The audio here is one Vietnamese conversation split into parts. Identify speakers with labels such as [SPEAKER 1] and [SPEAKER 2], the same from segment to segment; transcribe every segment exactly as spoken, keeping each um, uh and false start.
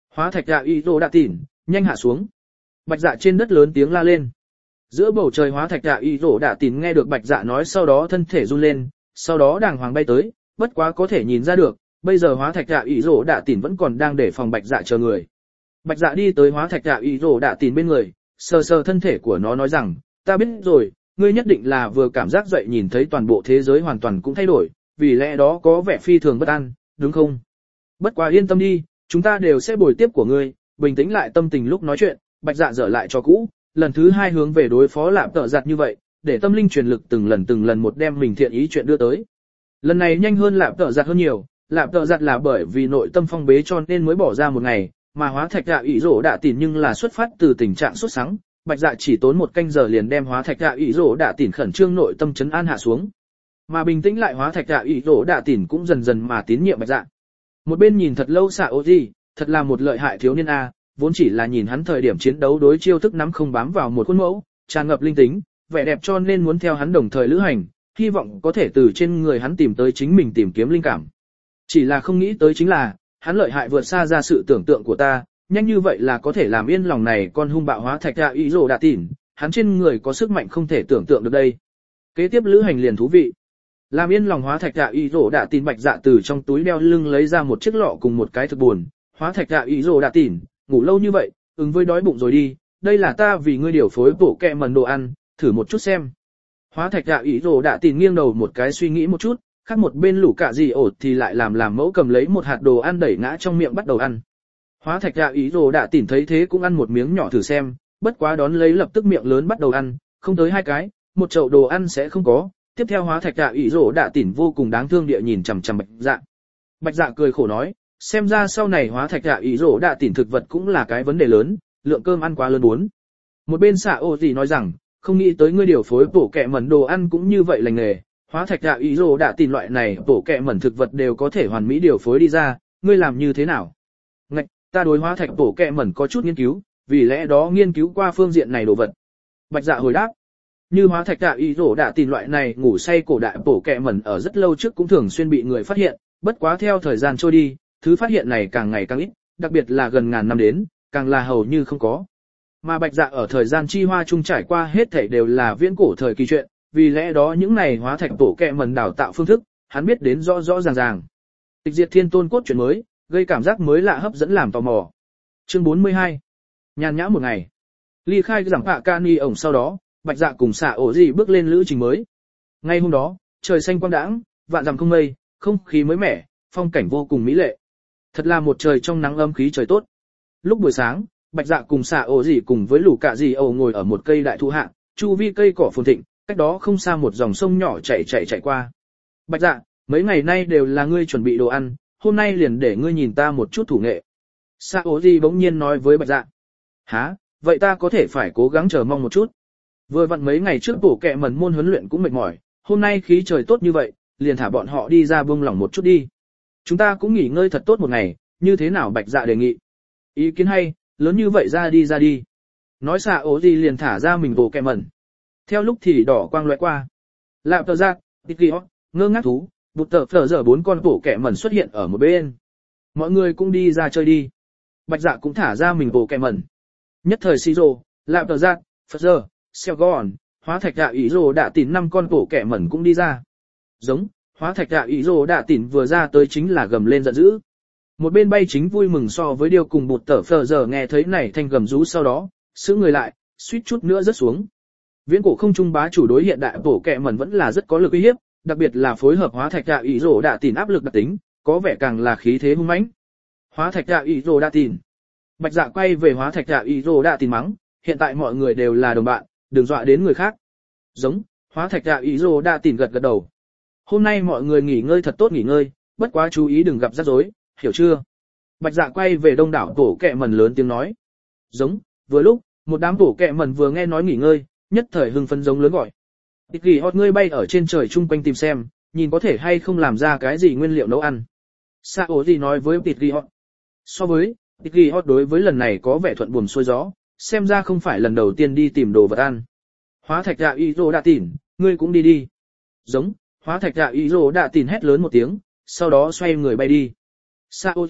[SPEAKER 1] Hóa thạch dạ y rồ đạ tỉn, nhanh hạ xuống. Bạch dạ trên đất lớn tiếng la lên. Giữa bầu trời hóa thạch dạ y rồ đạ tỉn nghe được bạch dạ nói sau đó thân thể run lên, sau đó đàng hoàng bay tới, bất quá có thể nhìn ra được, bây giờ hóa thạch dạ y rồ đạ tỉn vẫn còn đang để phòng bạch dạ chờ người. Bạch dạ đi tới hóa thạch dạ y rồ đạ tỉn bên người, sờ sờ thân thể của nó nói rằng, ta biết rồi, ngươi nhất định là vừa cảm giác dậy nhìn thấy toàn bộ thế giới hoàn toàn cũng thay đổi, vì lẽ đó có vẻ phi thường bất an, đúng không? Bất quá yên tâm đi, chúng ta đều sẽ bồi tiếp của ngươi, bình tĩnh lại tâm tình lúc nói chuyện, bạch dạ dở lại cho cũ, lần thứ hai hướng về đối phó lạp tợ giặt như vậy, để tâm linh truyền lực từng lần từng lần một đem mình thiện ý chuyện đưa tới. Lần này nhanh hơn lạp tợ giặt hơn nhiều, lạp tợ giặt là bởi vì nội tâm phong bế cho nên mới bỏ ra một ngày, mà hóa thạch dạ ủy rổ đạ tỉn nhưng là xuất phát từ tình trạng sốt sắng, bạch dạ chỉ tốn một canh giờ liền đem hóa thạch dạ ủy rổ đạ tỉn khẩn trương nội tâm trấn an hạ xuống, mà bình tĩnh lại hóa thạch dạ ủy rổ đạ tỉn cũng dần dần mà tín nhiệm bạch dạ. Một bên nhìn thật lâu xạ ô gì, thật là một lợi hại thiếu niên a, vốn chỉ là nhìn hắn thời điểm chiến đấu đối chiêu thức nắm không bám vào một khuôn mẫu, tràn ngập linh tính, vẻ đẹp cho nên muốn theo hắn đồng thời lữ hành, hy vọng có thể từ trên người hắn tìm tới chính mình tìm kiếm linh cảm. Chỉ là không nghĩ tới chính là, hắn lợi hại vượt xa ra sự tưởng tượng của ta, nhanh như vậy là có thể làm yên lòng này con hung bạo hóa thạch dạ ý rồ đạ tỉn, hắn trên người có sức mạnh không thể tưởng tượng được đây. Kế tiếp lữ hành liền thú vị. Làm yên lòng hóa thạch dạ ý rồ đạ tỉn, bạch dạ từ trong túi đeo lưng lấy ra một chiếc lọ cùng một cái thực buồn, hóa thạch dạ ý rồ đạ tỉn, ngủ lâu như vậy, ứng với đói bụng rồi đi, đây là ta vì ngươi điều phối bổ kẹ mần đồ ăn, thử một chút xem. Hóa thạch dạ ý rồ đạ tỉn nghiêng đầu một cái suy nghĩ một chút, khác một bên lũ cả gì ổ thì lại làm làm mẫu cầm lấy một hạt đồ ăn đẩy ngã trong miệng bắt đầu ăn. Hóa thạch dạ ý rồ đạ tỉn thấy thế cũng ăn một miếng nhỏ thử xem, bất quá đón lấy lập tức miệng lớn bắt đầu ăn, không tới hai cái, một chậu đồ ăn sẽ không có. Tiếp theo hóa thạch dạ ý rồ đạ tỉn vô cùng đáng thương địa nhìn chằm chằm bạch dạ. Bạch dạ cười khổ nói, xem ra sau này hóa thạch dạ ý rồ đạ tỉn thực vật cũng là cái vấn đề lớn, lượng cơm ăn quá lớn bốn. Một bên xạ ô gì nói rằng, không nghĩ tới ngươi điều phối bổ kẹ mẩn đồ ăn cũng như vậy lành nghề. Hóa thạch dạ ý rồ đạ tỉn loại này bổ kẹ mẩn thực vật đều có thể hoàn mỹ điều phối đi ra, ngươi làm như thế nào? Ngạch, ta đối hóa thạch bổ kẹ mẩn có chút nghiên cứu, vì lẽ đó nghiên cứu qua phương diện này đồ vật. Bạch dạ hồi đáp, như hóa thạch dạ ý rồ đạ tỉn loại này ngủ say cổ đại bổ kẹ mẩn ở rất lâu trước cũng thường xuyên bị người phát hiện, bất quá theo thời gian trôi đi, thứ phát hiện này càng ngày càng ít, đặc biệt là gần ngàn năm đến, càng là hầu như không có. Mà bạch dạ ở thời gian chi hoa chung trải qua hết thảy đều là viễn cổ thời kỳ chuyện, vì lẽ đó những này hóa thạch bổ kẹ mẩn đào tạo phương thức, hắn biết đến rõ rõ ràng ràng. Tịch diệt thiên tôn cốt truyện mới, gây cảm giác mới lạ hấp dẫn làm tò mò. Chương bốn mươi hai. Nhàn nhã một ngày. Ly khai giảng phạ Cani ổng sau đó, bạch dạ cùng xạ ổ gì bước lên lữ trình mới. Ngay hôm đó, trời xanh quang đãng, vạn dặm không mây, không khí mới mẻ, phong cảnh vô cùng mỹ lệ. Thật là một trời trong nắng âm khí trời tốt. Lúc buổi sáng, bạch dạ cùng xạ ổ gì cùng với lũ cạ gì ổ ngồi ở một cây đại thụ hạ, chu vi cây cỏ phồn thịnh, cách đó không xa một dòng sông nhỏ chảy chảy chảy qua. Bạch dạ, mấy ngày nay đều là ngươi chuẩn bị đồ ăn, hôm nay liền để ngươi nhìn ta một chút thủ nghệ. Xạ ổ gì bỗng nhiên nói với bạch dạ. Hả, vậy ta có thể phải cố gắng chờ mong một chút. Vừa vặn mấy ngày trước bổ kẹ mẩn môn huấn luyện cũng mệt mỏi, hôm nay khí trời tốt như vậy, liền thả bọn họ đi ra buông lỏng một chút đi. Chúng ta cũng nghỉ ngơi thật tốt một ngày, như thế nào bạch dạ đề nghị. Ý kiến hay, lớn như vậy ra đi ra đi. Nói xạ ổ gì liền thả ra mình bổ kẹ mẩn. Theo lúc thì đỏ quang lóe qua. Lạp tờ giác, tịch ghi hót, ngơ ngác thú, bụt tờ phở giờ bốn con bổ kẹ mẩn xuất hiện ở một bên. Mọi người cũng đi ra chơi đi. Bạch dạ cũng thả ra mình bổ kẹ mẩn. Nhất thời xì rồ, lạp tờ giác, phật giờ, xeo gòn, hóa thạch dạ ý rồ đã tỉn năm con bổ kẹ mẩn cũng đi ra. Giống, hóa thạch dạ ý rồ đã tỉn vừa ra tới chính là gầm lên giận dữ. Một bên bay chính vui mừng so với điều cùng bụt tờ phở giờ nghe thấy này thanh gầm rú sau đó, giữ người lại, suýt chút nữa rớt xuống. Viễn cổ không trung bá chủ đối hiện đại bổ kẹ mẩn vẫn là rất có lực uy hiếp, đặc biệt là phối hợp hóa thạch dạ ý rồ đã tỉn áp lực đặc tính, có vẻ càng là khí thế hung mãnh. Hóa thạch dạ ý rồ đã tỉn. Bạch dạ quay về hóa thạch dạ ý rồ đã tỉn mắng, hiện tại mọi người đều là đồng bạn, đừng dọa đến người khác. Giống, hóa thạch dạ ý rồ đã tỉn gật gật đầu. Hôm nay mọi người nghỉ ngơi thật tốt nghỉ ngơi, bất quá chú ý đừng gặp rắc rối, hiểu chưa? Bạch dạ quay về đông đảo bổ kẹ mẩn lớn tiếng nói. Giống, vừa lúc, một đám bổ kẹ mẩn vừa nghe nói nghỉ ngơi, nhất thời hưng phấn giống lớn gọi. Tịch ghi hót ngươi bay ở trên trời chung quanh tìm xem, nhìn có thể hay không làm ra cái gì nguyên liệu nấu ăn. Sa ổ gì nói với tịch ghi hót. So với, tịch ghi hót đối với lần này có vẻ thuận buồm xuôi gió, xem ra không phải lần đầu tiên đi tìm đồ vật ăn. Hóa thạch dạ y rô đã tỉn, ngươi cũng đi đi. Giống, hóa thạch dạ y rô đã tỉn hét lớn một tiếng, sau đó xoay người bay đi. Sa ổ gì,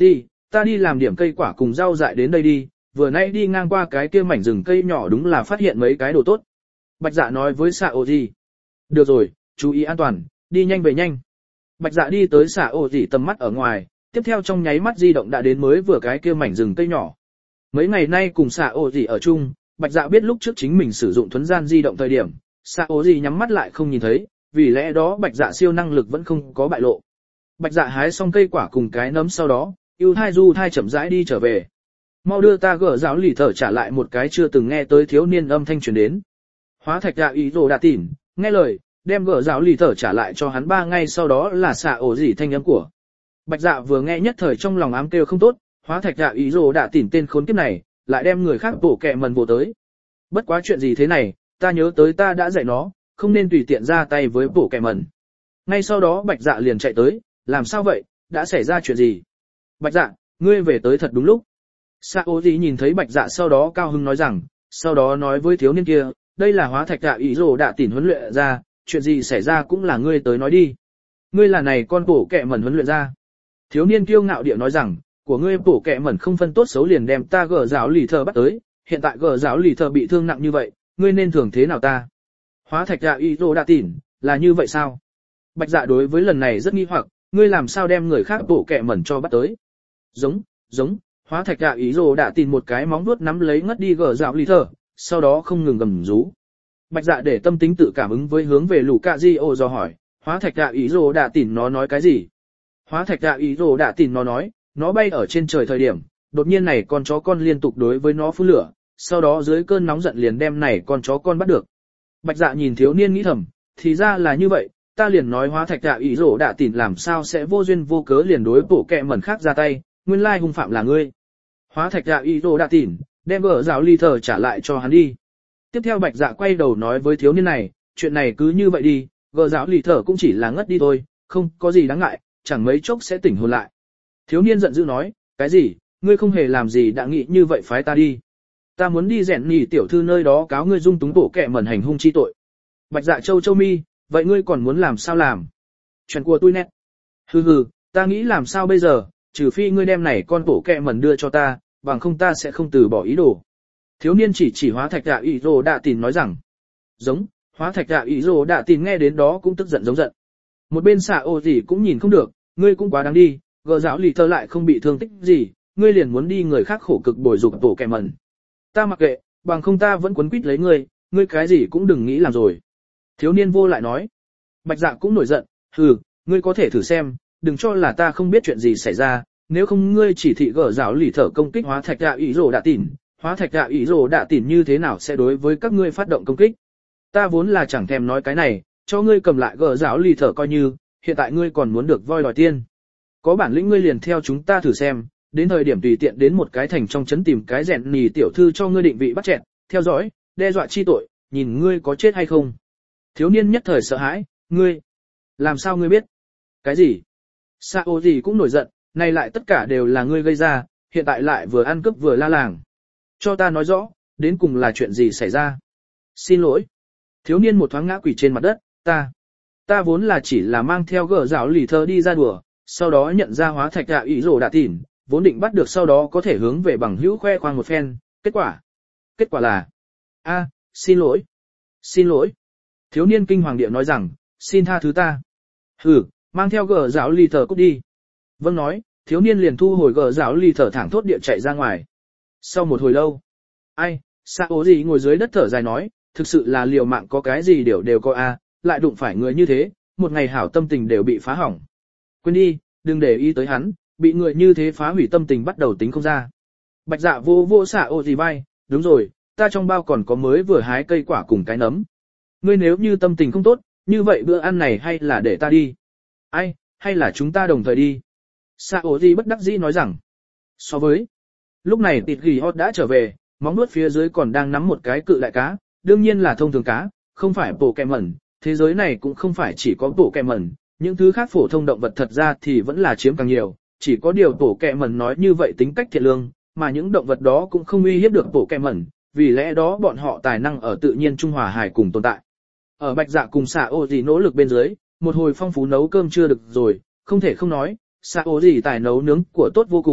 [SPEAKER 1] ta đi làm điểm cây quả cùng rau dại đến đây đi, vừa nãy đi ngang qua cái kia mảnh rừng cây nhỏ đúng là phát hiện mấy cái đồ tốt. Bạch Dạ nói với Sạ Ô Dì. Được rồi, chú ý an toàn, đi nhanh về nhanh. Bạch Dạ đi tới Sạ Ô Dì tầm mắt ở ngoài, tiếp theo trong nháy mắt di động đã đến mới vừa cái kia mảnh rừng cây nhỏ. Mấy ngày nay cùng Sạ Ô Dì ở chung, Bạch Dạ biết lúc trước chính mình sử dụng thuấn gian di động thời điểm, Sạ Ô Dì nhắm mắt lại không nhìn thấy, vì lẽ đó Bạch Dạ siêu năng lực vẫn không có bại lộ. Bạch Dạ hái xong cây quả cùng cái nấm sau đó, yêu thai du thai chậm rãi đi trở về. Mau đưa ta gỡ giáo lì thở trả lại một cái chưa từng nghe tới thiếu niên âm thanh truyền đến. Hóa thạch dạ ý rồ đã tỉn, nghe lời, đem gỡ giáo lì thở trả lại cho hắn ba ngày sau đó là Sạ Ô Dì thanh âm của. Bạch Dạ vừa nghe nhất thời trong lòng ám kêu không tốt, hóa thạch dạ ý rồ đã tỉn tên khốn kiếp này, lại đem người khác bổ kẹ mần bổ tới. Bất quá chuyện gì thế này, ta nhớ tới ta đã dạy nó, không nên tùy tiện ra tay với bổ kẹ mần. Ngay sau đó Bạch Dạ liền chạy tới, làm sao vậy, đã xảy ra chuyện gì? Bạch Dạ, ngươi về tới thật đúng lúc. Sạ Ô Dì nhìn thấy Bạch Dạ sau đó cao hứng nói rằng, sau đó nói với thiếu niên kia, đây là hóa thạch dạ ý rồ đã tỉn huấn luyện ra, chuyện gì xảy ra cũng là ngươi tới nói đi. Ngươi là này con bổ kẹ mẩn huấn luyện ra. Thiếu niên kiêu ngạo địa nói rằng, của ngươi bổ kẹ mẩn không phân tốt xấu liền đem ta gỡ giáo lì thờ bắt tới, hiện tại gỡ giáo lì thờ bị thương nặng như vậy, ngươi nên thưởng thế nào ta? Hóa thạch dạ ý rồ đã tỉn, là như vậy sao? Bạch Dạ đối với lần này rất nghi hoặc, ngươi làm sao đem người khác bổ kẹ mẩn cho bắt tới? Giống, giống, hóa thạch dạ ý rồ đã tỉn một cái móng vuốt nắm lấy ngất đi gỡ giáo lì thờ, sau đó không ngừng gầm rú. Bạch Dạ để tâm tính tự cảm ứng với hướng về lũ cạ di ô do hỏi, hóa thạch dạ ý rồ đã tỉn nó nói cái gì? Hóa thạch dạ ý rồ đã tỉn nó nói, nó bay ở trên trời thời điểm, đột nhiên này con chó con liên tục đối với nó phun lửa, sau đó dưới cơn nóng giận liền đem này con chó con bắt được. Bạch Dạ nhìn thiếu niên nghĩ thầm, thì ra là như vậy, ta liền nói hóa thạch dạ ý rồ đã tỉn làm sao sẽ vô duyên vô cớ liền đối bổ kẹ mẩn khác ra tay, nguyên lai hung phạm là ngươi. Hóa thạch dạ ý rồ đã tỉn, đem gỡ giáo ly thờ trả lại cho hắn đi. Tiếp theo Bạch Dạ quay đầu nói với thiếu niên này, chuyện này cứ như vậy đi, gỡ giáo ly thờ cũng chỉ là ngất đi thôi, không có gì đáng ngại, chẳng mấy chốc sẽ tỉnh hồn lại. Thiếu niên giận dữ nói, cái gì, ngươi không hề làm gì đã nghĩ như vậy phái ta đi. Ta muốn đi rèn nhì tiểu thư nơi đó cáo ngươi dung túng bổ kẹ mẩn hành hung chi tội. Bạch Dạ châu châu mi, vậy ngươi còn muốn làm sao làm? Chuyện của tôi nét. Hừ hừ, ta nghĩ làm sao bây giờ, trừ phi ngươi đem này con bổ kẹ mẩn đưa cho ta, bằng không ta sẽ không từ bỏ ý đồ. Thiếu niên chỉ chỉ hóa thạch dạ ý rồ đạ tìn nói rằng, giống, hóa thạch dạ ý rồ đạ tìn nghe đến đó cũng tức giận giống giận. Một bên Sạ Ô Dì cũng nhìn không được, ngươi cũng quá đáng đi, gỡ giáo lì thơ lại không bị thương tích gì, ngươi liền muốn đi người khác khổ cực bồi dục bổ kẹ mẩn. Ta mặc kệ, bằng không ta vẫn quấn quýt lấy ngươi, ngươi cái gì cũng đừng nghĩ làm rồi. Thiếu niên vô lại nói. Bạch Dạ cũng nổi giận, hừ, ngươi có thể thử xem, đừng cho là ta không biết chuyện gì xảy ra, nếu không ngươi chỉ thị gỡ giáo lì thở công kích hóa thạch dạ ý rồ đạ tìn, hóa thạch dạ ý rồ đạ tìn như thế nào sẽ đối với các ngươi phát động công kích. Ta vốn là chẳng thèm nói cái này, cho ngươi cầm lại gỡ giáo lì thở coi như, hiện tại ngươi còn muốn được voi đòi tiên. Có bản lĩnh ngươi liền theo chúng ta thử xem, đến thời điểm tùy tiện đến một cái thành trong trấn tìm cái rèn nì tiểu thư cho ngươi định vị bắt chẹn, theo dõi, đe dọa chi tội, nhìn ngươi có chết hay không. Thiếu niên nhất thời sợ hãi, ngươi, làm sao ngươi biết? Cái gì? Sạ Ô Dì cũng nổi giận, này lại tất cả đều là ngươi gây ra, hiện tại lại vừa ăn cướp vừa la làng. Cho ta nói rõ, đến cùng là chuyện gì xảy ra? Xin lỗi. Thiếu niên một thoáng ngã quỷ trên mặt đất, ta, ta vốn là chỉ là mang theo gỡ giáo lì thơ đi ra đùa, sau đó nhận ra hóa thạch dạ ý rồ đã tỉn, vốn định bắt được sau đó có thể hướng về bằng hữu khoe khoang một phen, kết quả. Kết quả là, a, xin lỗi, xin lỗi. Thiếu niên kinh hoàng địa nói rằng, xin tha thứ ta. Hừ, mang theo gỡ giáo lì thơ cút đi. Vâng nói, thiếu niên liền thu hồi gỡ giáo lì thở thẳng thốt địa chạy ra ngoài. Sau một hồi lâu, ai, Sạ Ô Dì ngồi dưới đất thở dài nói, thực sự là liều mạng có cái gì đều đều có a, lại đụng phải người như thế, một ngày hảo tâm tình đều bị phá hỏng. Quên đi, đừng để ý tới hắn, bị người như thế phá hủy tâm tình bắt đầu tính không ra. Bạch Dạ vô vô Sạ Ô Dì vai, đúng rồi, ta trong bao còn có mới vừa hái cây quả cùng cái nấm. Ngươi nếu như tâm tình không tốt, như vậy bữa ăn này hay là để ta đi? Ai, hay là chúng ta đồng thời đi? Sạ Ô Dì bất đắc dĩ nói rằng. So với, lúc này Tịt Gỉ Hót đã trở về, móng nuốt phía dưới còn đang nắm một cái cự đại cá, đương nhiên là thông thường cá, không phải bổ kẹ mẩn, thế giới này cũng không phải chỉ có bổ kẹ mẩn, những thứ khác phổ thông động vật thật ra thì vẫn là chiếm càng nhiều, chỉ có điều bổ kẹ mẩn nói như vậy tính cách thiện lương, mà những động vật đó cũng không uy hiếp được bổ kẹ mẩn, vì lẽ đó bọn họ tài năng ở tự nhiên trung hòa hài cùng tồn tại. Ở Bạch Dạ cùng Sạ Ô Dì nỗ lực bên dưới, một hồi phong phú nấu cơm chưa được rồi, không thể không nói, Sạ Ô Dì tài nấu nướng của tốt vô cùng,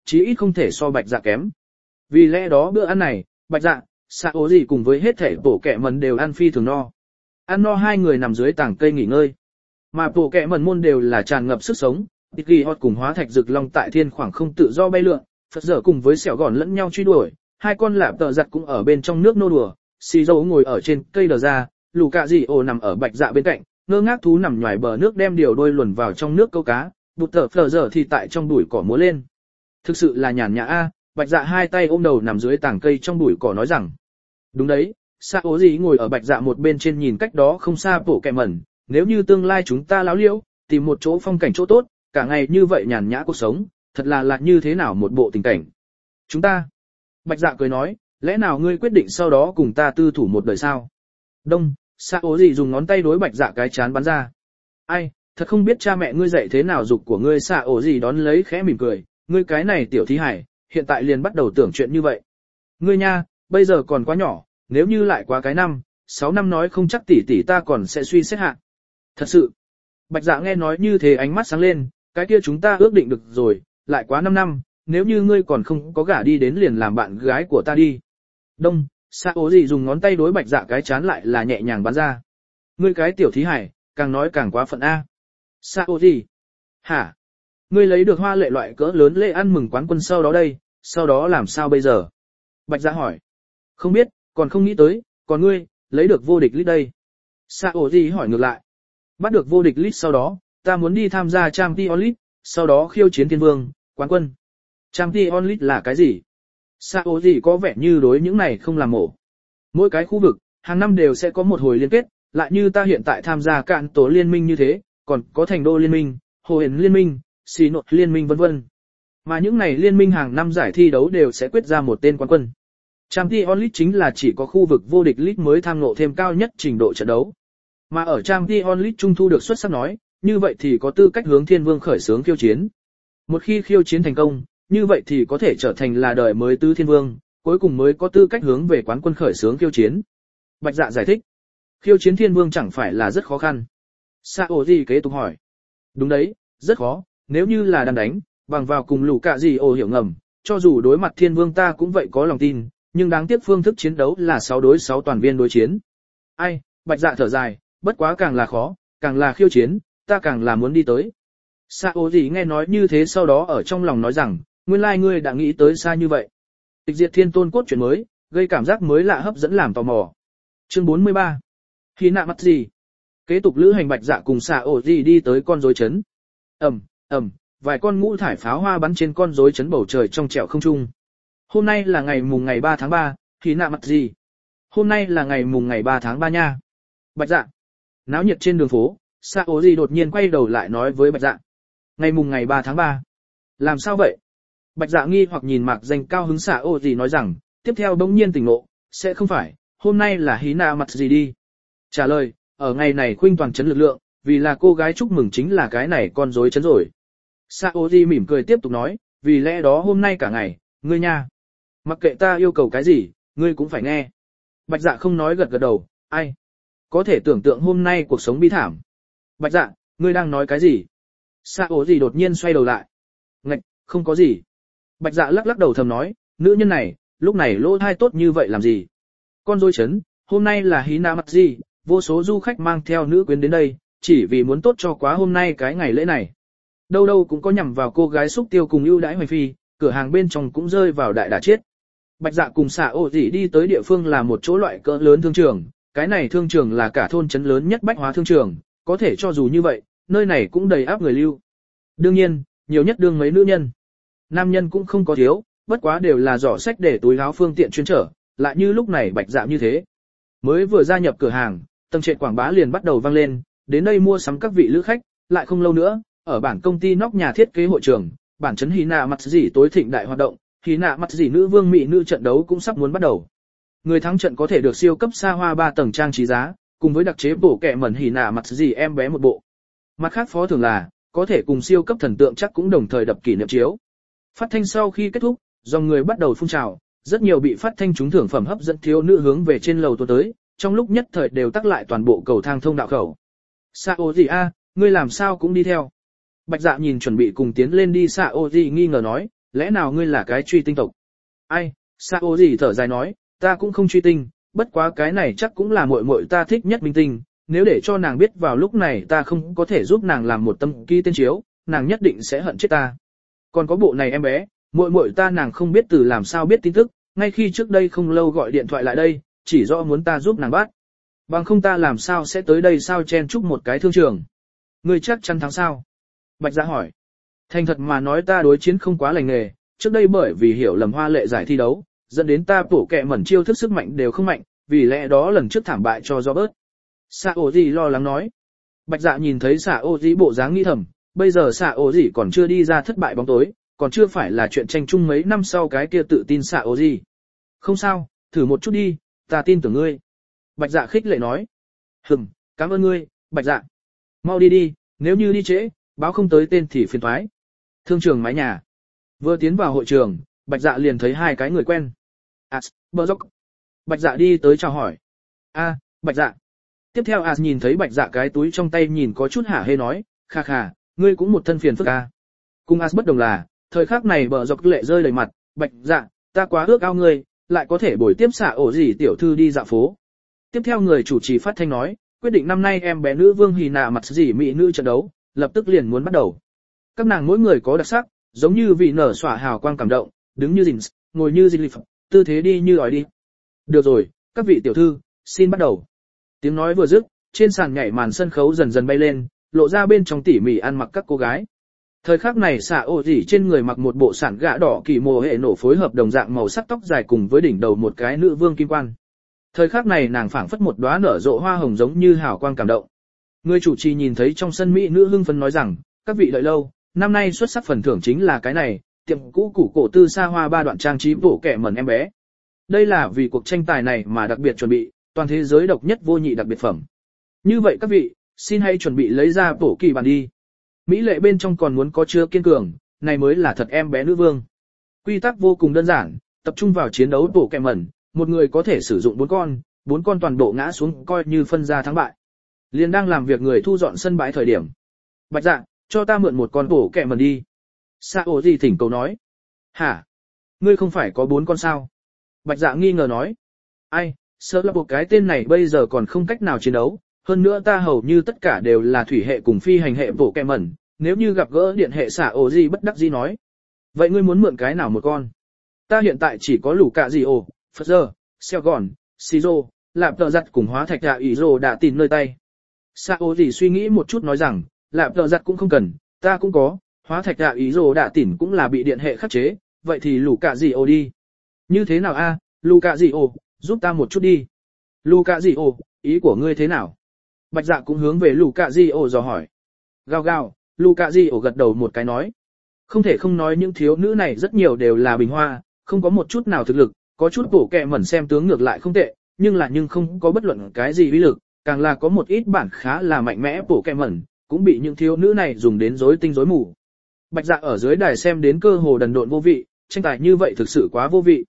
[SPEAKER 1] chí ít không thể so bạch dạ kém. Vì lẽ đó bữa ăn này, bạch dạ, xạ ố gì cùng với hết thể bổ kẹ mần đều ăn phi thường no. Ăn no hai người nằm dưới tảng cây nghỉ ngơi. Mà bổ kẹ mần môn đều là tràn ngập sức sống, tịch ghi hot cùng hóa thạch rực long tại thiên khoảng không tự do bay lượn, Phật dở cùng với sẹo gòn lẫn nhau truy đuổi, hai con lạp tợ giặt cũng ở bên trong nước nô đùa, xì dâu ngồi ở trên cây đờ ra, lù cạ dị ồ nằm ở bạch dạ bên cạnh, ngơ ngác thú nằm nhòi bờ nước đem điều đôi luồn vào trong nước câu cá, bụt tờ phờ dở thì tại trong bụi cỏ múa lên. Thực sự là nhàn nhã a. Bạch dạ hai tay ôm đầu nằm dưới tảng cây trong bụi cỏ nói rằng. Đúng đấy, Sa ố gì ngồi ở bạch dạ một bên trên nhìn cách đó không xa bổ kẹ mẩn, nếu như tương lai chúng ta láo liễu, tìm một chỗ phong cảnh chỗ tốt, cả ngày như vậy nhàn nhã cuộc sống, thật là là như thế nào một bộ tình cảnh. Chúng ta. Bạch dạ cười nói, lẽ nào ngươi quyết định sau đó cùng ta tư thủ một đời sao? Đông, Sa ố gì dùng ngón tay đối bạch dạ cái chán bắn ra. Ai, thật không biết cha mẹ ngươi dạy thế nào dục của ngươi. Sa ố gì đón lấy khẽ mỉm cười, ngươi cái này tiểu thí hải, hiện tại liền bắt đầu tưởng chuyện như vậy. Ngươi nha, bây giờ còn quá nhỏ, nếu như lại quá cái năm, sáu năm nói không chắc tỷ tỷ ta còn sẽ suy xét hạ. Thật sự. Bạch dạ nghe nói như thế ánh mắt sáng lên, cái kia chúng ta ước định được rồi, lại quá năm năm, nếu như ngươi còn không có gả đi đến liền làm bạn gái của ta đi. Đông, Sa ố gì dùng ngón tay đối bạch dạ cái chán lại là nhẹ nhàng bắn ra. Ngươi cái tiểu thí hải, càng nói càng quá phận A. Sa ố gì? Hả? Ngươi lấy được hoa lệ loại cỡ lớn lễ ăn mừng quán quân sau đó đây, sau đó làm sao bây giờ? Bạch dạ hỏi. Không biết, còn không nghĩ tới, còn ngươi, lấy được vô địch lít đây. Sa ố gì hỏi ngược lại. Bắt được vô địch lít sau đó, ta muốn đi tham gia Champions League, sau đó khiêu chiến thiên vương, quán quân. Champions League là cái gì? Sa ố gì có vẻ như đối những này không làm mổ. Mỗi cái khu vực, hàng năm đều sẽ có một hồi liên kết, lại như ta hiện tại tham gia cạn tổ liên minh như thế, còn có thành đô liên minh, hồ hển liên minh, xì nội liên minh vân vân. Mà những này liên minh hàng năm giải thi đấu đều sẽ quyết ra một tên quán quân. Champions League chính là chỉ có khu vực vô địch League mới tham ngộ thêm cao nhất trình độ trận đấu. Mà ở Champions League trung thu được xuất sắc nói, như vậy thì có tư cách hướng thiên vương khởi xướng khiêu chiến. Một khi khiêu chiến thành công, như vậy thì có thể trở thành là đời mới tứ thiên vương, cuối cùng mới có tư cách hướng về quán quân khởi xướng khiêu chiến. Bạch dạ giải thích, khiêu chiến thiên vương chẳng phải là rất khó khăn. Sa ổ gì kế tục hỏi. Đúng đấy, rất khó, nếu như là đàn đánh, bằng vào cùng lũ cả gì ổ hiểu ngầm, cho dù đối mặt thiên vương ta cũng vậy có lòng tin, nhưng đáng tiếc phương thức chiến đấu là sáu đối sáu toàn viên đối chiến. Ai, bạch dạ thở dài, bất quá càng là khó, càng là khiêu chiến, ta càng là muốn đi tới. Sa ố gì nghe nói như thế sau đó ở trong lòng nói rằng, nguyên lai ngươi đã nghĩ tới xa như vậy. Tịch diệt thiên tôn cốt truyện mới, gây cảm giác mới lạ hấp dẫn làm tò mò. Chương bốn mươi ba. Khi nạ mắt gì? Kế tục lữ hành bạch dạ cùng Sa ố gì đi tới con rối trấn. Ầm, ầm, vài con ngũ thải pháo hoa bắn trên con rối trấn bầu trời trong trẻo không trung. Hôm nay là ngày mùng ngày ba tháng ba, khi nạ mắt gì? Hôm nay là ngày mùng ngày ba tháng ba nha. Bạch dạ. Náo nhiệt trên đường phố, Sa ố gì đột nhiên quay đầu lại nói với bạch dạ. Ngày mùng ngày ba tháng ba. Làm sao vậy? Bạch dạ nghi hoặc nhìn Mạc Danh cao hứng Sa ố gì nói rằng, tiếp theo bỗng nhiên tỉnh ngộ, sẽ không phải, hôm nay là hí nạ mặt gì đi. Trả lời, ở ngày này khuynh toàn chấn lực lượng, vì là cô gái chúc mừng chính là cái này con rối chấn rồi. Sa ố gì mỉm cười tiếp tục nói, vì lẽ đó hôm nay cả ngày, ngươi nha. Mặc kệ ta yêu cầu cái gì, ngươi cũng phải nghe. Bạch dạ không nói gật gật đầu, ai? Có thể tưởng tượng hôm nay cuộc sống bi thảm. Bạch dạ, ngươi đang nói cái gì? Sa ố gì đột nhiên xoay đầu lại. Ngạch, không có gì. Bạch dạ lắc lắc đầu thầm nói, nữ nhân này, lúc này lỗ thai tốt như vậy làm gì? Con rối chấn, hôm nay là hí na mặt gì, vô số du khách mang theo nữ quyến đến đây, chỉ vì muốn tốt cho quá hôm nay cái ngày lễ này. Đâu đâu cũng có nhằm vào cô gái xúc tiêu cùng ưu đãi hoành phi, cửa hàng bên trong cũng rơi vào đại đả chết. Bạch dạ cùng Sa ố gì đi tới địa phương là một chỗ loại cỡ lớn thương trường, cái này thương trường là cả thôn trấn lớn nhất bách hóa thương trường, có thể cho dù như vậy, nơi này cũng đầy áp người lưu. Đương nhiên, nhiều nhất đương mấy nữ nhân. Nam nhân cũng không có thiếu, bất quá đều là giỏ sách để túi áo phương tiện chuyên trở, lại như lúc này bạch dạ như thế. Mới vừa gia nhập cửa hàng, tầng trệt quảng bá liền bắt đầu vang lên, đến đây mua sắm các vị lữ khách, lại không lâu nữa, ở bản công ty nóc nhà thiết kế hội trường, bản trấn hí nạ mặt gì tối thịnh đại hoạt động, hí nạ mặt gì nữ vương mỹ nữ trận đấu cũng sắp muốn bắt đầu. Người thắng trận có thể được siêu cấp xa hoa ba tầng trang trí giá, cùng với đặc chế bổ kẹ mẩn hỉ nạ mặt gì em bé một bộ. Mặt khác phó thường là, có thể cùng siêu cấp thần tượng chắc cũng đồng thời đập kỷ niệm chiếu. Phát thanh sau khi kết thúc, dòng người bắt đầu phun trào, rất nhiều bị phát thanh trúng thưởng phẩm hấp dẫn thiếu nữ hướng về trên lầu tuôn tới, trong lúc nhất thời đều tắc lại toàn bộ cầu thang thông đạo khẩu. Sa ố gì a, ngươi làm sao cũng đi theo? Bạch dạ nhìn chuẩn bị cùng tiến lên đi Sa ố gì nghi ngờ nói, lẽ nào ngươi là cái truy tinh tộc? Ai, Sao gì thở dài nói, ta cũng không truy tinh, bất quá cái này chắc cũng là muội muội ta thích nhất minh tinh, nếu để cho nàng biết vào lúc này ta không có thể giúp nàng làm một tâm ký tên chiếu, nàng nhất định sẽ hận chết ta. Còn có bộ này em bé, muội muội ta nàng không biết từ làm sao biết tin tức, ngay khi trước đây không lâu gọi điện thoại lại đây, chỉ rõ muốn ta giúp nàng bắt. Bằng không ta làm sao sẽ tới đây sao chen chúc một cái thương trường. Ngươi chắc chắn thắng sao? Bạch Dạ hỏi. Thành thật mà nói ta đối chiến không quá lành nghề, trước đây bởi vì hiểu lầm Hoa Lệ giải thi đấu, dẫn đến ta bổ kẹ mẩn chiêu thức sức mạnh đều không mạnh, vì lẽ đó lần trước thảm bại cho Robert. Sao gì lo lắng nói. Bạch Dạ nhìn thấy Sao gì bộ dáng nghi thầm, bây giờ Sao gì còn chưa đi ra thất bại bóng tối, còn chưa phải là chuyện tranh chung mấy năm sau cái kia tự tin Sao gì. Không sao, thử một chút đi, ta tin tưởng ngươi. Bạch Dạ khích lệ nói. Hừm, cảm ơn ngươi, Bạch Dạ. Mau đi đi, nếu như đi trễ, báo không tới tên thì phiền toái. Thương trường mái nhà. Vừa tiến vào hội trường, Bạch Dạ liền thấy hai cái người quen. As, Berzoc. Bạch Dạ đi tới chào hỏi. A, Bạch Dạ. Tiếp theo As nhìn thấy Bạch Dạ cái túi trong tay nhìn có chút hả hê nói, kha kha, ngươi cũng một thân phiền phức a. Cùng As bất đồng là, thời khắc này Berzoc lệ rơi đầy mặt, Bạch Dạ, ta quá ước ao ngươi, lại có thể bồi tiếp xạ ổ gì tiểu thư đi dạo phố. Tiếp theo người chủ trì phát thanh nói, quyết định năm nay em bé nữ vương Hì Nạ mặt gì mỹ nữ trận đấu, lập tức liền muốn bắt đầu. Các nàng mỗi người có đặc sắc, giống như vị nở xỏa hào quang cảm động, đứng như rình, ngồi như dinh lịch, tư thế đi như ói đi. Được rồi, các vị tiểu thư, xin bắt đầu. Tiếng nói vừa dứt, trên sàn nhảy màn sân khấu dần dần bay lên, lộ ra bên trong tỉ mỉ ăn mặc các cô gái. Thời khắc này xạ ô gì trên người mặc một bộ sản gã đỏ kỳ mồ hệ nổ phối hợp đồng dạng màu sắc tóc dài cùng với đỉnh đầu một cái nữ vương kim quan. Thời khắc này nàng phảng phất một đóa nở rộ hoa hồng giống như hào quang cảm động. Người chủ trì nhìn thấy trong sân mỹ nữ hưng phấn nói rằng, các vị đợi lâu, năm nay xuất sắc phần thưởng chính là cái này, tiệm cũ củ cổ tư xa hoa ba đoạn trang trí bổ kẻ mẩn em bé. Đây là vì cuộc tranh tài này mà đặc biệt chuẩn bị, toàn thế giới độc nhất vô nhị đặc biệt phẩm. Như vậy các vị, xin hãy chuẩn bị lấy ra bổ kỳ bản đi. Mỹ lệ bên trong còn muốn có chứa kiên cường, này mới là thật em bé nữ vương. Quy tắc vô cùng đơn giản, tập trung vào chiến đấu bổ kẻ mẩn, một người có thể sử dụng bốn con, bốn con toàn bộ ngã xuống coi như phân ra thắng bại. Liên đang làm việc người thu dọn sân bãi thời điểm. Bạch Dạ, cho ta mượn một con bổ kẻ mẩn đi. Sao gì thỉnh cầu nói. Hả? Ngươi không phải có bốn con sao? Bạch Dạ nghi ngờ nói. Ai, sợ là một cái tên này bây giờ còn không cách nào chiến đấu. Hơn nữa ta hầu như tất cả đều là thủy hệ cùng phi hành hệ bổ kẻ mẩn, nếu như gặp gỡ điện hệ xả ổ gì bất đắc dĩ nói. Vậy ngươi muốn mượn cái nào một con? Ta hiện tại chỉ có lũ cạ gì ổ, Phật giờ, xeo gòn, xì rô, lạp tờ giặt cùng hóa thạch đạ ủy rô đã tìm nơi tay. Xả ổ gì suy nghĩ một chút nói rằng, lạp tờ giặt cũng không cần, ta cũng có, hóa thạch đạ ủy rô đã tìm cũng là bị điện hệ khắc chế, vậy thì lũ cạ gì ổ đi. Như thế nào a, lũ cạ gì ổ, giúp ta một chút đi. Lũ cạ gì ổ, ý của ngươi thế nào? Bạch Dạ cũng hướng về Luca Gio dò hỏi. Gao gao, Luca Gio gật đầu một cái nói. Không thể không nói những thiếu nữ này rất nhiều đều là bình hoa, không có một chút nào thực lực, có chút bổ kẹ mẩn xem tướng ngược lại không tệ, nhưng là nhưng không có bất luận cái gì uy lực, càng là có một ít bản khá là mạnh mẽ bổ kẹ mẩn, cũng bị những thiếu nữ này dùng đến rối tinh rối mù. Bạch Dạ ở dưới đài xem đến cơ hồ đần độn vô vị, tranh tài như vậy thực sự quá vô vị.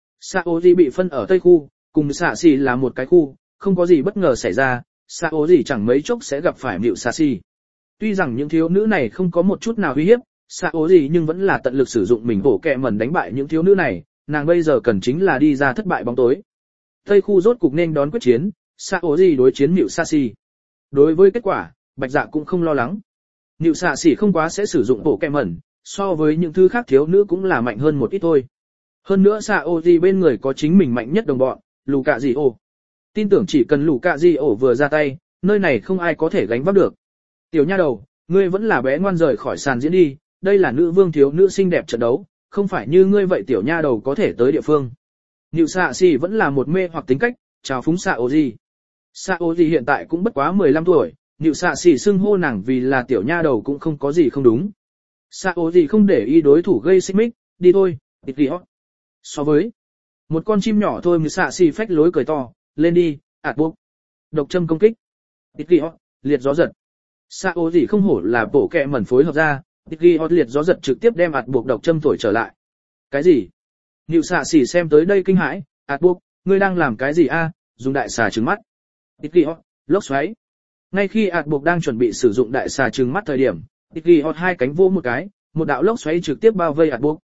[SPEAKER 1] Saoji bị phân ở Tây khu, cùng Xạ Xì là một cái khu, không có gì bất ngờ xảy ra. Sao gì chẳng mấy chốc sẽ gặp phải Mịu Sashi. Tuy rằng những thiếu nữ này không có một chút nào uy hiếp, Sao gì nhưng vẫn là tận lực sử dụng mình bổ kẹ mẩn đánh bại những thiếu nữ này, nàng bây giờ cần chính là đi ra thất bại bóng tối. Tây khu rốt cục nên đón quyết chiến, Sao gì đối chiến Mịu Sashi. Đối với kết quả, Bạch Dạ cũng không lo lắng. Mịu Sashi không quá sẽ sử dụng bổ kẹ mẩn, so với những thứ khác thiếu nữ cũng là mạnh hơn một ít thôi. Hơn nữa Sao gì bên người có chính mình mạnh nhất đồng bọn, Luca Gio. Tin tưởng chỉ cần lũ cạ di ổ vừa ra tay, nơi này không ai có thể gánh vác được. Tiểu nha đầu, ngươi vẫn là bé ngoan rời khỏi sàn diễn đi, đây là nữ vương thiếu nữ xinh đẹp trận đấu, không phải như ngươi vậy tiểu nha đầu có thể tới địa phương. Nịu xạ xì vẫn là một mê hoặc tính cách, chào phúng xạ ô gì. Xạ ô gì hiện tại cũng bất quá mười lăm tuổi, nịu xạ xì xưng hô nàng vì là tiểu nha đầu cũng không có gì không đúng. Xạ ô gì không để ý đối thủ gây xích mích, đi thôi, tịt đi hót. So với một con chim nhỏ thôi nịu xạ xì phách lối cười to. Lên đi, ạt buộc. Độc châm công kích. Tít ghi hót, liệt gió giật. Sao gì không hổ là bổ kẹ mẩn phối hợp ra, tít ghi hót liệt gió giật trực tiếp đem ạt buộc độc châm thổi trở lại. Cái gì? Nịu xạ xỉ xem tới đây kinh hãi, ạt buộc, ngươi đang làm cái gì a? Dùng đại xà trừng mắt. Tít ghi hót, lốc xoáy. Ngay khi ạt buộc đang chuẩn bị sử dụng đại xà trừng mắt thời điểm, tít ghi hót hai cánh vô một cái, một đạo lốc xoáy trực tiếp bao vây ạt buộc.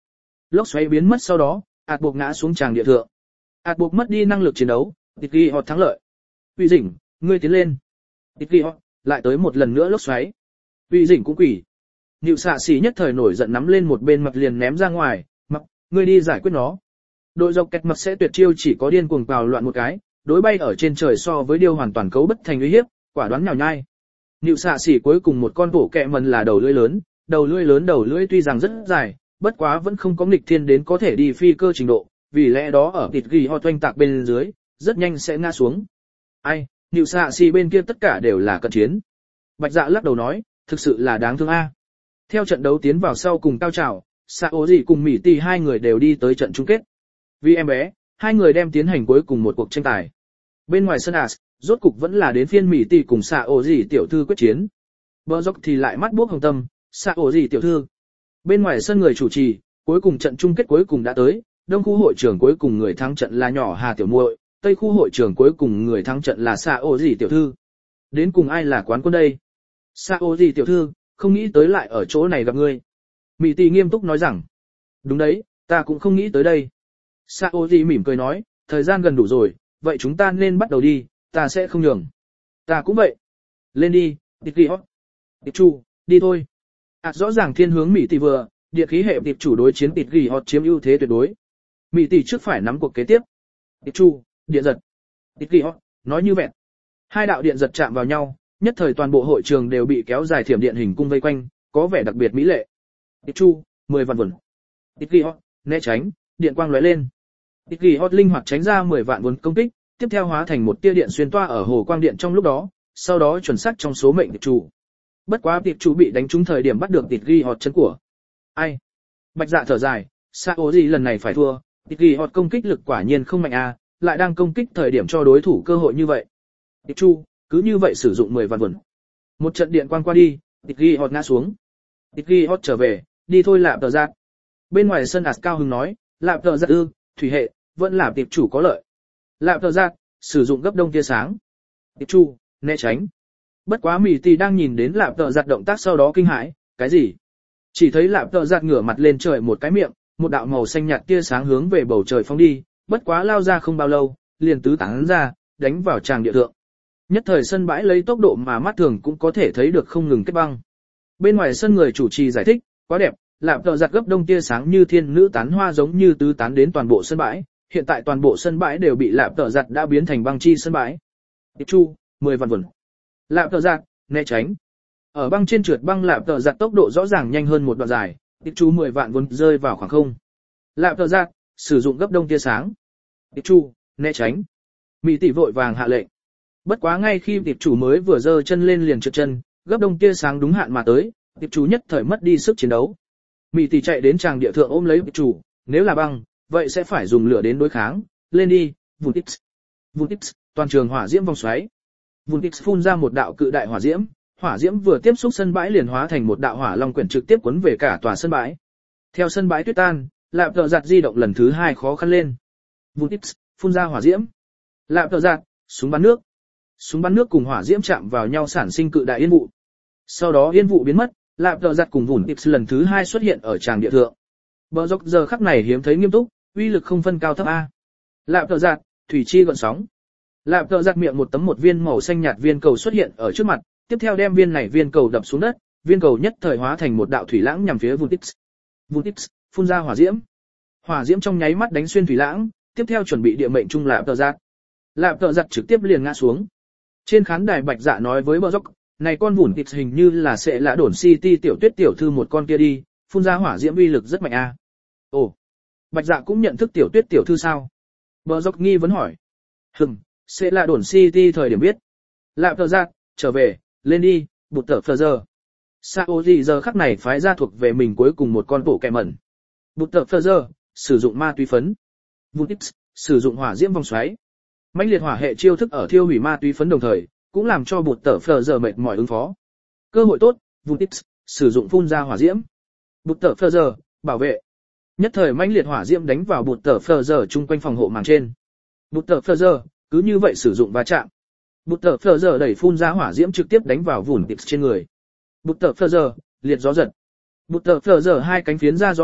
[SPEAKER 1] Lốc xoáy biến mất sau đó, ạt buộc ngã xuống tràng địa thượng. ạt buộc mất đi năng lực chiến đấu, tịt ghi họ thắng lợi. Uy Dĩnh, ngươi tiến lên. Tịt ghi họ, lại tới một lần nữa lốc xoáy. Uy Dĩnh cũng quỷ. Nịu xạ xỉ nhất thời nổi giận nắm lên một bên mặt liền ném ra ngoài, mặc, ngươi đi giải quyết nó. Đội dọc kẹt mặt sẽ tuyệt chiêu chỉ có điên cuồng cào loạn một cái, đối bay ở trên trời so với điêu hoàn toàn cấu bất thành uy hiếp, quả đoán nhào nhai. Nịu xạ xỉ cuối cùng một con bổ kẹ mần là đầu lưỡi lớn, đầu lưỡi lớn đầu lưỡi tuy rằng rất dài, bất quá vẫn không có nghịch thiên đến có thể đi phi cơ trình độ, vì lẽ đó ở thịt ghi ho toanh tạc bên dưới, rất nhanh sẽ ngã xuống. Ai, Nịu xạ xỉ bên kia tất cả đều là cận chiến. Bạch Dạ lắc đầu nói, thực sự là đáng thương a. Theo trận đấu tiến vào sau cùng cao trào, Sạ Ố Dị cùng Mỹ Tỷ hai người đều đi tới trận chung kết. Vì em bé, hai người đem tiến hành cuối cùng một cuộc tranh tài. Bên ngoài sân As, rốt cục vẫn là đến phiên Mỹ Tỷ cùng Sạ Ố Dị tiểu thư quyết chiến. Bờ dốc thì lại mắt buốc hồng tâm, Sạ Ố Dị tiểu thư. Bên ngoài sân người chủ trì, cuối cùng trận chung kết cuối cùng đã tới, đông khu hội trưởng cuối cùng người thắng trận là nhỏ Hà tiểu muội, tây khu hội trưởng cuối cùng người thắng trận là Sạ Ố Dị tiểu thư. Đến cùng ai là quán quân đây? Sạ Ố Dị tiểu thư, không nghĩ tới lại ở chỗ này gặp ngươi. Mỹ Tỷ nghiêm túc nói rằng, đúng đấy, ta cũng không nghĩ tới đây. Sạ Ố Dị mỉm cười nói, thời gian gần đủ rồi, vậy chúng ta nên bắt đầu đi, ta sẽ không nhường. Ta cũng vậy. Lên đi, Tịt Ghi Hót. Tiệp chủ, đi thôi. À, rõ ràng thiên hướng Mỹ Tỷ vừa, địa khí hệ tiệp chủ đối chiến Tịt Ghi Hót chiếm ưu thế tuyệt đối. Mỹ Tỷ trước phải nắm cuộc kế tiếp. Tiệp chủ, điện giật. Tịt Ghi Hót, nói như vẹn. Hai đạo điện giật chạm vào nhau, nhất thời toàn bộ hội trường đều bị kéo dài thiểm điện hình cung vây quanh, có vẻ đặc biệt mỹ lệ. Tiệp chủ, mười vạn vốn. Tịt Ghi Hót, né tránh, điện quang lóe lên. Tịt Ghi Hót linh hoạt tránh ra mười vạn vốn công kích, tiếp theo hóa thành một tia điện xuyên toa ở hồ quang điện trong lúc đó, sau đó chuẩn xác trong số mệnh tiệp chủ. Bất quá tiệp chủ bị đánh trúng thời điểm bắt được Tịt Ghi Hót chân của. Ai? Bạch Dạ thở dài, Sạ Ố Dị lần này phải thua, Tịt Ghi Hót công kích lực quả nhiên không mạnh a, lại đang công kích thời điểm cho đối thủ cơ hội như vậy. Tiệp chủ, cứ như vậy sử dụng mười vạn vốn. Một trận điện quang qua đi, Tịt Ghi Hót ngã xuống. Tịt Ghi Hót trở về, đi thôi Lạp Tờ Giác. Bên ngoài sân As cao hứng nói, Lạp Tờ Giác ư, thủy hệ, vẫn là tiệp chủ có lợi. Lạp Tờ Giác, sử dụng gấp đông tia sáng. Tiệp chủ, né tránh. Bất quá Mỹ Tỷ đang nhìn đến Lạp Tờ Giác động tác sau đó kinh hãi, cái gì? Chỉ thấy Lạp Tờ Giác ngửa mặt lên trời một cái miệng, một đạo màu xanh nhạt tia sáng hướng về bầu trời phóng đi, bất quá lao ra không bao lâu, liền tứ tán ra, đánh vào tràng địa thượng. Nhất thời sân bãi lấy tốc độ mà mắt thường cũng có thể thấy được không ngừng kết băng. Bên ngoài sân người chủ trì giải thích, quá đẹp, Lạp Tờ Giác gấp đông tia sáng như thiên nữ tán hoa giống như tứ tán đến toàn bộ sân bãi, hiện tại toàn bộ sân bãi đều bị Lạp Tờ Giác đã biến thành băng chi sân bãi. Tiệp chủ, mười vạn vốn. Lạp Tờ Giác, né tránh. Ở băng trên trượt băng Lạp Tờ Giác tốc độ rõ ràng nhanh hơn một đoạn dài, tiệp chủ mười vạn vốn rơi vào khoảng không. Lạp Tờ Giác, sử dụng gấp đông tia sáng. Tiệp chủ, né tránh. Mỹ Tỷ vội vàng hạ lệnh. Bất quá ngay khi tiệp chủ mới vừa giơ chân lên liền trượt chân, gấp đông tia sáng đúng hạn mà tới, tiệp chủ nhất thời mất đi sức chiến đấu. Mỹ Tỷ chạy đến tràng địa thượng ôm lấy tiệp chủ, nếu là băng, vậy sẽ phải dùng lửa đến đối kháng, lên đi, Vuntix. Vuntix, toàn trường hỏa diễm vòng xoáy. Vuntix phun ra một đạo cự đại hỏa diễm, hỏa diễm vừa tiếp xúc sân bãi liền hóa thành một đạo hỏa long quyển trực tiếp cuốn về cả tòa sân bãi. Theo sân bãi tuyết tan, Lạp Tờ Giác di động lần thứ hai khó khăn lên. Vuntix, phun ra hỏa diễm. Lạp Tờ Giác, súng bắn nước. Súng bắn nước cùng hỏa diễm chạm vào nhau sản sinh cự đại yên vụ. Sau đó yên vụ biến mất, Lạp Tờ Giác cùng Vuntix lần thứ hai xuất hiện ở tràng địa thượng. Bờ dốc giờ khắc này hiếm thấy nghiêm túc, uy lực không phân cao thấp a. Lạp Tờ Giác, thủy chi gợn sóng. Lạp Tờ Giác miệng một tấm một viên màu xanh nhạt viên cầu xuất hiện ở trước mặt, tiếp theo đem viên này viên cầu đập xuống đất, viên cầu nhất thời hóa thành một đạo thủy lãng nhằm phía Vuntix. Vuntix phun ra hỏa diễm. Hỏa diễm trong nháy mắt đánh xuyên thủy lãng, tiếp theo chuẩn bị địa mệnh trung Lạp Tờ Giác. Lạp Tờ Giác trực tiếp liền ngã xuống. Trên khán đài Bạch Dạ nói với Bờ dốc, này con Vuntix hình như là sẽ lã đồn City tiểu tuyết tiểu thư một con kia đi, phun ra hỏa diễm uy lực rất mạnh a. Ồ, Bạch Dạ cũng nhận thức tiểu tuyết tiểu thư sao? Bờ dốc nghi vấn hỏi. Hừm, sẽ là đồn City thời điểm biết. Lạp Tờ Giác, trở về, lên đi, bụt tờ phờ giờ. Sạ Ố Dị giờ khắc này phái ra thuộc về mình cuối cùng một con bộ kẹ mẩn. Bụt tờ phờ giờ, sử dụng ma túy phấn. Vuntix, sử dụng hỏa diễm vòng xoáy. Mãnh liệt hỏa hệ chiêu thức ở thiêu hủy ma túy phấn đồng thời, cũng làm cho bụt tờ phờ giờ mệt mỏi ứng phó. Cơ hội tốt, Vuntix, sử dụng phun ra hỏa diễm. Bụt tờ phờ giờ, bảo vệ. Nhất thời mãnh liệt hỏa diễm đánh vào bụt tờ phờ giờ chung quanh phòng hộ màng trên. Bụt tờ phờ giờ, cứ như vậy sử dụng va chạm. Bụt tờ phờ giờ đẩy phun ra hỏa diễm trực tiếp đánh vào Vuntix trên người. Bụt tờ phờ giờ, liệt gió giật. Bụt tờ phờ giờ hai cánh phiến ra gió mạnh,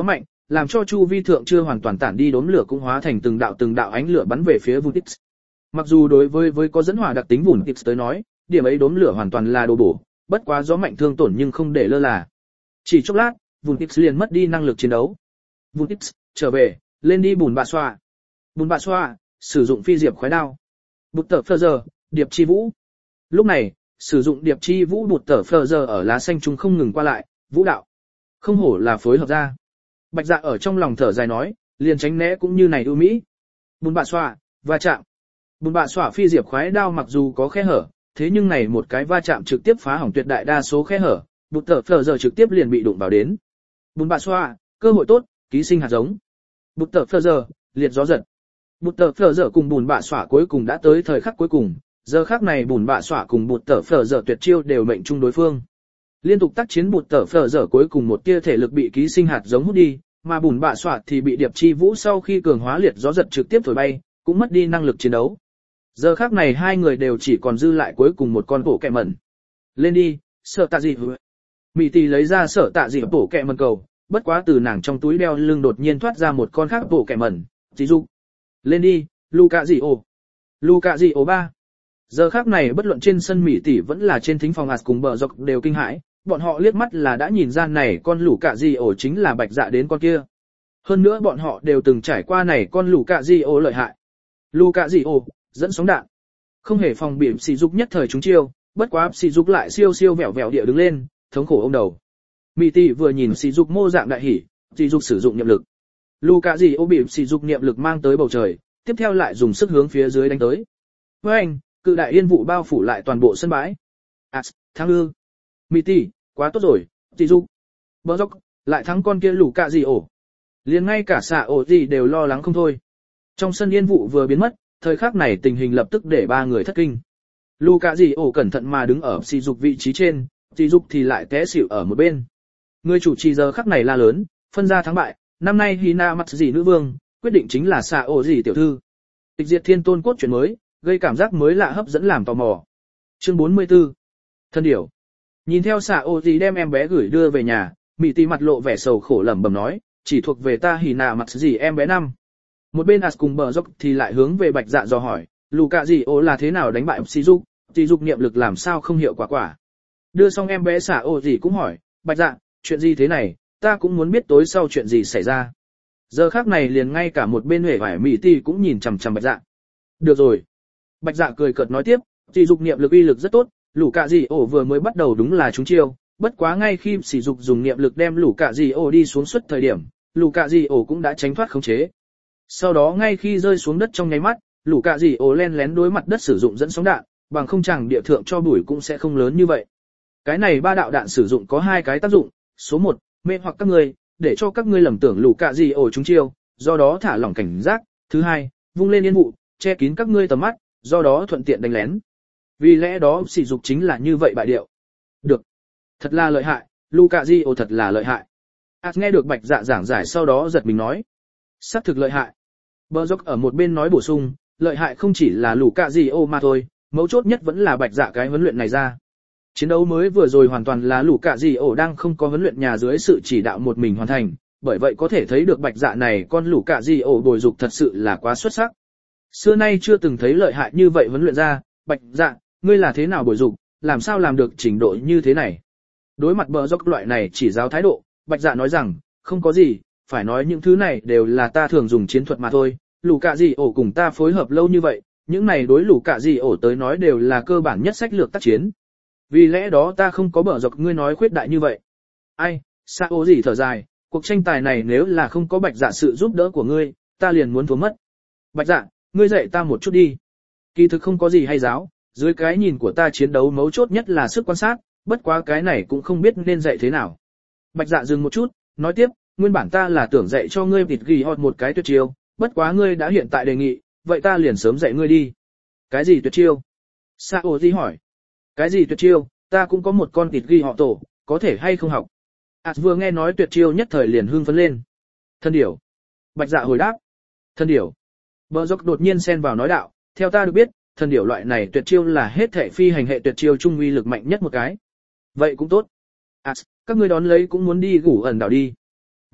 [SPEAKER 1] làm cho chu vi thượng chưa hoàn toàn tản đi đốm lửa cũng hóa thành từng đạo từng đạo ánh lửa bắn về phía Vun X. Mặc dù đối với với có dẫn hỏa đặc tính Vun X tới nói, điểm ấy đốm lửa hoàn toàn là đồ bổ, bất quá gió mạnh thương tổn nhưng không để lơ là. Chỉ chốc lát, Vun X liền mất đi năng lực chiến đấu. Vun X, trở về, lên đi bùn bạ xoa. Bùn bạ xoa, sử dụng phi diệp khoái đao. Bụt tở phơ giờ, điệp chi vũ. Lúc này, sử dụng điệp chi vũ bụt tở phơ giờ ở lá xanh trung không ngừng qua lại, vũ đạo. Không hổ là phối hợp ra. Bạch Dạ ở trong lòng thở dài nói, liền tránh né cũng như này ưu mỹ. Bùn bạ xoa, va chạm. Bùn bạ xoa phi diệp khoái đao mặc dù có khe hở, thế nhưng này một cái va chạm trực tiếp phá hỏng tuyệt đại đa số khe hở, bụt tở phơ giờ trực tiếp liền bị đụng vào đến. Bùn bạ xoa, cơ hội tốt, ký sinh hạt giống. Bụt tở phơ giờ, liệt gió giật. Bụt tở phở dở cùng bùn bạ xỏa cuối cùng đã tới thời khắc cuối cùng, giờ khắc này bùn bạ xỏa cùng bụt tở phở dở tuyệt chiêu đều mệnh chung đối phương. Liên tục tác chiến bụt tở phở dở cuối cùng một tia thể lực bị ký sinh hạt giống hút đi, mà bùn bạ xỏa thì bị điệp chi vũ sau khi cường hóa liệt gió giật trực tiếp thổi bay, cũng mất đi năng lực chiến đấu. Giờ khắc này hai người đều chỉ còn dư lại cuối cùng một con bổ kẹ mẩn. Lên đi, sợ tạ gì? Mị Tỷ lấy ra sợ tạ gì bổ kẹ mẩn cầu, bất quá từ nàng trong túi đeo lưng đột nhiên thoát ra một con khác bổ kẹ mẩn, chỉ dục. Lên đi, Luca Di ô. Luca Di ô ba. Giờ khắc này bất luận trên sân Mỹ tỷ vẫn là trên thính phòng As cùng bờ dọc đều kinh hãi, bọn họ liếc mắt là đã nhìn ra này con Luca Di ô chính là Bạch Dạ đến con kia. Hơn nữa bọn họ đều từng trải qua này con Luca Di ô lợi hại. Luca Di ô, dẫn sóng đạn. Không hề phòng bị sỉ dục nhất thời chúng chiêu, bất quá sỉ dục lại siêu siêu vẹo vẹo địa đứng lên, thống khổ ôm đầu. Mỹ tỷ vừa nhìn sỉ dục mô dạng đại hỉ, sỉ dục sử dụng niệm lực. Luca Di ô bị sỉ dục niệm lực mang tới bầu trời, tiếp theo lại dùng sức hướng phía dưới đánh tới. Với anh, cự đại yên vụ bao phủ lại toàn bộ sân bãi. As, thắng ư. Mỹ tỷ, quá tốt rồi, sỉ dục. Bờ dốc, lại thắng con kia Luca Di ô. Liền ngay cả xạ ổ gì đều lo lắng không thôi. Trong sân yên vụ vừa biến mất, thời khắc này tình hình lập tức để ba người thất kinh. Luca Di ô cẩn thận mà đứng ở sỉ dục vị trí trên, sỉ dục thì lại té xỉu ở một bên. Người chủ trì giờ khắc này la lớn, phân ra thắng bại, năm nay Hina mặt gì nữ vương, quyết định chính là xạ ổ gì tiểu thư. Tịch diệt thiên tôn cốt truyện mới, gây cảm giác mới lạ hấp dẫn làm tò mò. Chương bốn mươi tư. Thân điểu. Nhìn theo xạ ổ gì đem em bé gửi đưa về nhà, Mỹ Tỷ mặt lộ vẻ sầu khổ lẩm bẩm nói, chỉ thuộc về ta Hina mặt gì em bé năm. Một bên As cùng bờ dốc thì lại hướng về Bạch Dạ dò hỏi, Luca Di ô là thế nào đánh bại Sỉ dục, Sỉ dục niệm lực làm sao không hiệu quả quả. Đưa xong em bé xạ ổ gì cũng hỏi, Bạch Dạ, chuyện gì thế này, ta cũng muốn biết tối sau chuyện gì xảy ra. Giờ khác này liền ngay cả một bên huệ vải Mỹ Tỷ cũng nhìn chằm chằm Bạch Dạ. Được rồi. Bạch Dạ cười cợt nói tiếp, Sỉ dục niệm lực uy lực rất tốt, Luca Di ô vừa mới bắt đầu đúng là trúng chiêu, bất quá ngay khi Sỉ dục dùng niệm lực đem Luca Di ô đi xuống suốt thời điểm, Luca Di ô cũng đã tránh thoát khống chế. Sau đó ngay khi rơi xuống đất trong nháy mắt, Luca Di ô len lén đối mặt đất sử dụng dẫn sóng đạn, bằng không chẳng địa thượng cho bụi cũng sẽ không lớn như vậy. Cái này ba đạo đạn sử dụng có hai cái tác dụng, số một, mê hoặc các ngươi, để cho các ngươi lầm tưởng Luca Di ô trúng chiêu, do đó thả lỏng cảnh giác, thứ hai, vung lên yên vụ, che kín các ngươi tầm mắt, do đó thuận tiện đánh lén. Vì lẽ đó sử dụng chính là như vậy bại điệu. Được. Thật là lợi hại, Luca Di ô thật là lợi hại. As nghe được Bạch Dạ giảng giải sau đó giật mình nói. Sắc thực lợi hại. Bờ dốc ở một bên nói bổ sung, lợi hại không chỉ là Luca Di ô mà thôi, mấu chốt nhất vẫn là Bạch Dạ cái huấn luyện này ra. Chiến đấu mới vừa rồi hoàn toàn là Luca Di ô đang không có huấn luyện nhà dưới sự chỉ đạo một mình hoàn thành, bởi vậy có thể thấy được Bạch Dạ này con Luca Di ô bồi dục thật sự là quá xuất sắc. Xưa nay chưa từng thấy lợi hại như vậy huấn luyện ra, Bạch Dạ, ngươi là thế nào bồi dục, làm sao làm được trình độ như thế này? Đối mặt bờ dốc loại này chỉ giáo thái độ, Bạch Dạ nói rằng, không có gì, phải nói những thứ này đều là ta thường dùng chiến thuật mà thôi, Luca Di ô cùng ta phối hợp lâu như vậy, những này đối Luca Di ô tới nói đều là cơ bản nhất sách lược tác chiến. Vì lẽ đó ta không có bở dọc ngươi nói khuyết đại như vậy. Ai, sao gì thở dài, cuộc tranh tài này nếu là không có Bạch Dạ sự giúp đỡ của ngươi, ta liền muốn thua mất. Bạch Dạ, ngươi dạy ta một chút đi. Kỳ thực không có gì hay giáo, dưới cái nhìn của ta chiến đấu mấu chốt nhất là sức quan sát, bất quá cái này cũng không biết nên dạy thế nào. Bạch Dạ dừng một chút, nói tiếp, nguyên bản ta là tưởng dạy cho ngươi vịt ghi hot một cái tuyệt chiêu, bất quá ngươi đã hiện tại đề nghị, vậy ta liền sớm dạy ngươi đi. Cái gì tuyệt chiêu? Sao gì hỏi. Cái gì tuyệt chiêu, ta cũng có một con vịt ghi họ tổ, có thể hay không học. As vừa nghe nói tuyệt chiêu nhất thời liền hưng phấn lên. Thân điểu. Bạch Dạ hồi đáp. Thân điểu. Bờ dốc đột nhiên xen vào nói đạo, theo ta được biết, thần điểu loại này tuyệt chiêu là hết thể phi hành hệ tuyệt chiêu trung uy lực mạnh nhất một cái. Vậy cũng tốt. As, các ngươi đón lấy cũng muốn đi gủ ẩn đảo đi.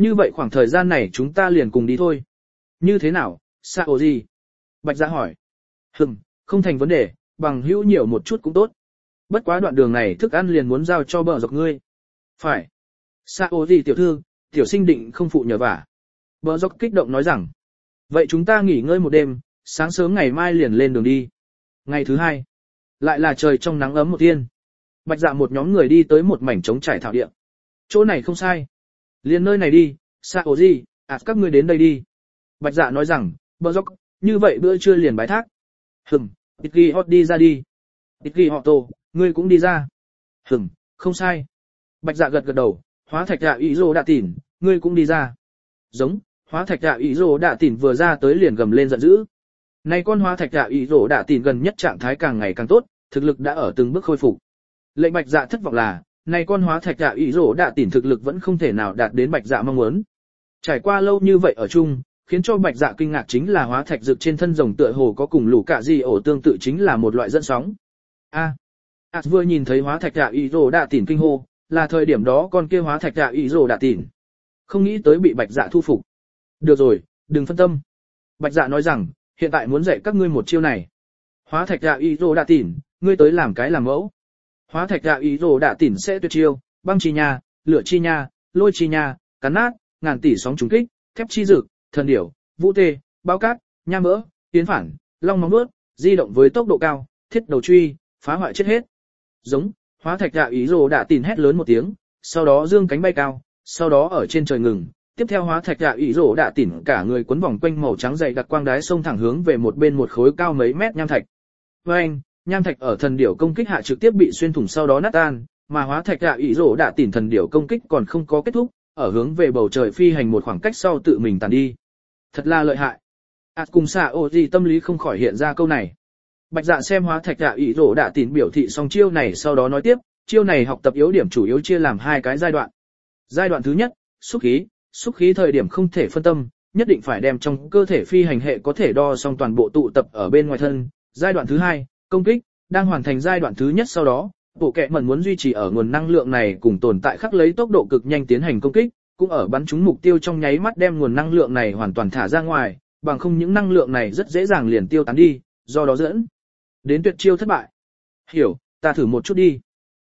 [SPEAKER 1] Như vậy khoảng thời gian này chúng ta liền cùng đi thôi. Như thế nào, sao gì? Bạch Dạ hỏi. Hừm, không thành vấn đề, bằng hữu nhiều một chút cũng tốt. Bất quá đoạn đường này thức ăn liền muốn giao cho bờ dọc ngươi. Phải. Sao gì tiểu thư, tiểu sinh định không phụ nhờ vả. Bờ dọc kích động nói rằng. Vậy chúng ta nghỉ ngơi một đêm, sáng sớm ngày mai liền lên đường đi. Ngày thứ hai, lại là trời trong nắng ấm một thiên. Bạch Dạ một nhóm người đi tới một mảnh trống trải thảo địa. Chỗ này không sai. Liền nơi này đi, sao gì, à các ngươi đến đây đi. Bạch Dạ nói rằng, bờ dốc, như vậy bữa trưa liền bái thác. Hừm, Tịch Ghi Hot đi ra đi. Tịch Ghi Hot Tô, ngươi cũng đi ra. Hừm, không sai. Bạch Dạ gật gật đầu, hóa thạch dạ ý rồ đạ tỉn, ngươi cũng đi ra. Giống, hóa thạch dạ ý rồ đạ tỉn vừa ra tới liền gầm lên giận dữ. Này con hóa thạch dạ ý rồ đạ tỉn gần nhất trạng thái càng ngày càng tốt, thực lực đã ở từng bước khôi phục. Lệnh Bạch Dạ thất vọng là, này con hóa thạch dạ ý rồ đạ tỉn thực lực vẫn không thể nào đạt đến Bạch Dạ mong muốn. Trải qua lâu như vậy ở chung, khiến cho Bạch Dạ kinh ngạc chính là hóa thạch dược trên thân rồng tựa hồ có cùng lũ cả gì ổ tương tự chính là một loại dẫn sóng. A. À, vừa nhìn thấy hóa thạch dạ ý rồ đạ tỉn kinh hô, là thời điểm đó con kia hóa thạch dạ ý rồ đạ tỉn. Không nghĩ tới bị Bạch Dạ thu phục. Được rồi, đừng phân tâm. Bạch Dạ nói rằng, hiện tại muốn dạy các ngươi một chiêu này. Hóa thạch dạ ý rồ đạ tỉn, ngươi tới làm cái làm mẫu. Hóa thạch dạ ý rồ đạ tỉn sẽ tuyệt chiêu, băng chi nha, lửa chi nha, lôi chi nha, cắn nát, ngàn tỷ sóng trùng kích, thép chi dực, thần điểu, vũ tê, bao cát, nha mỡ, tiến phản, long móng nuốt, di động với tốc độ cao, thiết đầu truy, phá hoại chết hết. Giống, hóa thạch dạ ý rồ đạ tỉn hét lớn một tiếng, sau đó dương cánh bay cao, sau đó ở trên trời ngừng. Tiếp theo hóa thạch dạ ý rồ đạ tỉn cả người quấn vòng quanh màu trắng dày đặc quang đái xông thẳng hướng về một bên một khối cao mấy mét nham thạch. Với anh, nham thạch ở thần điểu công kích hạ trực tiếp bị xuyên thủng sau đó nát tan, mà hóa thạch dạ ý rồ đạ tỉn thần điểu công kích còn không có kết thúc, ở hướng về bầu trời phi hành một khoảng cách sau tự mình tàn đi. Thật là lợi hại. À cùng xạ ô gì tâm lý không khỏi hiện ra câu này. Bạch Dạ xem hóa thạch dạ ý rồ đạ tỉn biểu thị xong chiêu này sau đó nói tiếp, chiêu này học tập yếu điểm chủ yếu chia làm hai cái giai đoạn. Giai đoạn thứ nhất, xúc khí, xúc khí thời điểm không thể phân tâm, nhất định phải đem trong cơ thể phi hành hệ có thể đo xong toàn bộ tụ tập ở bên ngoài thân. Giai đoạn thứ hai, công kích, đang hoàn thành giai đoạn thứ nhất sau đó, bộ kệ mẩn muốn duy trì ở nguồn năng lượng này cùng tồn tại khắc lấy tốc độ cực nhanh tiến hành công kích, cũng ở bắn trúng mục tiêu trong nháy mắt đem nguồn năng lượng này hoàn toàn thả ra ngoài, bằng không những năng lượng này rất dễ dàng liền tiêu tán đi, do đó dẫn đến tuyệt chiêu thất bại. Hiểu, ta thử một chút đi.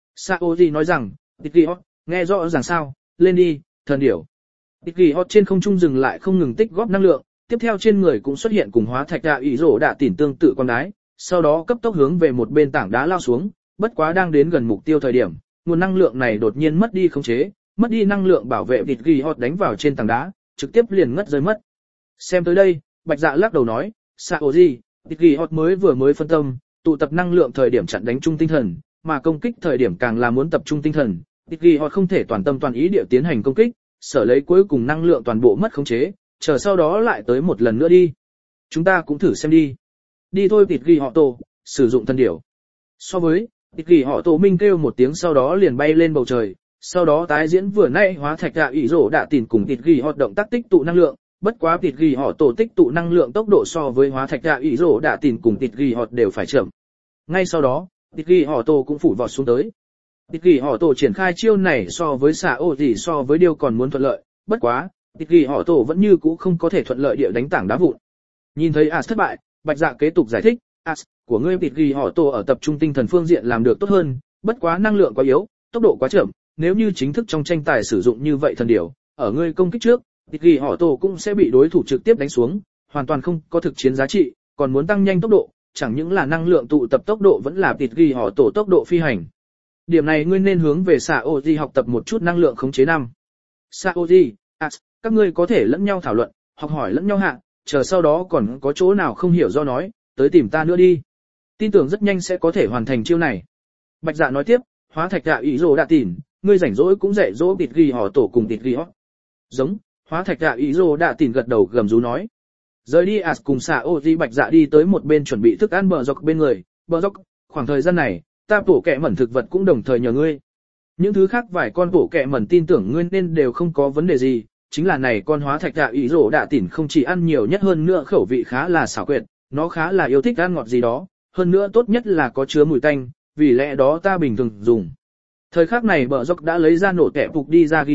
[SPEAKER 1] Saoji nói rằng, Tikriot, nghe rõ ràng sao, lên đi, thần điểu. Tikriot trên không trung dừng lại không ngừng tích góp năng lượng, tiếp theo trên người cũng xuất hiện cùng hóa thạch dạ ý rồ đạ tỉn tương tự con đái, sau đó cấp tốc hướng về một bên tảng đá lao xuống, bất quá đang đến gần mục tiêu thời điểm, nguồn năng lượng này đột nhiên mất đi khống chế, mất đi năng lượng bảo vệ Tikriot đánh vào trên tảng đá, trực tiếp liền ngất rơi mất. Xem tới đây, Bạch Dạ lắc đầu nói, Saoji, Tikriot mới vừa mới phân tâm, tụ tập năng lượng thời điểm chặn đánh trung tinh thần, mà công kích thời điểm càng là muốn tập trung tinh thần, Tikriot không thể toàn tâm toàn ý địa tiến hành công kích, sở lấy cuối cùng năng lượng toàn bộ mất khống chế, chờ sau đó lại tới một lần nữa đi. Chúng ta cũng thử xem đi. Đi thôi Tikriot tổ, sử dụng thần điểu. So với, Tikriot tổ minh kêu một tiếng sau đó liền bay lên bầu trời, sau đó tái diễn vừa nãy hóa thạch dạ ý rồ đạ tỉn cùng Tikriot động tác tích tụ năng lượng. Bất quá Tikriot tổ tích tụ năng lượng tốc độ so với hóa thạch dạ ý rồ đạ tỉn cùng Tikriot đều phải chậm. Ngay sau đó, Tikriot tổ cũng phủ vọt xuống tới. Tikriot tổ triển khai chiêu này so với xạ ô gì so với điều còn muốn thuận lợi, bất quá, Tikriot tổ vẫn như cũ không có thể thuận lợi địa đánh tảng đá vụn. Nhìn thấy As thất bại, Bạch Dạ kế tục giải thích, As của ngươi Tikriot tổ ở tập trung tinh thần phương diện làm được tốt hơn, bất quá năng lượng quá yếu, tốc độ quá chậm, nếu như chính thức trong tranh tài sử dụng như vậy thần điểu, ở ngươi công kích trước, Tikriot tổ cũng sẽ bị đối thủ trực tiếp đánh xuống, hoàn toàn không có thực chiến giá trị, còn muốn tăng nhanh tốc độ, chẳng những là năng lượng tụ tập tốc độ vẫn là Tikriot tổ tốc độ phi hành. Điểm này ngươi nên hướng về Saoji học tập một chút năng lượng khống chế năm. Saoji, As, các ngươi có thể lẫn nhau thảo luận, học hỏi lẫn nhau hạ, chờ sau đó còn có chỗ nào không hiểu do nói, tới tìm ta nữa đi. Tin tưởng rất nhanh sẽ có thể hoàn thành chiêu này. Bạch Dạ nói tiếp, hóa thạch dạ ý rồ đạ tỉn, ngươi rảnh rỗi cũng dạy dỗ Tikriot tổ cùng Tikriot. Giống, hóa thạch dạ ý rồ đạ tỉn gật đầu gầm rú nói. Rời đi As cùng Saoji Bạch Dạ đi tới một bên chuẩn bị thức ăn bờ dọc bên người, bờ dọc, khoảng thời gian này, ta bổ kẹ mẩn thực vật cũng đồng thời nhờ ngươi. Những thứ khác vài con bổ kẹ mẩn tin tưởng ngươi nên đều không có vấn đề gì, chính là này con hóa thạch dạ ý rồ đạ tỉn không chỉ ăn nhiều nhất hơn nữa khẩu vị khá là xảo quyệt, nó khá là yêu thích ăn ngọt gì đó, hơn nữa tốt nhất là có chứa mùi tanh, vì lẽ đó ta bình thường dùng. Thời khắc này bờ dốc đã lấy ra nổ kẹ phục đi ra ghi chép,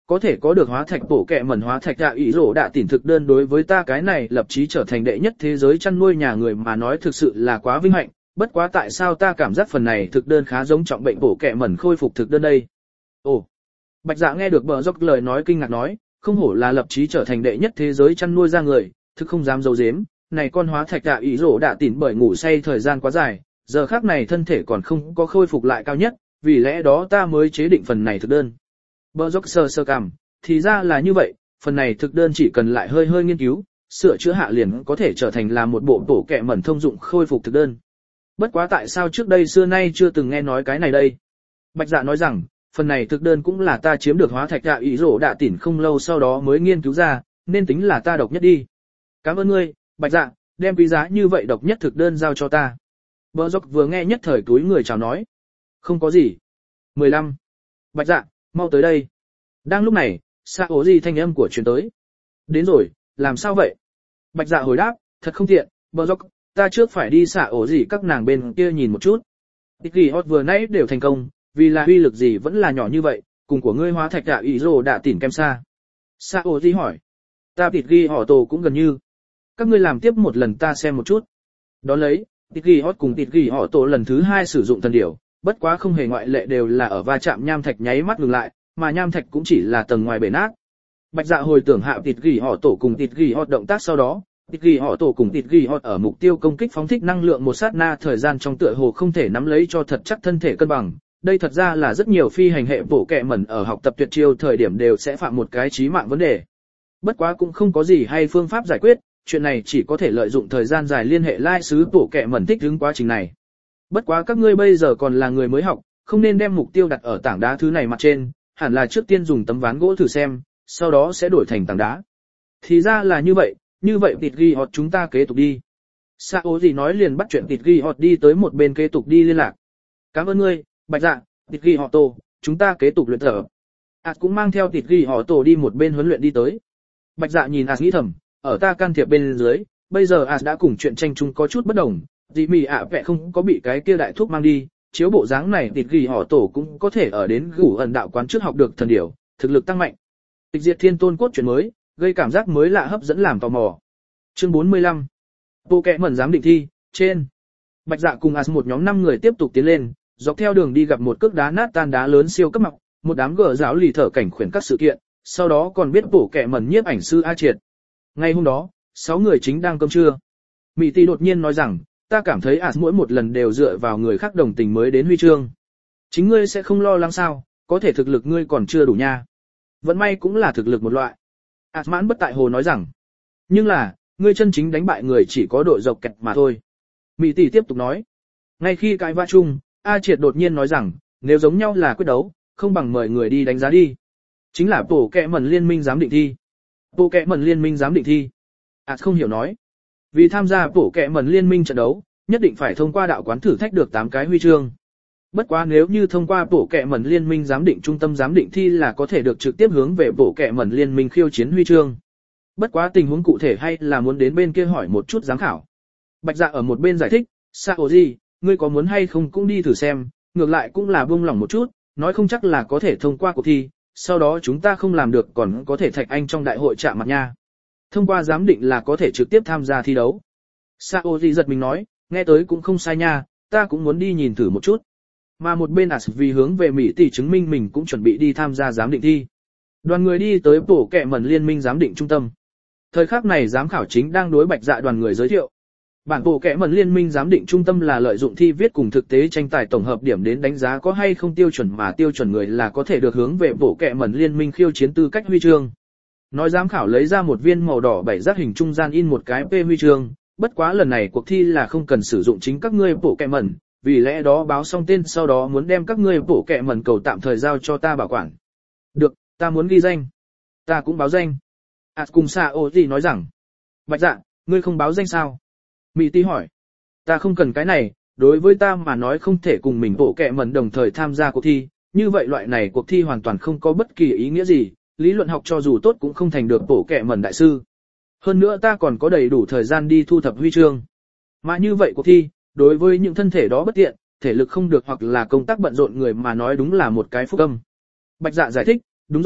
[SPEAKER 1] có thể có được hóa thạch bổ kẹ mẩn hóa thạch dạ ý rổ đạ tỉn thực đơn đối với ta cái này lập chí trở thành đệ nhất thế giới chăn nuôi nhà người mà nói thực sự là quá vinh hạnh, bất quá tại sao ta cảm giác phần này thực đơn khá giống trọng bệnh bổ kẹ mẩn khôi phục thực đơn đây. Ồ, Bạch Dạ nghe được bờ dốc lời nói kinh ngạc nói, không hổ là lập chí trở thành đệ nhất thế giới chăn nuôi ra người, thực không dám giấu giếm, này con hóa thạch dạ ý rổ đạ tỉn bởi ngủ say thời gian quá dài, giờ khác này thân thể còn không có khôi phục lại cao nhất, vì lẽ đó ta mới chế định phần này thực đơn. Bờ dốc sơ sơ cảm, thì ra là như vậy, phần này thực đơn chỉ cần lại hơi hơi nghiên cứu, sửa chữa hạ liền có thể trở thành là một bộ bổ kẹ mẩn thông dụng khôi phục thực đơn. Bất quá tại sao trước đây xưa nay chưa từng nghe nói cái này đây? Bạch Dạ nói rằng, phần này thực đơn cũng là ta chiếm được hóa thạch dạ ý rổ đạ tỉn không lâu sau đó mới nghiên cứu ra, nên tính là ta độc nhất đi. Cảm ơn ngươi, Bạch Dạ, đem quý giá như vậy độc nhất thực đơn giao cho ta. Bờ dốc vừa nghe nhất thời túi người chào nói. Không có gì. mười lăm. Bạch Dạ, mau tới đây. Đang lúc này, Sa ố gì thanh âm của truyền tới. Đến rồi, làm sao vậy? Bạch Dạ hồi đáp, thật không tiện, bờ dốc, ta trước phải đi xả ổ gì các nàng bên kia nhìn một chút. Tịch ghi hot vừa nãy đều thành công, vì là uy lực gì vẫn là nhỏ như vậy, cùng của ngươi hóa thạch dạ ý rồ đã tỉn kem xa. Sa ổ gì hỏi. Ta tịch ghi họ tổ cũng gần như. Các ngươi làm tiếp một lần ta xem một chút. Đó lấy, tịch ghi hot cùng tịch ghi họ tổ lần thứ hai sử dụng thần điểu, bất quá không hề ngoại lệ đều là ở va chạm nham thạch nháy mắt ngừng lại, mà nham thạch cũng chỉ là tầng ngoài bể nát. Bạch Dạ hồi tưởng hạ tịt gỉ họ tổ cùng tịt gỉ họ động tác sau đó, tịt gỉ họ tổ cùng tịt gỉ họ ở mục tiêu công kích phóng thích năng lượng một sát na thời gian trong tựa hồ không thể nắm lấy cho thật chắc thân thể cân bằng. Đây thật ra là rất nhiều phi hành hệ bổ kẹ mẩn ở học tập tuyệt chiêu thời điểm đều sẽ phạm một cái chí mạng vấn đề. Bất quá cũng không có gì hay phương pháp giải quyết, chuyện này chỉ có thể lợi dụng thời gian dài liên hệ lai sứ bổ kẹ mẩn thích ứng quá trình này. Bất quá các ngươi bây giờ còn là người mới học, không nên đem mục tiêu đặt ở tảng đá thứ này mặt trên, hẳn là trước tiên dùng tấm ván gỗ thử xem, sau đó sẽ đổi thành tảng đá. Thì ra là như vậy, như vậy tịt ghi họt chúng ta kế tục đi. Sa ố gì nói liền bắt chuyện tịt ghi họt đi tới một bên kế tục đi liên lạc. Cảm ơn ngươi, Bạch Dạ, tịt ghi họ tổ, chúng ta kế tục luyện tập. Ảt cũng mang theo tịt ghi họ tổ đi một bên huấn luyện đi tới. Bạch Dạ nhìn Ảt nghĩ thầm, ở ta can thiệp bên dưới, bây giờ Ảt đã cùng chuyện tranh chung có chút bất đồng, dì mì ạ vẹ không có bị cái kia đại thuốc mang đi, chiếu bộ dáng này tịt ghi họ tổ cũng có thể ở đến gủ ẩn đạo quán trước học được thần điểu, thực lực tăng mạnh. Tịch diệt thiên tôn cốt truyện mới, gây cảm giác mới lạ hấp dẫn làm tò mò. Chương bốn mươi lăm. Bộ kệ mẩn giám định thi, trên. Bạch Dạ cùng As một nhóm năm người tiếp tục tiến lên, dọc theo đường đi gặp một cước đá nát tan đá lớn siêu cấp mọc, một đám gở giáo lì thở cảnh khuyển các sự kiện, sau đó còn biết bộ kệ mẩn nhiếp ảnh sư A Triệt. Ngay hôm đó, sáu người chính đang cơm trưa. Mỹ Tỷ đột nhiên nói rằng, ta cảm thấy As mỗi một lần đều dựa vào người khác đồng tình mới đến huy chương. Chính ngươi sẽ không lo lắng sao, có thể thực lực ngươi còn chưa đủ nha. Vẫn may cũng là thực lực một loại. As mãn bất tại hồ nói rằng, nhưng là, ngươi chân chính đánh bại người chỉ có đội dọc kẹt mà thôi. Mỹ Tỷ tiếp tục nói, ngay khi cãi vã chung, A Triệt đột nhiên nói rằng, nếu giống nhau là quyết đấu, không bằng mời người đi đánh giá đi. Chính là bộ kệ mẩn liên minh giám định thi. Bộ kệ mẩn liên minh giám định thi. As không hiểu nói, vì tham gia bộ kệ mẩn liên minh trận đấu, nhất định phải thông qua đạo quán thử thách được tám cái huy chương. Bất quá nếu như thông qua bộ kệ mẩn liên minh giám định trung tâm giám định thi là có thể được trực tiếp hướng về bộ kệ mẩn liên minh khiêu chiến huy chương. Bất quá tình huống cụ thể hay là muốn đến bên kia hỏi một chút giám khảo. Bạch Dạ ở một bên giải thích, Saoji, ngươi có muốn hay không cũng đi thử xem, ngược lại cũng là buông lỏng một chút, nói không chắc là có thể thông qua cuộc thi, sau đó chúng ta không làm được còn có thể thạch anh trong đại hội chạm mặt nha. Thông qua giám định là có thể trực tiếp tham gia thi đấu. Saoji giật mình nói, nghe tới cũng không sai nha, ta cũng muốn đi nhìn thử một chút. Mà một bên As vì hướng về Mỹ Tỷ chứng minh mình cũng chuẩn bị đi tham gia giám định thi. Đoàn người đi tới bộ kệ mẩn liên minh giám định trung tâm. Thời khắc này giám khảo chính đang đối Bạch Dạ đoàn người giới thiệu. Bản bộ kệ mẩn liên minh giám định trung tâm là lợi dụng thi viết cùng thực tế tranh tài tổng hợp điểm đến đánh giá có hay không tiêu chuẩn mà tiêu chuẩn người là có thể được hướng về bộ kệ mẩn liên minh khiêu chiến tư cách huy chương. Nói giám khảo lấy ra một viên màu đỏ bảy giác hình trung gian in một cái P huy chương, bất quá lần này cuộc thi là không cần sử dụng chính các ngươi bộ kệ mẩn, vì lẽ đó báo xong tên sau đó muốn đem các ngươi bộ kệ mẩn cầu tạm thời giao cho ta bảo quản. Được, ta muốn ghi danh. Ta cũng báo danh. As cùng Sao gì nói rằng, Bạch Dạ, ngươi không báo danh sao? Mỹ Tỷ hỏi. Ta không cần cái này, đối với ta mà nói không thể cùng mình bộ kệ mẩn đồng thời tham gia cuộc thi, như vậy loại này cuộc thi hoàn toàn không có bất kỳ ý nghĩa gì, lý luận học cho dù tốt cũng không thành được bộ kệ mẩn đại sư. Hơn nữa ta còn có đầy đủ thời gian đi thu thập huy chương. Mà như vậy cuộc thi, đối với những thân thể đó bất tiện, thể lực không được hoặc là công tác bận rộn người mà nói đúng là một cái phúc âm. Bạch Dạ giải thích, đúng rồi,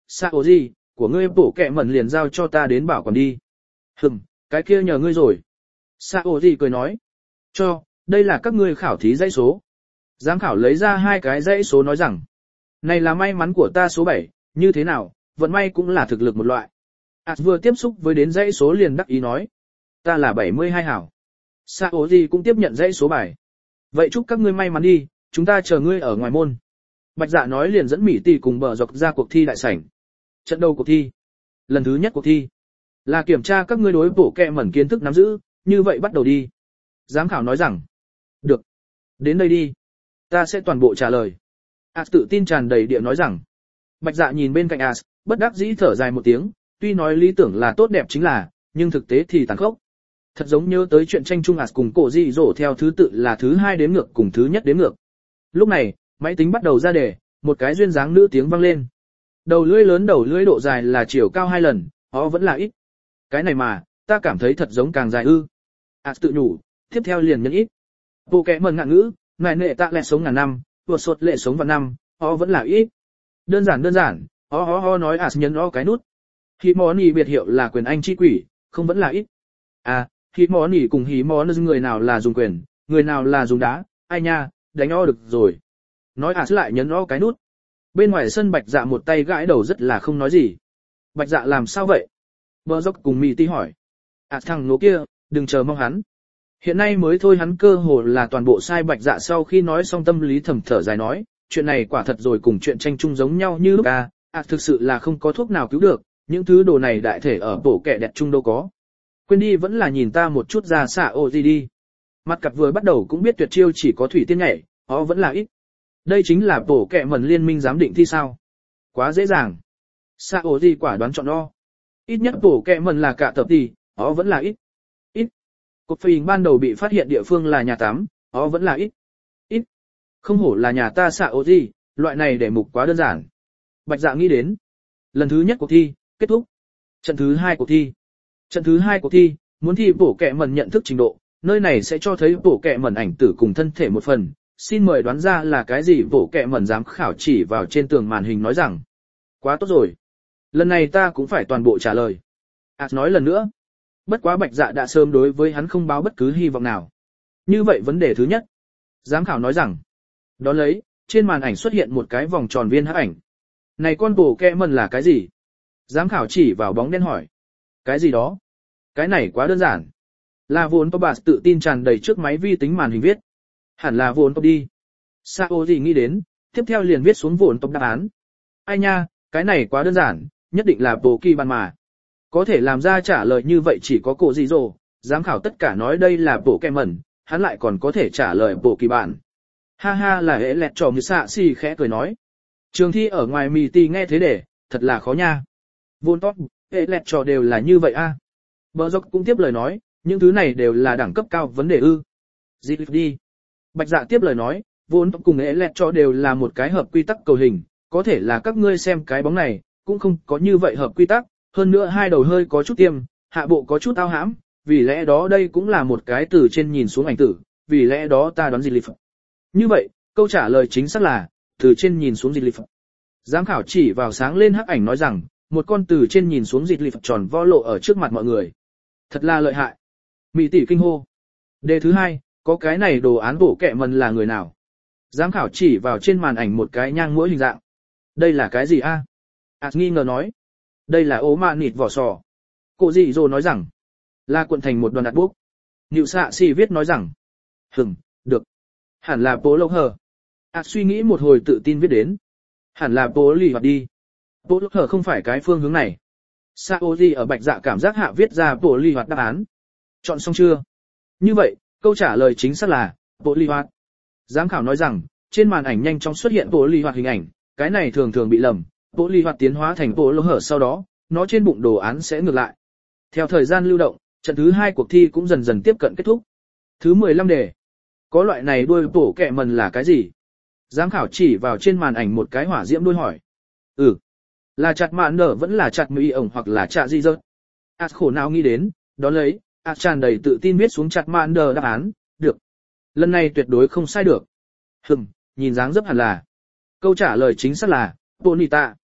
[SPEAKER 1] Sao gì, của ngươi bổ kẹ mẩn liền giao cho ta đến bảo quản đi. Hừm, cái kia nhờ ngươi rồi. Sao gì cười nói. Cho, đây là các ngươi khảo thí dãy số. Giám khảo lấy ra hai cái dãy số nói rằng, này là may mắn của ta số bảy, như thế nào, vận may cũng là thực lực một loại. Ảt vừa tiếp xúc với đến dãy số liền đắc ý nói, ta là bảy mươi hai hảo. Sao gì cũng tiếp nhận dãy số bài. Vậy chúc các ngươi may mắn đi, chúng ta chờ ngươi ở ngoài môn. Bạch Dạ nói liền dẫn Mỹ Tỷ cùng bờ dọc ra cuộc thi đại sảnh. Trận đầu cuộc thi. Lần thứ nhất cuộc thi. Là kiểm tra các ngươi đối bổ kẹ mẩn kiến thức nắm giữ, như vậy bắt đầu đi. Giám khảo nói rằng. Được. Đến đây đi. Ta sẽ toàn bộ trả lời. As tự tin tràn đầy địa nói rằng. Bạch Dạ nhìn bên cạnh As, bất đắc dĩ thở dài một tiếng, tuy nói lý tưởng là tốt đẹp chính là, nhưng thực tế thì tàn khốc. Thật giống nhớ tới chuyện tranh chung As cùng cổ dị dỗ theo thứ tự là thứ hai đếm ngược cùng thứ nhất đếm ngược. Lúc này, máy tính bắt đầu ra đề, một cái duyên dáng nữ tiếng vang lên. Đầu lưỡi lớn đầu lưỡi độ dài là chiều cao hai lần, nó vẫn là ít. Cái này mà, ta cảm thấy thật giống càng dài ư. As tự nhủ, tiếp theo liền nhấn ít. Bộ kẻ mần ngạn ngữ, này nệ tạ lẹ sống ngàn năm, vừa sột lệ sống vạn năm, nó vẫn là ít. Đơn giản đơn giản, ho ho ho nói As nhấn nó cái nút. Hí món nhì biệt hiệu là quyền anh chi quỷ, không vẫn là ít. À, hí món nhì cùng hí món người nào là dùng quyền, người nào là dùng đá, ai nha, đánh o được rồi. Nói As lại nhấn o cái nút. Bên ngoài sân Bạch Dạ một tay gãi đầu rất là không nói gì. Bạch Dạ làm sao vậy? Bờ dốc cùng Mị Ti hỏi. As thằng nố kia, đừng chờ mong hắn. Hiện nay mới thôi hắn cơ hồ là toàn bộ sai. Bạch Dạ sau khi nói xong tâm lý thầm thở dài nói, chuyện này quả thật rồi cùng chuyện tranh chung giống nhau như lúc à, As thực sự là không có thuốc nào cứu được, những thứ đồ này đại thể ở bổ kẹ đẹp chung đâu có. Quên đi vẫn là nhìn ta một chút ra xạ ô gì đi. Mặt cặp vừa bắt đầu cũng biết tuyệt chiêu chỉ có thủy tiên nhảy, nó vẫn là ít. Đây chính là bổ kẹ mẩn liên minh giám định thi sao. Quá dễ dàng. Xạ ô gì quả đoán chọn o. Ít nhất bổ kẹ mẩn là cả tập thì, nó vẫn là ít. Ít. Cột phì ban đầu bị phát hiện địa phương là nhà tắm, nó vẫn là ít. Ít. Không hổ là nhà ta xạ ô gì, loại này để mục quá đơn giản. Bạch Dạ nghĩ đến. Lần thứ nhất cuộc thi, kết thúc. Trận thứ hai cuộc thi. Trận thứ hai cuộc thi, muốn thi bổ kẹ mẩn nhận thức trình độ, nơi này sẽ cho thấy bổ kẹ mẩn ảnh tử cùng thân thể một phần. Xin mời đoán ra là cái gì. Bổ kẹ mẩn giám khảo chỉ vào trên tường màn hình nói rằng. Quá tốt rồi. Lần này ta cũng phải toàn bộ trả lời. As nói lần nữa. Bất quá Bạch Dạ đã sớm đối với hắn không báo bất cứ hy vọng nào. Như vậy vấn đề thứ nhất. Giám khảo nói rằng. Đón lấy, trên màn ảnh xuất hiện một cái vòng tròn viên hắc ảnh. Này con bổ kẹ mẩn là cái gì? Giám khảo chỉ vào bóng đen hỏi. Cái gì đó? Cái này quá đơn giản. Là vốn có bà tự tin tràn đầy trước máy vi tính màn hình viết. Hẳn là vốn top đi. Sao gì nghĩ đến, tiếp theo liền viết xuống vốn top đáp án. Ai nha, cái này quá đơn giản, nhất định là bổ kỳ bàn mà. Có thể làm ra trả lời như vậy chỉ có cổ gì rồi, giám khảo tất cả nói đây là bổ kẹ mẩn, hắn lại còn có thể trả lời bổ kỳ bản. Ha ha là hệ lẹt trò như xạ xì khẽ cười nói. Trường thi ở ngoài Mì Tì nghe thế để, thật là khó nha. Vốn top, hệ lẹt trò đều là như vậy a. À. Bờ dốc cũng tiếp lời nói, những thứ này đều là đẳng cấp cao vấn đề ư. Dịch đi. Bạch Dạ tiếp lời nói, vốn top cùng hệ lẹt trò đều là một cái hợp quy tắc cầu hình, có thể là các ngươi xem cái bóng này, cũng không có như vậy hợp quy tắc, hơn nữa hai đầu hơi có chút tiêm, hạ bộ có chút ao hãm, vì lẽ đó đây cũng là một cái từ trên nhìn xuống ảnh tử, vì lẽ đó ta đoán dịch lịch. Như vậy, câu trả lời chính xác là, từ trên nhìn xuống dịch lịch. Giám khảo chỉ vào sáng lên hắc ảnh nói rằng, một con từ trên nhìn xuống dịch lịch tròn vo lộ ở trước mặt mọi người. Thật là lợi hại. Mỹ tỷ kinh hô. Đề thứ hai, có cái này đồ án bổ kẹ mần là người nào? Giám khảo chỉ vào trên màn ảnh một cái nhang mũi hình dạng. Đây là cái gì a? À? As nghi ngờ nói. Đây là ố mạ nịt vỏ sò. Cô dị dô nói rằng. Là cuộn thành một đoàn đặt bút. Nịu xạ xì viết nói rằng. Hừm, được. Hẳn là bố lâu hờ. As suy nghĩ một hồi tự tin viết đến. Hẳn là bố lì hoạt đi. Bố lâu hờ không phải cái phương hướng này. Sao gì ở Bạch Dạ cảm giác hạ viết ra bố lì hoạt đáp án. Chọn xong chưa? Như vậy, câu trả lời chính xác là bố lì hoạt. Giám khảo nói rằng, trên màn ảnh nhanh chóng xuất hiện bố lì hoạt hình ảnh, cái này thường thường bị lầm. Bố lì hoạt tiến hóa thành bố lỗ hở sau đó, nó trên bụng đồ án sẽ ngược lại. Theo thời gian lưu động, trận thứ hai cuộc thi cũng dần dần tiếp cận kết thúc. Thứ mười lăm đề. Có loại này đuôi bổ kẹ mần là cái gì? Giám khảo chỉ vào trên màn ảnh một cái hỏa diễm đuôi hỏi. Ừ. Là chặt mạn nở vẫn là chặt mì ổng hoặc là chạ di rớt. As khổ não nghĩ đến, đó lấy, As tràn đầy tự tin viết xuống chặt mạn nở đáp án, được. Lần này tuyệt đối không sai được. Hừm, nhìn dáng dấp hẳn là. Câu trả lời chính xác là, Bonita.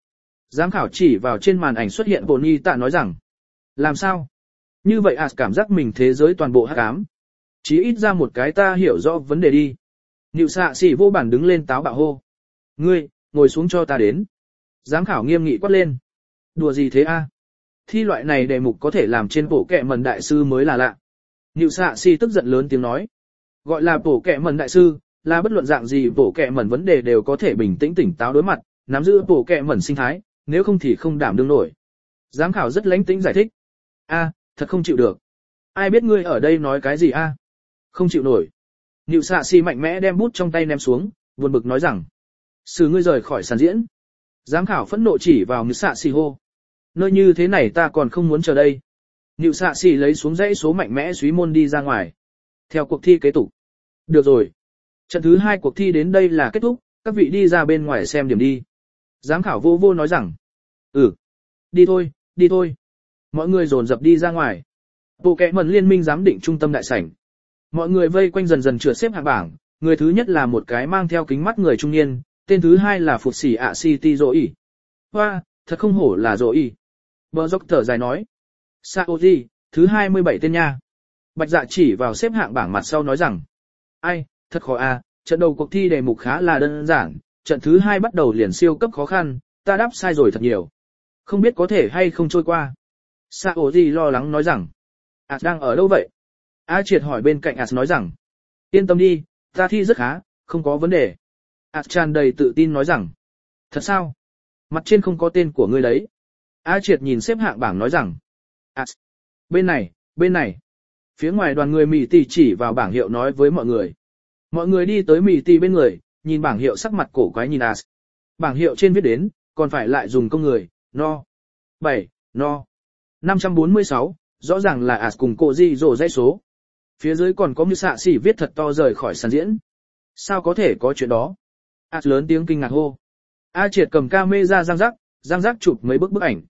[SPEAKER 1] Giám khảo chỉ vào trên màn ảnh xuất hiện Bonnie tạ nói rằng. Làm sao? Như vậy As cảm giác mình thế giới toàn bộ hắc ám. Chí ít ra một cái ta hiểu rõ vấn đề đi. Nịu xạ xỉ vô bản đứng lên táo bạo hô. Ngươi, ngồi xuống cho ta đến. Giám khảo nghiêm nghị quát lên. Đùa gì thế a? Thi loại này đề mục có thể làm trên bộ kệ mần đại sư mới là lạ. Nịu xạ xỉ tức giận lớn tiếng nói. Gọi là bộ kệ mần đại sư, là bất luận dạng gì bộ kệ mần vấn đề đều có thể bình tĩnh tỉnh táo đối mặt, nắm giữ bộ kệ mần sinh thái, nếu không thì không đảm đương nổi. Giám khảo rất lãnh tĩnh giải thích. A, thật không chịu được. Ai biết ngươi ở đây nói cái gì a? Không chịu nổi. Nịu xạ xỉ mạnh mẽ đem bút trong tay ném xuống, buồn bực nói rằng. Xử ngươi rời khỏi sàn diễn. Giám khảo phẫn nộ chỉ vào Nịu xạ xỉ hô. Nơi như thế này ta còn không muốn chờ đây. Nịu xạ xỉ lấy xuống dãy số mạnh mẽ suý môn đi ra ngoài. Theo cuộc thi kế tục. Được rồi. Trận thứ hai cuộc thi đến đây là kết thúc, các vị đi ra bên ngoài xem điểm đi. Giám khảo vô vô nói rằng. Ừ. Đi thôi, đi thôi. Mọi người dồn dập đi ra ngoài. Bộ kệ mần liên minh giám định trung tâm đại sảnh. Mọi người vây quanh dần dần trượt xếp hạng bảng, người thứ nhất là một cái mang theo kính mắt người trung niên, tên thứ hai là Phục Sĩ ạ City Zoe. Hoa, thật không hổ là Zoe. Bờ dốc thở dài nói. Saoji, thứ hai mươi bảy tên nha. Bạch Dạ chỉ vào xếp hạng bảng mặt sau nói rằng. Ai, thật khó à, trận đầu cuộc thi đề mục khá là đơn giản, trận thứ hai bắt đầu liền siêu cấp khó khăn, ta đáp sai rồi thật nhiều. Không biết có thể hay không trôi qua. Saoji lo lắng nói rằng. As đang ở đâu vậy? A Triệt hỏi bên cạnh As nói rằng. Yên tâm đi, ta thi rất khá, không có vấn đề. As tràn đầy tự tin nói rằng. Thật sao? Mặt trên không có tên của ngươi đấy. A Triệt nhìn xếp hạng bảng nói rằng. As. Bên này, bên này. Phía ngoài đoàn người Mỹ Tỷ chỉ vào bảng hiệu nói với mọi người. Mọi người đi tới Mỹ Tỷ bên người, nhìn bảng hiệu sắc mặt cổ quái nhìn As. Bảng hiệu trên viết đến, còn phải lại dùng công người, no. bảy, no. năm trăm bốn mươi sáu, rõ ràng là As cùng cô Di rổ dãy số. Phía dưới còn có Như Xạ Xỉ viết thật to rời khỏi sàn diễn. Sao có thể có chuyện đó? As lớn tiếng kinh ngạc hô. A Triệt cầm camera giang rắc, giang rắc chụp mấy bức bức ảnh.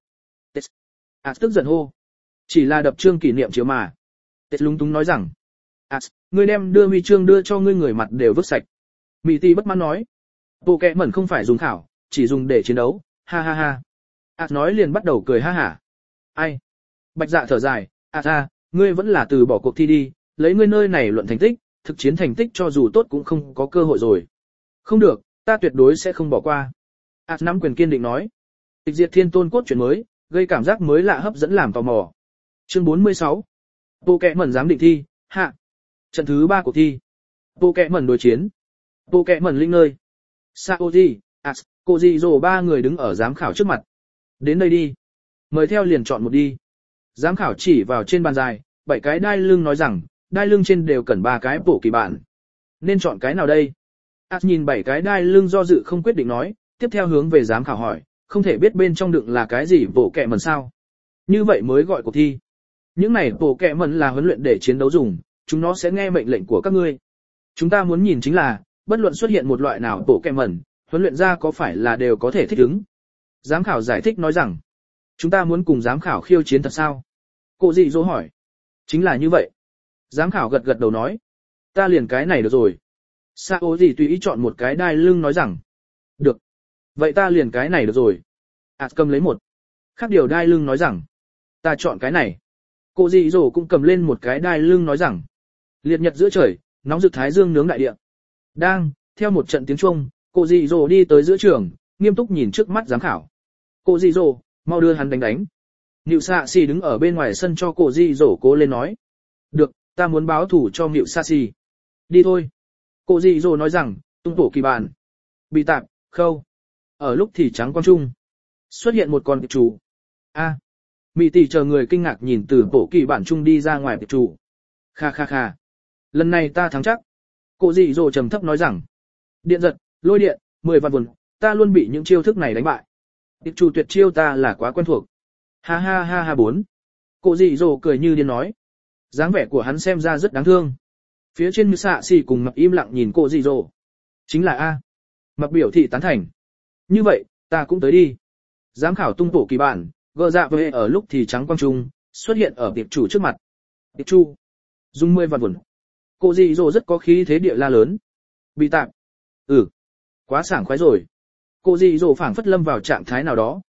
[SPEAKER 1] As tức giận hô. Chỉ là đập trương kỷ niệm chiếu mà. Tết lúng túng nói rằng. As, ngươi đem đưa huy chương đưa cho ngươi người mặt đều vứt sạch. Mỹ Tỷ bất mãn nói. Bộ kệ mẩn không phải dùng khảo, chỉ dùng để chiến đấu, ha ha ha. As nói liền bắt đầu cười ha hả. Ai? Bạch Dạ thở dài, As à, ngươi vẫn là từ bỏ cuộc thi đi, lấy ngươi nơi này luận thành tích, thực chiến thành tích cho dù tốt cũng không có cơ hội rồi. Không được, ta tuyệt đối sẽ không bỏ qua. As nắm quyền kiên định nói. Tịch diệt thiên tôn cốt truyện mới, gây cảm giác mới lạ hấp dẫn làm tò mò. Chương bốn mươi sáu. Bộ kệ mẩn giám định thi, hạ. Trận thứ ba cuộc thi. Bộ kệ mẩn đối chiến. Bộ kệ mẩn linh nơi. Saoji, As, Kojiro ba người đứng ở giám khảo trước mặt. Đến đây đi. Mời theo liền chọn một đi. Giám khảo chỉ vào trên bàn dài, bảy cái đai lưng nói rằng, đai lưng trên đều cần ba cái bộ kỳ bản. Nên chọn cái nào đây? As nhìn bảy cái đai lưng do dự không quyết định nói, tiếp theo hướng về giám khảo hỏi, không thể biết bên trong đựng là cái gì bộ kệ mẩn sao? Như vậy mới gọi cuộc thi. Những này bộ kệ mẩn là huấn luyện để chiến đấu dùng, chúng nó sẽ nghe mệnh lệnh của các ngươi. Chúng ta muốn nhìn chính là, bất luận xuất hiện một loại nào bộ kệ mẩn, huấn luyện ra có phải là đều có thể thích ứng. Giám khảo giải thích nói rằng, chúng ta muốn cùng giám khảo khiêu chiến thật sao? Cô dị dỗ hỏi. Chính là như vậy. Giám khảo gật gật đầu nói. Ta liền cái này được rồi. Sao gì tùy ý chọn một cái đai lưng nói rằng. Được. Vậy ta liền cái này được rồi. As cầm lấy một. Khác điều đai lưng nói rằng. Ta chọn cái này. Cô dị dỗ cũng cầm lên một cái đai lưng nói rằng. Liệt nhật giữa trời, nóng rực thái dương nướng đại địa. Đang, theo một trận tiếng chuông, cô dị dỗ đi tới giữa trường, nghiêm túc nhìn trước mắt giám khảo. Cô dị dỗ, mau đưa hắn đánh đánh. Nịu xạ xì đứng ở bên ngoài sân cho cô dị dỗ cố lên nói. Được, ta muốn báo thủ cho Nịu xạ xì. Đi thôi. Cô dị dỗ nói rằng, tung tổ kỳ bản. Bị tạp, khâu. Ở lúc thì trắng quang trung. Xuất hiện một con tiệp chủ. A. Mỹ tỷ chờ người kinh ngạc nhìn từ bộ kỳ bản trung đi ra ngoài tiệp chủ. Kha kha kha. Lần này ta thắng chắc. Cô dị dỗ trầm thấp nói rằng. Điện giật, lôi điện, mười vạn vườn, ta luôn bị những chiêu thức này đánh bại. Tiệp chủ tuyệt chiêu ta là quá quen thuộc. Ha ha ha ha bốn. Cô dị dỗ cười như điên nói. dáng vẻ của hắn xem ra rất đáng thương. Phía trên Như Xạ Xỉ cùng Mập im lặng nhìn cô dị dỗ. Chính là A. Mập biểu thị tán thành. Như vậy, ta cũng tới đi. Giám khảo tung tổ kỳ bản, gờ dạ về ở lúc thì trắng quang trung, xuất hiện ở tiệp chủ trước mặt. Tiệp chủ. Dùng mười vạn vườn. Cô dị dỗ rất có khí thế địa la lớn. Bị tạm. Ừ. Quá sảng khoái rồi. Cô dị dỗ phảng phất lâm vào trạng thái nào đó.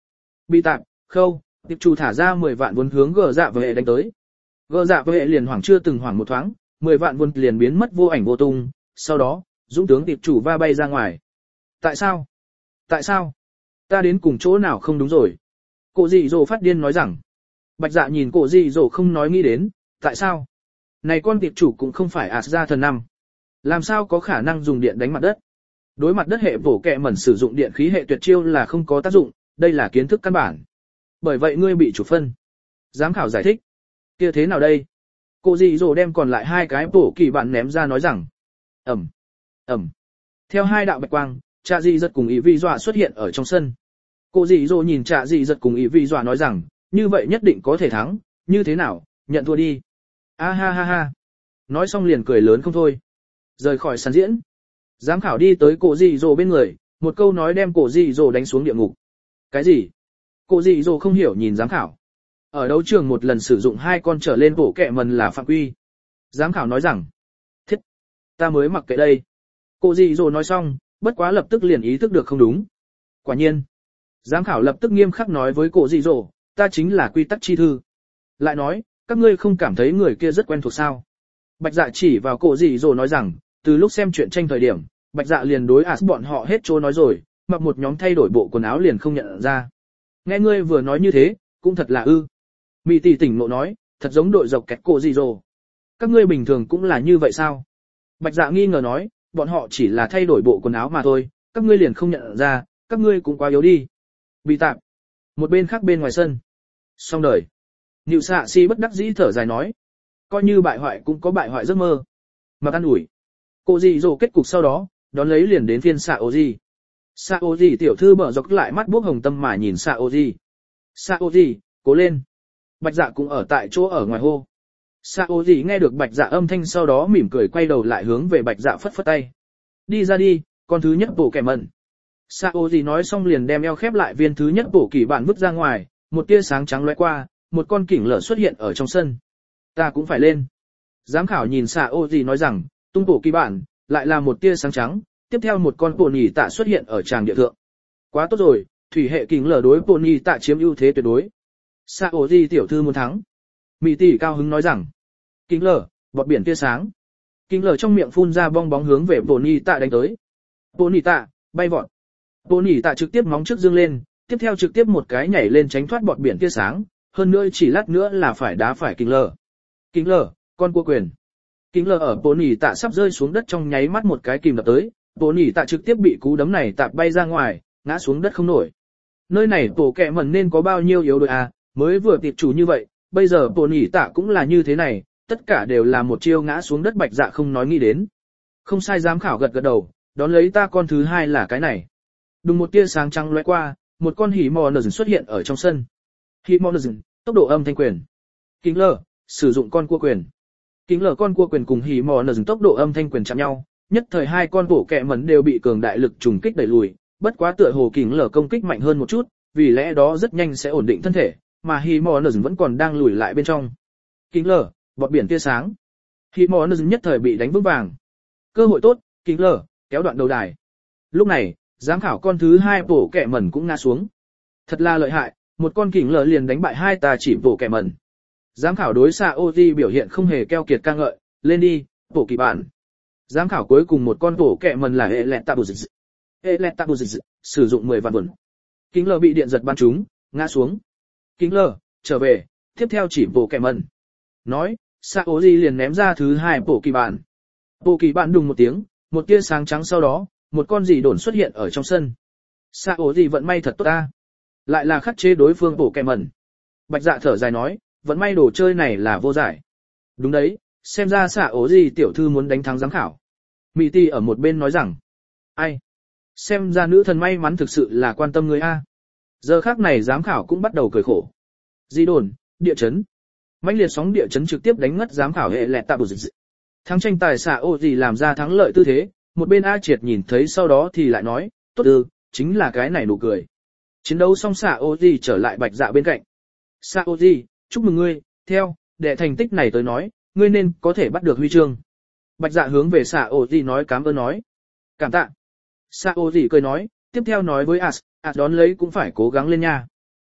[SPEAKER 1] Bị tạm, khâu, tiệp chủ thả ra mười vạn vốn hướng gờ dạ với hệ đánh tới. Gờ dạ với hệ liền hoảng chưa từng hoảng một thoáng, mười vạn vốn liền biến mất vô ảnh vô tung, sau đó, dũng tướng tiệp chủ va bay ra ngoài. Tại sao? Tại sao? Ta đến cùng chỗ nào không đúng rồi? Cổ dị dỗ phát điên nói rằng. Bạch dạ nhìn cổ dị dỗ không nói nghĩ đến, tại sao? Này con tiệp chủ cũng không phải ạt ra thần năm. Làm sao có khả năng dùng điện đánh mặt đất? Đối mặt đất hệ bổ kẹ mẩn sử dụng điện khí hệ tuyệt chiêu là không có tác dụng, đây là kiến thức căn bản. Bởi vậy ngươi bị chủ phân. Giám khảo giải thích. Kia thế nào đây? Cổ dị dỗ đem còn lại hai cái bổ kỳ bạn ném ra nói rằng. Ẩm, Ẩm. Theo hai đạo bạch quang, Trạ dị giật cùng ý vi dọa xuất hiện ở trong sân. Cổ dị dỗ nhìn Trạ dị giật cùng ý vi dọa nói rằng, như vậy nhất định có thể thắng, như thế nào, nhận thua đi. A ha ha ha. Nói xong liền cười lớn không thôi. Rời khỏi sàn diễn. Giám khảo đi tới cổ dị dỗ bên người, một câu nói đem cổ dị dỗ đánh xuống địa ngục. Cái gì? Cổ dị dỗ không hiểu nhìn giám khảo. Ở đấu trường một lần sử dụng hai con trở lên bổ kẹ mần là phạm quy. Giám khảo nói rằng, thiết, ta mới mặc kệ đây. Cổ dị dỗ nói xong, bất quá lập tức liền ý thức được không đúng. Quả nhiên. Giám khảo lập tức nghiêm khắc nói với cổ dị dỗ, ta chính là quy tắc chi thư. Lại nói, các ngươi không cảm thấy người kia rất quen thuộc sao? Bạch dạ chỉ vào cổ dị dỗ nói rằng, từ lúc xem chuyện tranh thời điểm, Bạch dạ liền đối ạt bọn họ hết trô nói rồi, mặc một nhóm thay đổi bộ quần áo liền không nhận ra. Nghe ngươi vừa nói như thế, cũng thật là ư. Mị tỷ tỉnh ngộ nói, thật giống đội dọc kẹt cổ dị dỗ. Các ngươi bình thường cũng là như vậy sao? Bạch dạ nghi ngờ nói, bọn họ chỉ là thay đổi bộ quần áo mà thôi, các ngươi liền không nhận ra, các ngươi cũng quá yếu đi. Bị tạm. Một bên khác bên ngoài sân. Xong đời. Nịu xạ si bất đắc dĩ thở dài nói. Coi như bại hoại cũng có bại hoại giấc mơ. Mà ăn ủi. Cổ dị dỗ kết cục sau đó, đón lấy liền đến phiên xạ ô gì. Xạ ô gì tiểu thư mở dọc lại mắt bốc hồng tâm mà nhìn xạ ô gì. Xạ ô gì, cố lên. Bạch dạ cũng ở tại chỗ ở ngoài hô. Xạ ô gì nghe được bạch dạ âm thanh sau đó mỉm cười quay đầu lại hướng về bạch dạ phất phất tay. Đi ra đi, con thứ nhất bổ kẻ mẩn. Xạ ô gì nói xong liền đem eo khép lại viên thứ nhất bổ kỳ bản vứt ra ngoài, một tia sáng trắng lóe qua, một con kỉnh lở xuất hiện ở trong sân. Ta cũng phải lên. Giám khảo nhìn xạ ô gì nói rằng, tung bổ kỳ bản, lại là một tia sáng trắng, tiếp theo một con bổ nhì tạ xuất hiện ở tràng địa thượng. Quá tốt rồi, thủy hệ kỉnh lở đối bổ nhì tạ chiếm ưu thế tuyệt đối. Xạ ô gì tiểu thư muốn thắng. Mỹ tỷ cao hứng nói rằng, kỉnh lở, bọt biển tia sáng. Kỉnh lở trong miệng phun ra bong bóng hướng về bổ nhì tạ đánh tới. Bổ nhì tạ, bay vọt. Bổ nhì tạ trực tiếp móng trước dương lên, tiếp theo trực tiếp một cái nhảy lên tránh thoát bọt biển tia sáng, hơn nữa chỉ lát nữa là phải đá phải kỉnh lở. Kỉnh lở, con cua quyền. Kỉnh lở ở bổ nhì tạ sắp rơi xuống đất trong nháy mắt một cái kìm đập tới, bổ nhì tạ trực tiếp bị cú đấm này tạp bay ra ngoài, ngã xuống đất không nổi. Nơi này tổ kẹ mẩn nên có bao nhiêu yếu đuối à, mới vừa tiệp chủ như vậy, bây giờ bổ nhì tạ cũng là như thế này, tất cả đều là một chiêu ngã xuống đất. Bạch dạ không nói nghĩ đến. Không sai, giám khảo gật gật đầu, đón lấy ta con thứ hai là cái này. Đùng một tia sáng trắng lóe qua, một con hỉ mò nờ xuất hiện ở trong sân. Hỉ mò nờ, tốc độ âm thanh quyền. Kỉnh lở, sử dụng con cua quyền. Kỉnh lở con cua quyền cùng hỉ mò nờ tốc độ âm thanh quyền chạm nhau, nhất thời hai con bổ kẹ mẩn đều bị cường đại lực trùng kích đẩy lùi, bất quá tựa hồ kỉnh lở công kích mạnh hơn một chút, vì lẽ đó rất nhanh sẽ ổn định thân thể, mà hỉ mò nờ vẫn còn đang lùi lại bên trong. Kỉnh lở, bọt biển tia sáng. Hỉ mò nờ nhất thời bị đánh vững vàng. Cơ hội tốt, kỉnh lở, kéo đoạn đầu đài. Lúc này, giám khảo con thứ hai bổ kẹ mẩn cũng ngã xuống. Thật là lợi hại, một con kỉnh lở liền đánh bại hai tà chỉ bổ kẹ mẩn. Giám khảo đối xạ ô di biểu hiện không hề keo kiệt ca ngợi, lên đi, bổ kỳ bản. Giám khảo cuối cùng một con bổ kẹ mẩn là hệ lẹt tạ bù dịch. Hệ lẹt tạ bù dịch, sử dụng mười vạn vườn. Kỉnh lở bị điện giật bắn trúng, ngã xuống. Kỉnh lở, trở về, tiếp theo chỉ bổ kẹ mẩn. Nói, xạ ô di liền ném ra thứ hai bổ kỳ bản. Bổ kỳ bản đùng một tiếng, một tia sáng trắng sau đó, một con gì đồn xuất hiện ở trong sân. Xạ ổ gì vận may thật tốt ta. Lại là khắc chế đối phương bổ kẹ mẩn. Bạch dạ thở dài nói, vận may đồ chơi này là vô giải. Đúng đấy, xem ra xạ ổ gì tiểu thư muốn đánh thắng giám khảo. Mỹ tỷ ở một bên nói rằng, ai? Xem ra nữ thần may mắn thực sự là quan tâm người A. Giờ khác này giám khảo cũng bắt đầu cười khổ. Di đồn, địa chấn. Mãnh liệt sóng địa chấn trực tiếp đánh ngất giám khảo hệ lẹt tạ bù dịch. Thắng tranh tài xạ ổ gì làm ra thắng lợi tư thế. Một bên A Triệt nhìn thấy sau đó thì lại nói, tốt ư, chính là cái này nụ cười. Chiến đấu xong xạ ô gì trở lại bạch dạ bên cạnh. Xạ ô gì, chúc mừng ngươi, theo, để thành tích này tới nói, ngươi nên có thể bắt được huy chương. Bạch dạ hướng về xạ ô gì nói cảm ơn nói. Cảm tạ. Xạ ô gì cười nói, tiếp theo nói với As, As đón lấy cũng phải cố gắng lên nha.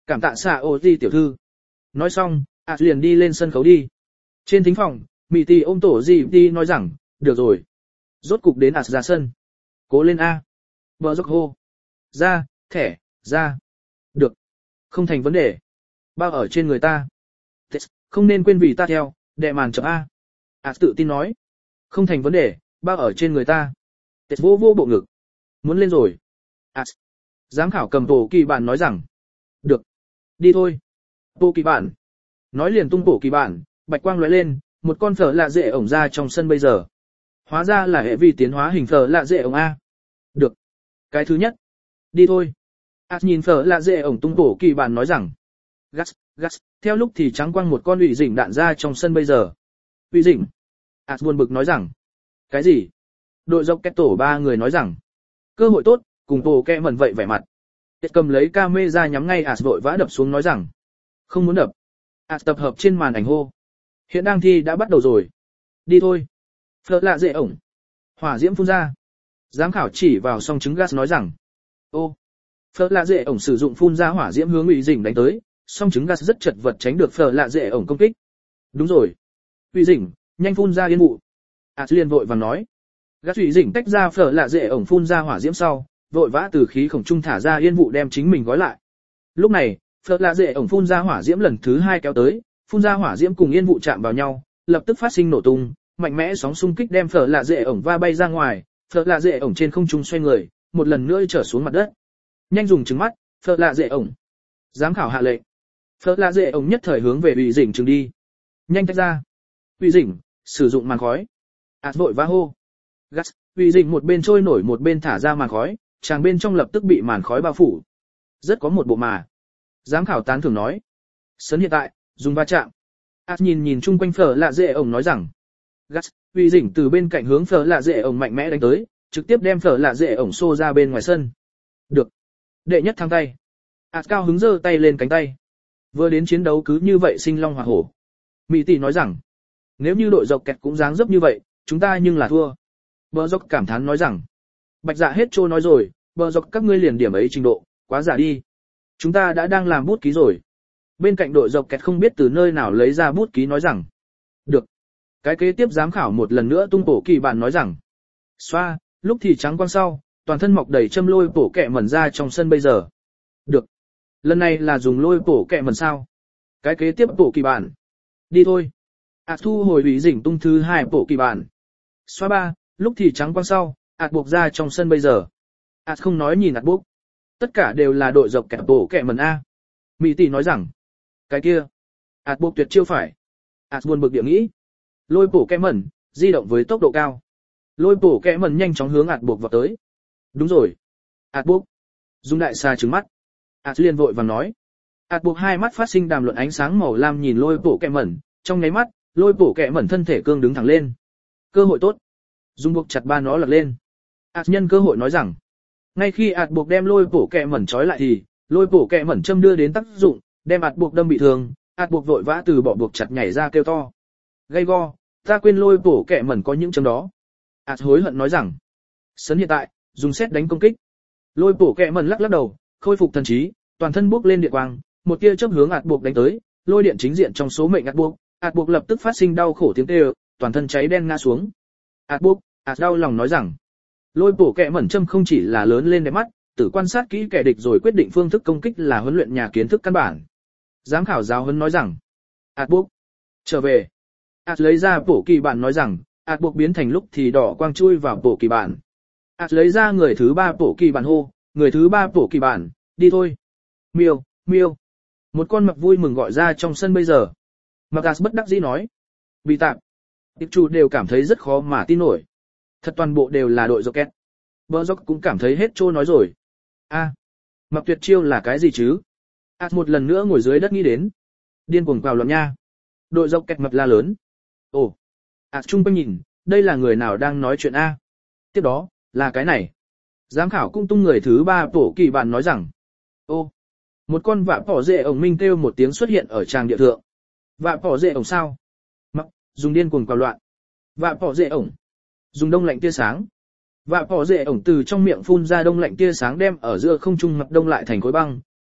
[SPEAKER 1] Cảm tạ xạ ô di tiểu thư. Nói xong, ạt liền đi lên sân khấu đi. Trên thính phòng, Mỹ Tỷ ôm tổ gì đi nói rằng, được rồi. Rốt cục đến ạt ra sân. Cố lên A. Bờ dốc hô. Ra, thẻ, ra. Được. Không thành vấn đề. Bao ở trên người ta. Không nên quên vì ta theo, đệ màn chậm A. Ạt tự tin nói. Không thành vấn đề, bao ở trên người ta. Tết vô vô bộ ngực. Muốn lên rồi. Ạt. Giám khảo cầm bộ kỳ bản nói rằng. Được. Đi thôi. Bộ kỳ bản. Nói liền tung bộ kỳ bản, bạch quang lóe lên, một con phở lạ dễ ổng ra trong sân bây giờ. Hóa ra là hệ vi tiến hóa hình phở lạ dễ ổng A. Được. Cái thứ nhất. Đi thôi. Át nhìn phở lạ dễ ổng tung bộ kỳ bản nói rằng. Gas, gas, theo lúc thì trắng quang một con ủy dĩnh đạn ra trong sân bây giờ. Ủy dĩnh. Át buồn bực nói rằng. Cái gì? Đội dọc kết tổ ba người nói rằng. Cơ hội tốt, cùng tổ kẹ mẩn vậy vẻ mặt. Tết cầm lấy ca mê ra nhắm ngay Át vội vã đập xuống nói rằng. Không muốn đập. Át tập hợp trên màn ảnh hô. Hiện đang thi đã bắt đầu rồi. Đi thôi. Phở lạ dễ ổng. Hỏa diễm phun ra. Giám khảo chỉ vào song trứng gas nói rằng. Ô. Phở lạ dễ ổng sử dụng phun ra hỏa diễm hướng ủy dĩnh đánh tới, song trứng gas rất chật vật tránh được phở lạ dễ ổng công kích. Đúng rồi. Ủy dĩnh, nhanh phun ra yên vụ. Át liền vội vàng nói. Gas ủy dĩnh tách ra phở lạ dễ ổng phun ra hỏa diễm sau, vội vã từ khí khổng trung thả ra yên vụ đem chính mình gói lại. Lúc này, phở lạ dễ ổng phun ra hỏa diễm lần thứ hai kéo tới, phun ra hỏa diễm cùng yên vụ chạm vào nhau, lập tức phát sinh nổ tung, mạnh mẽ sóng xung kích đem phở lạ dễ ổng va bay ra ngoài, phở lạ dễ ổng trên không trung xoay người, một lần nữa trở xuống mặt đất. Nhanh dùng trứng mắt, phở lạ dễ ổng. Giám khảo hạ lệnh. Phở lạ dễ ổng nhất thời hướng về ủy dĩnh trừng đi. Nhanh tách ra. Ủy dĩnh, sử dụng màn khói. Át vội vã hô. Gas, ủy dĩnh một bên trôi nổi một bên thả ra màn khói, chàng bên trong lập tức bị màn khói bao phủ. Rất có một bộ mà. Giám khảo tán thưởng nói. Sấn hiện tại, dùng va chạm. Át nhìn nhìn chung quanh phở lạ dễ ổng nói rằng. Gas, ủy dĩnh từ bên cạnh hướng phở lạ dễ ổng mạnh mẽ đánh tới, trực tiếp đem phở lạ dễ ổng xô ra bên ngoài sân. Được. Đệ nhất thắng tay. Át cao hứng giơ tay lên cánh tay. Vừa đến chiến đấu cứ như vậy sinh long hỏa hổ. Mỹ Tỷ nói rằng. Nếu như đội dọc kẹt cũng dáng dấp như vậy, chúng ta nhưng là thua. Bờ dọc cảm thán nói rằng. Bạch dạ hết trô nói rồi, bờ dọc các ngươi liền điểm ấy trình độ, quá giả đi. Chúng ta đã đang làm bút ký rồi. Bên cạnh đội dọc kẹt không biết từ nơi nào lấy ra bút ký nói rằng. Được. Cái kế tiếp giám khảo một lần nữa tung bổ kỳ bản nói rằng. Xoa, lúc thì trắng quang sau, toàn thân mọc đầy châm lôi bổ kẹ mẩn ra trong sân bây giờ. Được. Lần này là dùng lôi bổ kẹ mẩn sao? Cái kế tiếp bổ kỳ bản. Đi thôi. Át thu hồi ủy dĩnh tung thứ hai bổ kỳ bản. Xoa ba, lúc thì trắng quang sau, ạt buộc ra trong sân bây giờ. Át không nói nhìn ạt buộc. Tất cả đều là đội dọc kẹt bổ kẹ mẩn A. Mỹ Tỷ nói rằng. Cái kia. Ạt buộc tuyệt chiêu phải. Át buồn bực địa nghĩ. Lôi bổ kẹ mẩn, di động với tốc độ cao. Lôi bổ kẹ mẩn nhanh chóng hướng ạt buộc vào tới. Đúng rồi. Át buộc. Dùng đại xà trừng mắt. Át liền vội vàng nói. Át buộc hai mắt phát sinh đàm luận ánh sáng màu lam nhìn lôi bổ kẹ mẩn, trong nháy mắt, lôi bổ kẹ mẩn thân thể cương đứng thẳng lên. Cơ hội tốt. Dùng buộc chặt ba nó lật lên. Át nhân cơ hội nói rằng. Ngay khi át buộc đem lôi bổ kẹ mẩn trói lại thì, lôi bổ kẹ mẩn châm đưa đến tác dụng, đem át buộc đâm bị thương, át buộc vội vã từ bỏ buộc chặt nhảy ra kêu to. Gay go, ta quên lôi bổ kẹ mẩn có những châm đó. Át hối hận nói rằng. Sấn hiện tại, dùng xét đánh công kích. Lôi bổ kẹ mẩn lắc lắc đầu, khôi phục thần trí, toàn thân bốc lên điện quang, một tia chớp hướng ạt buộc đánh tới, lôi điện chính diện trong số mệnh ạt buộc, ạt buộc lập tức phát sinh đau khổ tiếng kêu, toàn thân cháy đen ngã xuống. Ạt buộc, ạt đau lòng nói rằng, lôi bổ kẹ mẩn châm không chỉ là lớn lên đẹp mắt, tự quan sát kỹ kẻ địch rồi quyết định phương thức công kích là huấn luyện nhà kiến thức căn bản. Giám khảo giáo huấn nói rằng, ạt buộc, trở về. Ạt lấy ra bổ kỳ bản nói rằng, ạt buộc biến thành lúc thì đỏ quang chui vào bổ kỳ bản. Ạt lấy ra người thứ ba bổ kỳ bản hô, người thứ ba bổ kỳ bản, đi thôi. Miêu, miêu. Một con mập vui mừng gọi ra trong sân bây giờ. Mập Ạt bất đắc dĩ nói. Bị tạm. Tiệp chủ đều cảm thấy rất khó mà tin nổi. Thật toàn bộ đều là đội Rocket. Bờ Rock cũng cảm thấy hết trô nói rồi. A, mập tuyệt chiêu là cái gì chứ? Ạt một lần nữa ngồi dưới đất nghĩ đến. Điên cuồng vào loạn nha. Đội Rocket mập la lớn. Ồ. Ạt trung quanh nhìn, đây là người nào đang nói chuyện A? Tiếp đó, là cái này. Giám khảo cũng tung người thứ ba bổ kỳ bản nói rằng. Ô. Một con vạ bỏ rệ ổng minh kêu một tiếng xuất hiện ở tràng địa thượng. Vạ bỏ rệ ổng sao? Mặc, dùng điên cuồng vào loạn. Vạ bỏ rệ ổng. Dùng đông lạnh tia sáng. Vạ bỏ rệ ổng từ trong miệng phun ra đông lạnh tia sáng đem ở giữa không trung mặc đông lại thành khối băng,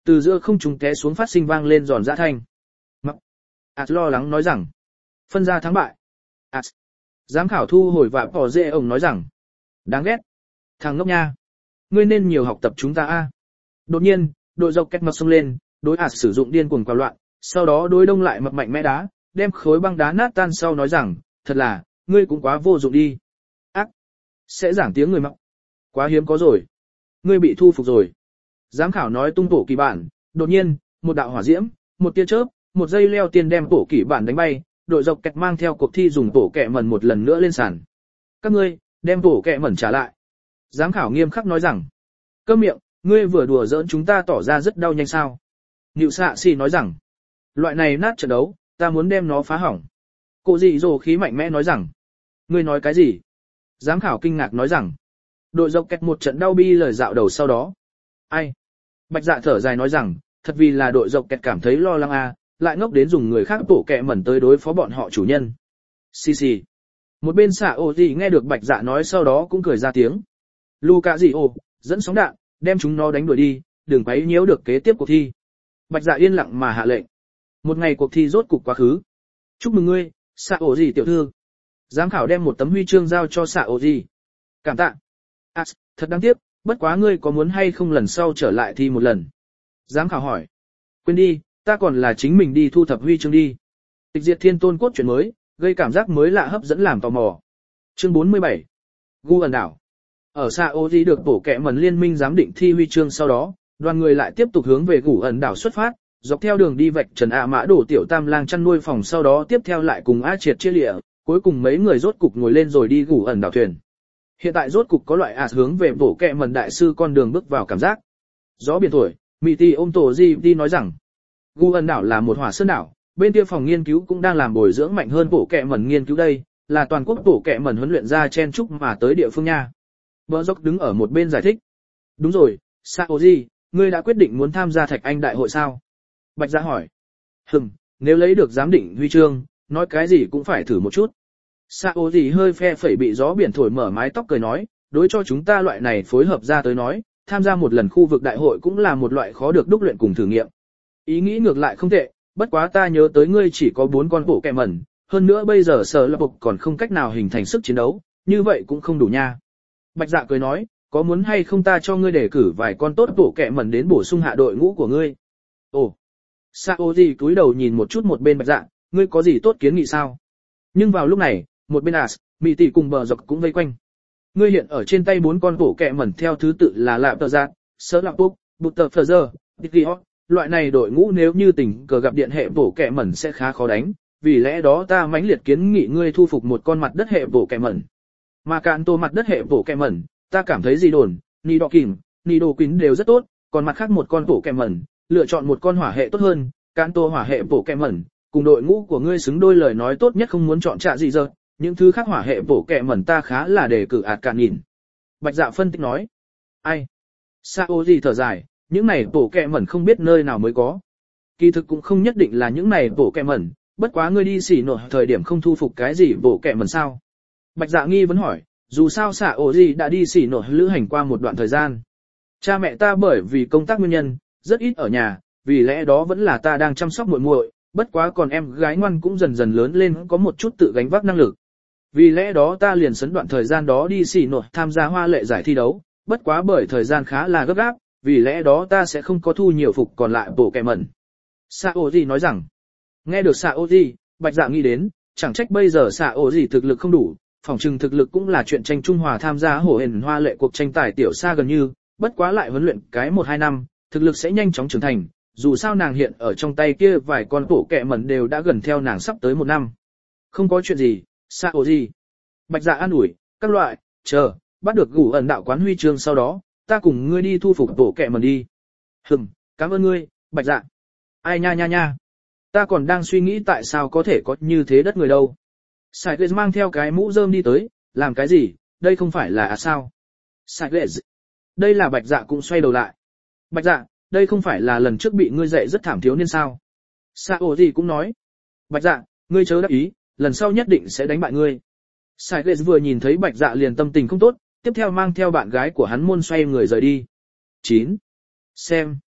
[SPEAKER 1] từ giữa không trung té xuống phát sinh vang lên giòn giã thanh. Mặc. As lo lắng nói rằng, phân ra thắng bại. As. Giám khảo thu hồi và bỏ dễ ổng nói rằng, đáng ghét. Thằng ngốc nha. Ngươi nên nhiều học tập chúng ta a. Đột nhiên, đội dọc kẹt mập xông lên, đối As sử dụng điên cuồng quào loạn, sau đó đối đông lại mập mạnh mẽ đá, đem khối băng đá nát tan sau nói rằng, thật là, ngươi cũng quá vô dụng đi. Ác. Sẽ giảng tiếng người mập. Quá hiếm có rồi. Ngươi bị thu phục rồi. Giám khảo nói tung bổ kỳ bản, đột nhiên, một đạo hỏa diễm, một tia chớp, một dây leo tiền đem bổ kỳ bản đánh bay, đội dọc kẹt mang theo cuộc thi dùng bổ kẹ mẩn một lần nữa lên sàn. Các ngươi, đem bổ kẹ mẩn trả lại. Giám khảo nghiêm khắc nói rằng, câm miệng, ngươi vừa đùa giỡn chúng ta tỏ ra rất đau nhanh sao. Nịu xạ xì nói rằng, loại này nát trận đấu, ta muốn đem nó phá hỏng. Cô dị dồ khí mạnh mẽ nói rằng, ngươi nói cái gì? Giám khảo kinh ngạc nói rằng, đội dọc kẹt một trận đau bi lời dạo đầu sau đó. Ai? Bạch Dạ thở dài nói rằng, thật vì là đội dọc kẹt cảm thấy lo lắng a, lại ngốc đến dùng người khác bổ kẹ mẩn tới đối phó bọn họ chủ nhân. Xì xì. Một bên xạ ô gì nghe được Bạch Dạ nói sau đó cũng cười ra tiếng. Luca gì ô, dẫn sóng đạn, đem chúng nó đánh đuổi đi, đừng quấy nhiễu được kế tiếp cuộc thi. Bạch Dạ yên lặng mà hạ lệnh. Một ngày cuộc thi rốt cục quá khứ. Chúc mừng ngươi, xạ ô gì tiểu thư. Giám khảo đem một tấm huy chương giao cho xạ ô gì. Cảm tạ. À, thật đáng tiếc, bất quá ngươi có muốn hay không lần sau trở lại thi một lần? Giám khảo hỏi. Quên đi, ta còn là chính mình đi thu thập huy chương đi. Tịch diệt thiên tôn cốt truyện mới, gây cảm giác mới lạ hấp dẫn làm tò mò. Chương bốn mươi bảy. Gu ẩn đảo. Ở xa ô di được bổ kẹ mẩn liên minh giám định thi huy chương sau đó, đoàn người lại tiếp tục hướng về Gu ẩn đảo xuất phát, dọc theo đường đi vạch trần ạ mã đổ tiểu tam lang chăn nuôi phòng sau đó tiếp theo lại cùng A triệt chia lịa, cuối cùng mấy người rốt cục ngồi lên rồi đi Gu ẩn đảo thuyền. Hiện tại rốt cục có loại ạt hướng về bổ kẹ mẩn đại sư con đường bước vào cảm giác. Gió biển thổi, Mị Tỷ ôm tổ Di đi nói rằng, Gu ẩn đảo là một hỏa sơn đảo, bên kia phòng nghiên cứu cũng đang làm bồi dưỡng mạnh hơn bổ kẹ mẩn nghiên cứu đây, là toàn quốc bổ kẹ mẩn huấn luyện ra chen chúc mà tới địa phương nha. Bờ dốc đứng ở một bên giải thích. Đúng rồi, Saoji, ngươi đã quyết định muốn tham gia Thạch Anh đại hội sao? Bạch Dạ hỏi. Hừm, nếu lấy được giám định huy chương, nói cái gì cũng phải thử một chút. Saoji hơi phe phẩy bị gió biển thổi mở mái tóc cười nói, đối cho chúng ta loại này phối hợp ra tới nói, tham gia một lần khu vực đại hội cũng là một loại khó được đúc luyện cùng thử nghiệm. Ý nghĩ ngược lại không tệ, bất quá ta nhớ tới ngươi chỉ có bốn con bổ kẹ mẩn, hơn nữa bây giờ sở lập bục còn không cách nào hình thành sức chiến đấu, như vậy cũng không đủ nha. Bạch Dạ cười nói, có muốn hay không ta cho ngươi đề cử vài con tốt bổ kẹ mẩn đến bổ sung hạ đội ngũ của ngươi. Ồ, Saoji cúi đầu nhìn một chút một bên Bạch Dạ, ngươi có gì tốt kiến nghị sao? Nhưng vào lúc này, một bên As, Mị Tỷ cùng bờ dọc cũng vây quanh. Ngươi hiện ở trên tay bốn con bổ kẹ mẩn theo thứ tự là Lạp Tờ Dạ, Sở Lập Bục, Bụt Tờ Phờ Giờ, Dikiot. Loại này đội ngũ nếu như tình cờ gặp điện hệ bổ kẹ mẩn sẽ khá khó đánh, vì lẽ đó ta mãnh liệt kiến nghị ngươi thu phục một con mặt đất hệ bổ kẹ mẩn. Mà cạn tô mặt đất hệ bổ kẹ mẩn, ta cảm thấy gì đồn, ni đỏ kìm, ni đồ kín đều rất tốt, còn mặt khác một con bổ kẹ mẩn, lựa chọn một con hỏa hệ tốt hơn, cạn tô hỏa hệ bổ kẹ mẩn, cùng đội ngũ của ngươi xứng đôi lời nói tốt nhất không muốn chọn trạ gì giờ, những thứ khác hỏa hệ bổ kẹ mẩn ta khá là đề cử ạt cạn nhìn. Bạch Dạ phân tích nói. Ai? Sao gì thở dài. Những này bổ kẹ mẩn không biết nơi nào mới có. Kỳ thực cũng không nhất định là những này bổ kẹ mẩn, bất quá ngươi đi xỉ nổ thời điểm không thu phục cái gì bổ kẹ mẩn sao? Bạch Dạ nghi vấn hỏi, dù sao xạ ổ gì đã đi xỉ nổ lữ hành qua một đoạn thời gian. Cha mẹ ta bởi vì công tác nguyên nhân, rất ít ở nhà, vì lẽ đó vẫn là ta đang chăm sóc muội muội, bất quá còn em gái ngoan cũng dần dần lớn lên có một chút tự gánh vác năng lực. Vì lẽ đó ta liền sấn đoạn thời gian đó đi xỉ nổ tham gia hoa lệ giải thi đấu, bất quá bởi thời gian khá là gấp gáp, vì lẽ đó ta sẽ không có thu nhiều phục còn lại bổ kẹ mẩn. Saoji nói rằng, nghe được Saoji, Bạch Dạ nghĩ đến, chẳng trách bây giờ Saoji thực lực không đủ, phòng trừng thực lực cũng là chuyện tranh Trung Hòa tham gia hổ hển hoa lệ cuộc tranh tài tiểu xa gần như, bất quá lại huấn luyện cái một hai năm, thực lực sẽ nhanh chóng trưởng thành, dù sao nàng hiện ở trong tay kia vài con bổ kẹ mẩn đều đã gần theo nàng sắp tới một năm. Không có chuyện gì, Saoji. Bạch Dạ an ủi, các loại, chờ, bắt được Gu ẩn đạo quán huy chương sau đó, ta cùng ngươi đi thu phục bổ kẹ mẩn đi. Hừm, cảm ơn ngươi, Bạch Dạ. Ai nha nha nha. Ta còn đang suy nghĩ tại sao có thể có như thế đất người đâu. Sải Lệ mang theo cái mũ rơm đi tới, làm cái gì, đây không phải là à sao. Sải Lệ, đây là Bạch Dạ cũng xoay đầu lại. Bạch Dạ, đây không phải là lần trước bị ngươi dạy rất thảm thiếu nên sao. Sao gì cũng nói. Bạch Dạ, ngươi chớ đắc ý, lần sau nhất định sẽ đánh bại ngươi. Sải Lệ vừa nhìn thấy Bạch Dạ liền tâm tình không tốt, tiếp theo mang theo bạn gái của hắn môn xoay người rời đi. chín. Xem.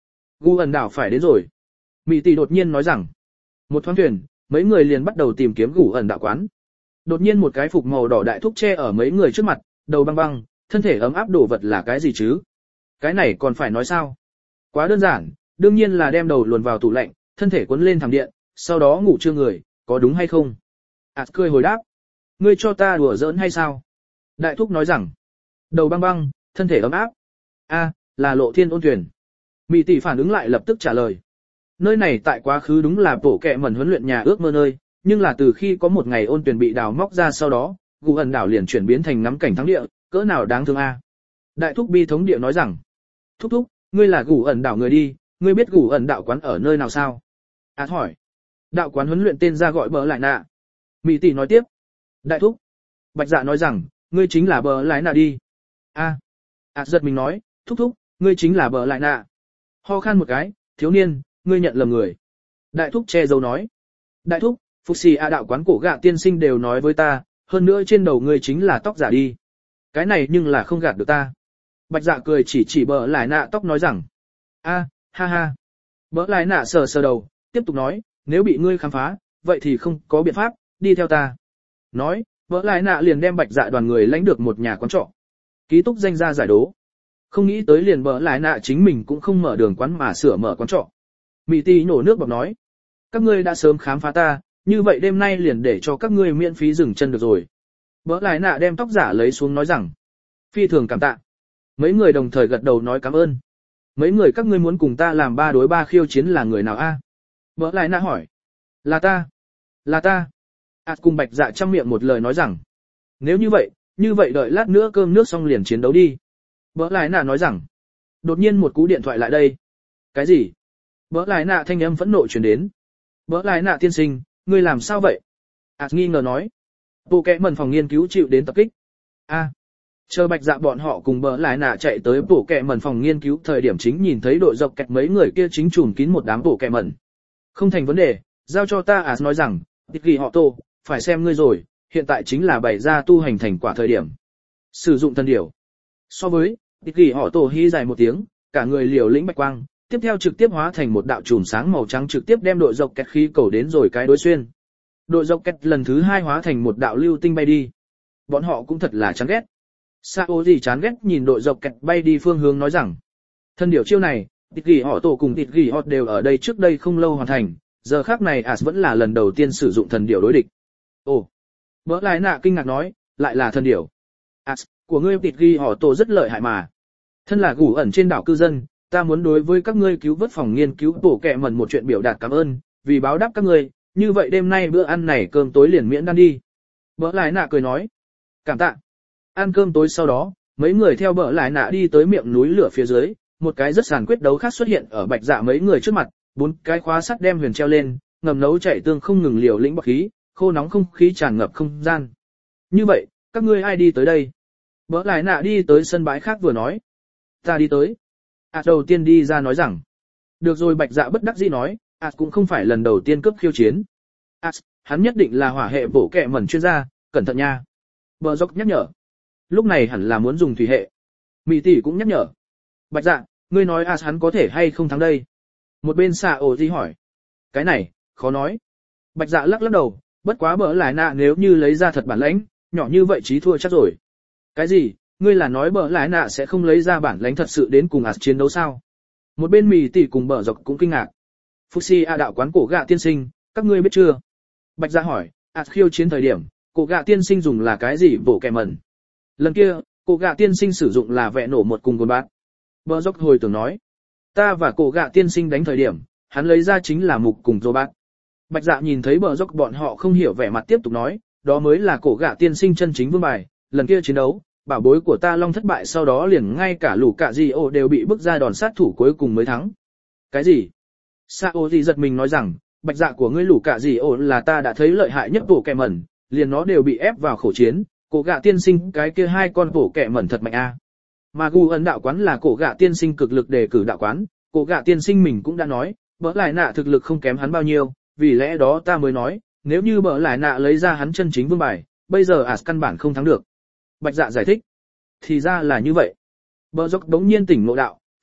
[SPEAKER 1] Gu ẩn đảo phải đến rồi. Mỹ tỷ đột nhiên nói rằng, một thoáng thuyền, mấy người liền bắt đầu tìm kiếm Gu ẩn đạo quán. Đột nhiên một cái phục màu đỏ đại thúc che ở mấy người trước mặt, đầu băng băng, thân thể ấm áp đổ vật là cái gì chứ? Cái này còn phải nói sao? Quá đơn giản, đương nhiên là đem đầu luồn vào tủ lạnh, thân thể cuốn lên thảm điện, sau đó ngủ trưa người, có đúng hay không? Ảt cười hồi đáp, ngươi cho ta đùa giỡn hay sao? Đại thúc nói rằng, đầu băng băng, thân thể ấm áp. A, là Lộ Thiên Ôn Tuyển. Mỹ tỷ phản ứng lại lập tức trả lời. Nơi này tại quá khứ đúng là bổ kẹ mẩn huấn luyện nhà ước mơ nơi, nhưng là từ khi có một ngày Ôn Tuyển bị đào móc ra sau đó, Gu ẩn đảo liền chuyển biến thành ngắm cảnh thắng địa, cỡ nào đáng thương a. Đại thúc bi thống địa nói rằng, thúc thúc, ngươi là Gu ẩn đảo người đi, ngươi biết Gu ẩn đạo quán ở nơi nào sao? Át hỏi. Đạo quán huấn luyện tên ra gọi Bờ Lại Nạ. Mỹ tỷ nói tiếp. Đại thúc. Bạch Dạ nói rằng, ngươi chính là Bờ Lại Nạ đi. A. Át giật mình nói, thúc thúc, ngươi chính là Bờ Lại Nạ. Ho khan một cái, thiếu niên, ngươi nhận lầm người. Đại thúc che giấu nói. Đại thúc, Phục Xì A đạo quán cổ gạ tiên sinh đều nói với ta, hơn nữa trên đầu ngươi chính là tóc giả đi. Cái này nhưng là không gạt được ta. Bạch Dạ cười chỉ chỉ Bờ Lại Nạ tóc nói rằng. A, ha ha. Bờ Lại Nạ sờ sờ đầu, tiếp tục nói, nếu bị ngươi khám phá, vậy thì không có biện pháp, đi theo ta. Nói, Bờ Lại Nạ liền đem Bạch Dạ đoàn người lãnh được một nhà quán trọ. Ký túc danh ra giải đố. Không nghĩ tới liền Bờ Lại Nạ chính mình cũng không mở đường quán mà sửa mở quán trọ. Mỹ tỷ nổ nước bọt nói, các ngươi đã sớm khám phá ta, như vậy đêm nay liền để cho các ngươi miễn phí dừng chân được rồi. Bờ Lại Nạ đem tóc giả lấy xuống nói rằng, phi thường cảm tạ. Mấy người đồng thời gật đầu nói cảm ơn. Mấy người các ngươi muốn cùng ta làm ba đối ba khiêu chiến là người nào a? Bờ Lại Nạ hỏi. Là ta. Là ta. Ảt cùng Bạch Dạ trong miệng một lời nói rằng, nếu như vậy, như vậy đợi lát nữa cơm nước xong liền chiến đấu đi. Bờ Lại Nạ nói rằng, đột nhiên một cú điện thoại lại đây. Cái gì? Bờ Lại Nạ thanh âm phẫn nộ truyền đến. Bờ Lại Nạ tiên sinh, ngươi làm sao vậy? Ảt nghi ngờ nói. Bộ kẽ mần phòng nghiên cứu chịu đến tập kích. A. Chờ Bạch Dạ bọn họ cùng Bờ Lại Nạ chạy tới bộ kẽ mần phòng nghiên cứu thời điểm chính nhìn thấy đội dọc kẹt mấy người kia chính trùm kín một đám bộ kẽ mần. Không thành vấn đề, giao cho ta. Ảt nói rằng, tịch ghi họ tô, phải xem ngươi rồi, hiện tại chính là bày ra tu hành thành quả thời điểm. Sử dụng thần điểu. So với, tịch ghi họ tô hí dài một tiếng, cả người liều lĩnh bạch quang, tiếp theo trực tiếp hóa thành một đạo chùm sáng màu trắng trực tiếp đem đội dọc kẹt khí cầu đến rồi cái đối xuyên. Đội dọc kẹt lần thứ hai hóa thành một đạo lưu tinh bay đi. Bọn họ cũng thật là chán ghét. Sao gì chán ghét nhìn đội dọc kẹt bay đi phương hướng nói rằng, thân điểu chiêu này, tịch ghi họ tổ cùng tịch ghi họ đều ở đây trước đây không lâu hoàn thành, giờ khác này As vẫn là lần đầu tiên sử dụng thần điểu đối địch. Ồ, Bờ Lại Nạ kinh ngạc nói, lại là thần điểu. As, của ngươi tịch ghi họ tổ rất lợi hại mà. Thân là Gu ẩn trên đảo cư dân, ta muốn đối với các ngươi cứu vớt phòng nghiên cứu bổ kẹ mẩn một chuyện biểu đạt cảm ơn, vì báo đáp các ngươi, như vậy đêm nay bữa ăn này cơm tối liền miễn ăn đi. Bờ Lại Nạ cười nói, cảm tạ. Ăn cơm tối sau đó, mấy người theo Bờ Lại Nạ đi tới miệng núi lửa phía dưới, một cái rất sàn quyết đấu khác xuất hiện ở Bạch Dạ mấy người trước mặt, bốn cái khóa sắt đem huyền treo lên, ngầm nấu chảy tương không ngừng liều lĩnh bọc khí, khô nóng không khí tràn ngập không gian. Như vậy, các ngươi ai đi tới đây? Bờ Lại Nạ đi tới sân bãi khác vừa nói, ta đi tới. Ảt đầu tiên đi ra nói rằng, được rồi. Bạch Dạ bất đắc dĩ nói, Ảt cũng không phải lần đầu tiên cướp khiêu chiến. Ảt, hắn nhất định là hỏa hệ bổ kẹ mẩn chuyên gia, cẩn thận nha. Bờ dốc nhắc nhở. Lúc này hẳn là muốn dùng thủy hệ. Mỹ tỷ cũng nhắc nhở. Bạch Dạ, ngươi nói Ảt hắn có thể hay không thắng đây? Một bên xà ổ gì hỏi. Cái này, khó nói. Bạch Dạ lắc lắc đầu, bất quá Bờ Lại Nạ nếu như lấy ra thật bản lãnh, nhỏ như vậy chí thua chắc rồi. Cái gì? Ngươi là nói Bờ Lại Nạ sẽ không lấy ra bản lãnh thật sự đến cùng As chiến đấu sao? Một bên Mì tỷ cùng Bờ Dọc cũng kinh ngạc. Fuxi A đạo quán cổ gạ tiên sinh, các ngươi biết chưa? Bạch Dạ hỏi, As khiêu chiến thời điểm, cổ gạ tiên sinh dùng là cái gì bổ kẹ mẩn? Lần kia, cổ gạ tiên sinh sử dụng là vẹ nổ một cùng gồn bát. Bờ Dọc hồi tưởng nói, ta và cổ gạ tiên sinh đánh thời điểm, hắn lấy ra chính là mục cùng rô bát. Bạch Dạ nhìn thấy Bờ Dọc bọn họ không hiểu vẻ mặt tiếp tục nói, đó mới là cổ gạ tiên sinh chân chính vương bài, lần kia chiến đấu. Bảo bối của ta Long thất bại sau đó liền ngay cả lũ cả gì ổ đều bị bức ra đòn sát thủ cuối cùng mới thắng. Cái gì? Sao gì giật mình nói rằng, Bạch Dạ của ngươi lũ cả gì ổ là ta đã thấy lợi hại nhất bổ kẹ mẩn, liền nó đều bị ép vào khổ chiến, cổ gạ tiên sinh cái kia hai con bổ kẹ mẩn thật mạnh a. Mà Gu ẩn đạo quán là cổ gạ tiên sinh cực lực đề cử đạo quán, cổ gạ tiên sinh mình cũng đã nói, Bờ Lại Nạ thực lực không kém hắn bao nhiêu, vì lẽ đó ta mới nói, nếu như Bờ Lại Nạ lấy ra hắn chân chính vương bài, bây giờ As căn bản không thắng được. Bạch Dạ giải thích. Thì ra là như vậy. Bờ Dốc đống nhiên tỉnh ngộ đạo,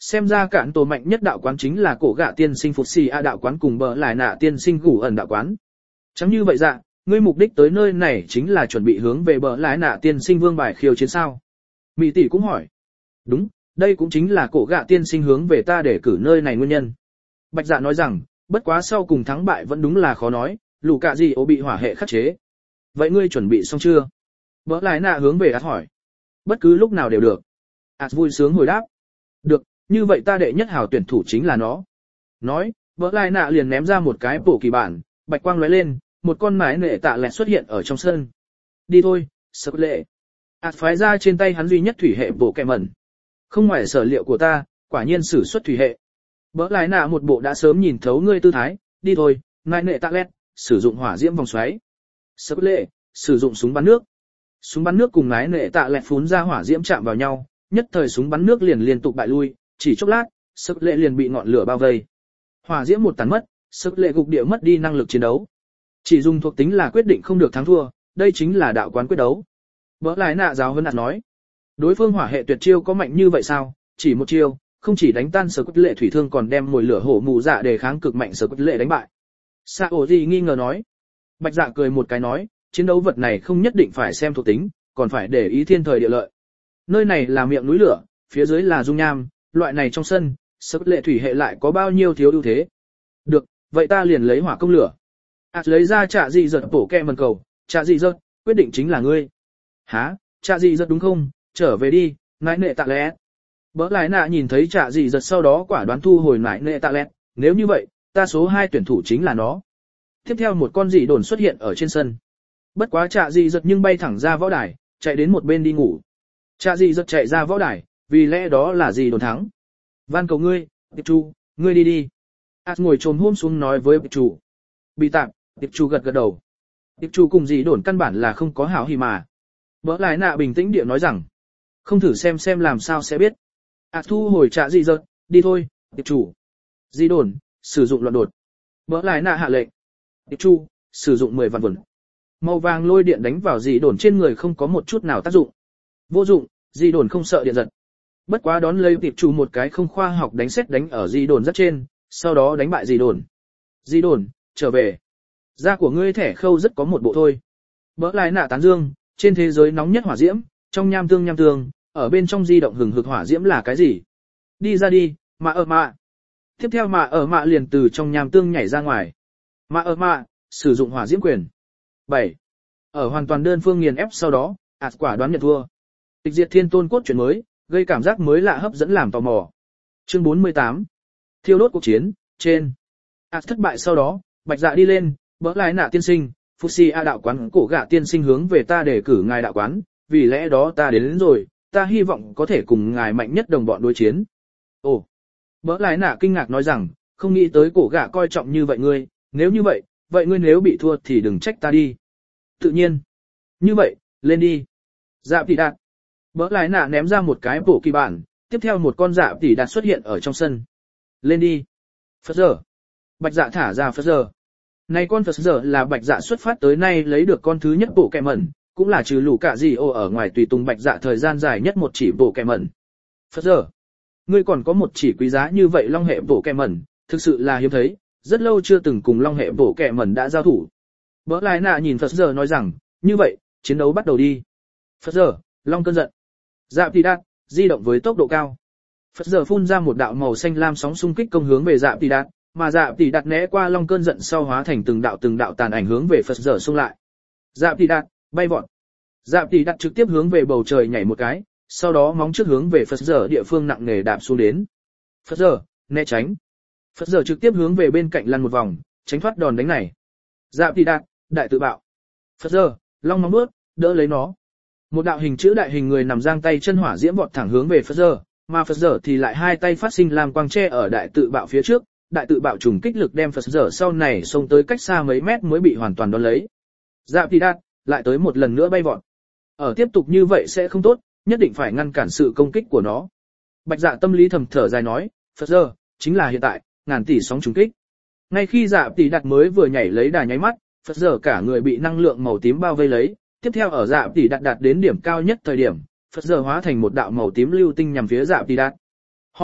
[SPEAKER 1] xem ra cạn tổ mạnh nhất đạo quán chính là cổ gạ tiên sinh phục xì a đạo quán cùng bờ lại nạ tiên sinh gủ ẩn đạo quán. Chẳng như vậy dạ, ngươi mục đích tới nơi này chính là chuẩn bị hướng về bờ lại nạ tiên sinh vương bài khiêu chiến sao? Mỹ tỷ cũng hỏi. Đúng, đây cũng chính là cổ gạ tiên sinh hướng về ta để cử nơi này nguyên nhân. Bạch Dạ nói rằng, bất quá sau cùng thắng bại vẫn đúng là khó nói, lù cạ gì ố bị hỏa hệ khắc chế. Vậy ngươi chuẩn bị xong chưa? Bờ lại nạ hướng về ạt hỏi. Bất cứ lúc nào đều được. ạt vui sướng hồi đáp. Được, như vậy ta đệ nhất hảo tuyển thủ chính là nó. Nói, bờ lại nạ liền ném ra một cái bổ kỳ bản, bạch quang lóe lên, một con mái nệ tạ lẹt xuất hiện ở trong sân. Đi thôi, Sập Lệ. ạt phái ra trên tay hắn duy nhất thủy hệ bổ kẹ mẩn. Không ngoài sở liệu của ta, quả nhiên sử xuất thủy hệ. Bỡ lại nạ một bộ đã sớm nhìn thấu ngươi tư thái, đi thôi, mái nệ tạ lẹt, sử dụng hỏa diễm vòng xoáy. Sập Lệ, sử dụng súng bắn nước. Súng bắn nước cùng mái nệ tạ lẹt phún ra hỏa diễm chạm vào nhau, nhất thời súng bắn nước liền liên tục bại lui, chỉ chốc lát, Sập Lệ liền bị ngọn lửa bao vây. Hỏa diễm một tàn mất, Sập Lệ gục địa mất đi năng lực chiến đấu. Chỉ dùng thuộc tính là quyết định không được thắng thua, đây chính là đạo quán quyết đấu. Bỡ lại nạ giáo hơn đạt nói. Đối phương hỏa hệ tuyệt chiêu có mạnh như vậy sao? Chỉ một chiêu, không chỉ đánh tan Sở Quất Lệ thủy thương còn đem mồi lửa hổ mù dạ để kháng cực mạnh Sở Quất Lệ đánh bại. Sa ổ gì nghi ngờ nói. Bạch Dạ cười một cái nói, chiến đấu vật này không nhất định phải xem thuộc tính, còn phải để ý thiên thời địa lợi. Nơi này là miệng núi lửa, phía dưới là dung nham, loại này trong sân, Sở Quất Lệ thủy hệ lại có bao nhiêu thiếu ưu thế. Được, vậy ta liền lấy hỏa công lửa. ạt lấy ra trạ dị giật bổ kẹ mần cầu, trạ dị giật, quyết định chính là ngươi. Hả, trạ dị giật đúng không, trở về đi, nãi nệ tạ lẽ. Bỡ lại nạ nhìn thấy trạ dị giật sau đó quả đoán thu hồi nãi nệ tạ lẽ, nếu như vậy, ta số hai tuyển thủ chính là nó. Tiếp theo một con dị đồn xuất hiện ở trên sân. Bất quá trạ dị giật nhưng bay thẳng ra võ đài, chạy đến một bên đi ngủ. Trạ dị giật chạy ra võ đài, vì lẽ đó là dị đồn thắng. Van cầu ngươi, Tiệp Chu, ngươi đi đi. ạt ngồi trồm hôm xuống nói với Tiệp Chu. Bị tạm. Tiệp Chu gật gật đầu. Tiệp Chu cùng dì đồn căn bản là không có hảo hỉ mà. Bỡ lại nạ bình tĩnh địa nói rằng, không thử xem xem làm sao sẽ biết. À thu hồi trả dì giật, đi thôi, Tiệp Chu. Dì đồn, sử dụng loạn đột. Bỡ lại nạ hạ lệnh. Tiệp Chu, sử dụng mười vạn vần. Màu vàng lôi điện đánh vào dì đồn trên người không có một chút nào tác dụng. Vô dụng, dì đồn không sợ điện giật. Bất quá đón lấy Tiệp Chu một cái không khoa học đánh xét đánh ở dì đồn rất trên, sau đó đánh bại dì đồn. Dì đồn, trở về. Da của ngươi thẻ khâu rất có một bộ thôi. Bỡ lại nạ tán dương, trên thế giới nóng nhất hỏa diễm, trong nham tương nham tương, ở bên trong di động hừng hực hỏa diễm là cái gì? Đi ra đi, mà ở mạ. Tiếp theo mà ở mạ liền từ trong nham tương nhảy ra ngoài. Mà ở mạ, sử dụng hỏa diễm quyền. bảy. Ở hoàn toàn đơn phương nghiền ép sau đó, ạt quả đoán nhận thua. Tịch diệt thiên tôn cốt truyện mới, gây cảm giác mới lạ hấp dẫn làm tò mò. Chương bốn mươi tám. Thiêu đốt cuộc chiến, trên. ạt thất bại sau đó, Bạch Dạ đi lên. Bỡ lại nạ tiên sinh, Fuxi A đạo quán cổ gạ tiên sinh hướng về ta để cử ngài đạo quán, vì lẽ đó ta đến, đến rồi, ta hy vọng có thể cùng ngài mạnh nhất đồng bọn đối chiến. Ồ, bỡ lại nạ kinh ngạc nói rằng, không nghĩ tới cổ gạ coi trọng như vậy ngươi, nếu như vậy, vậy ngươi nếu bị thua thì đừng trách ta đi. Tự nhiên. Như vậy, lên đi. Dạ tỷ đạt. Bỡ lại nạ ném ra một cái bổ kỳ bản, tiếp theo một con dạ tỷ đạt xuất hiện ở trong sân. Lên đi. Phật giờ. Bạch Dạ thả ra Phật giờ. Này con Phật giờ là Bạch Dạ xuất phát tới nay lấy được con thứ nhất bộ kẹ mẩn, cũng là trừ lũ cả gì ô ở ngoài tùy tùng Bạch Dạ thời gian dài nhất một chỉ bộ kẹ mẩn. Phật giờ, ngươi còn có một chỉ quý giá như vậy long hệ bộ kẹ mẩn, thực sự là hiếm thấy, rất lâu chưa từng cùng long hệ bộ kẹ mẩn đã giao thủ. Bỡ lại nạ nhìn Phật giờ nói rằng, như vậy, chiến đấu bắt đầu đi. Phật giờ, long cơn giận. Dạ tỷ đạt, di động với tốc độ cao. Phật giờ phun ra một đạo màu xanh lam sóng xung kích công hướng về dạ tỷ đạt. Mà dạ tỷ đạt né qua long cơn giận sau hóa thành từng đạo từng đạo tàn ảnh hướng về Phật giờ xung lại. Dạ tỷ đạt, bay vọt. Dạ tỷ đạt trực tiếp hướng về bầu trời nhảy một cái, sau đó móng trước hướng về Phật giờ địa phương nặng nề đạp xuống đến. Phật giờ, né tránh. Phật giờ trực tiếp hướng về bên cạnh lăn một vòng, tránh thoát đòn đánh này. Dạ tỷ đạt, đại tự bạo. Phật giờ, long móng nuốt, đỡ lấy nó. Một đạo hình chữ đại hình người nằm giang tay chân hỏa diễm vọt thẳng hướng về Phật giờ, mà Phật giờ thì lại hai tay phát sinh làm quang tre ở đại tự bạo phía trước. Đại tự bạo trùng kích lực đem Phật giờ sau này xông tới cách xa mấy mét mới bị hoàn toàn đón lấy. Dạ tỷ đạt, lại tới một lần nữa bay vọt. Ở tiếp tục như vậy sẽ không tốt, nhất định phải ngăn cản sự công kích của nó. Bạch Dạ tâm lý thầm thở dài nói, Phật giờ, chính là hiện tại, ngàn tỷ sóng trùng kích. Ngay khi Dạ tỷ đạt mới vừa nhảy lấy đà nháy mắt, Phật giờ cả người bị năng lượng màu tím bao vây lấy, tiếp theo ở Dạ tỷ đạt đạt đến điểm cao nhất thời điểm, Phật giờ hóa thành một đạo màu tím lưu tinh nhằm phía Dạ tỷ đạt. Họ,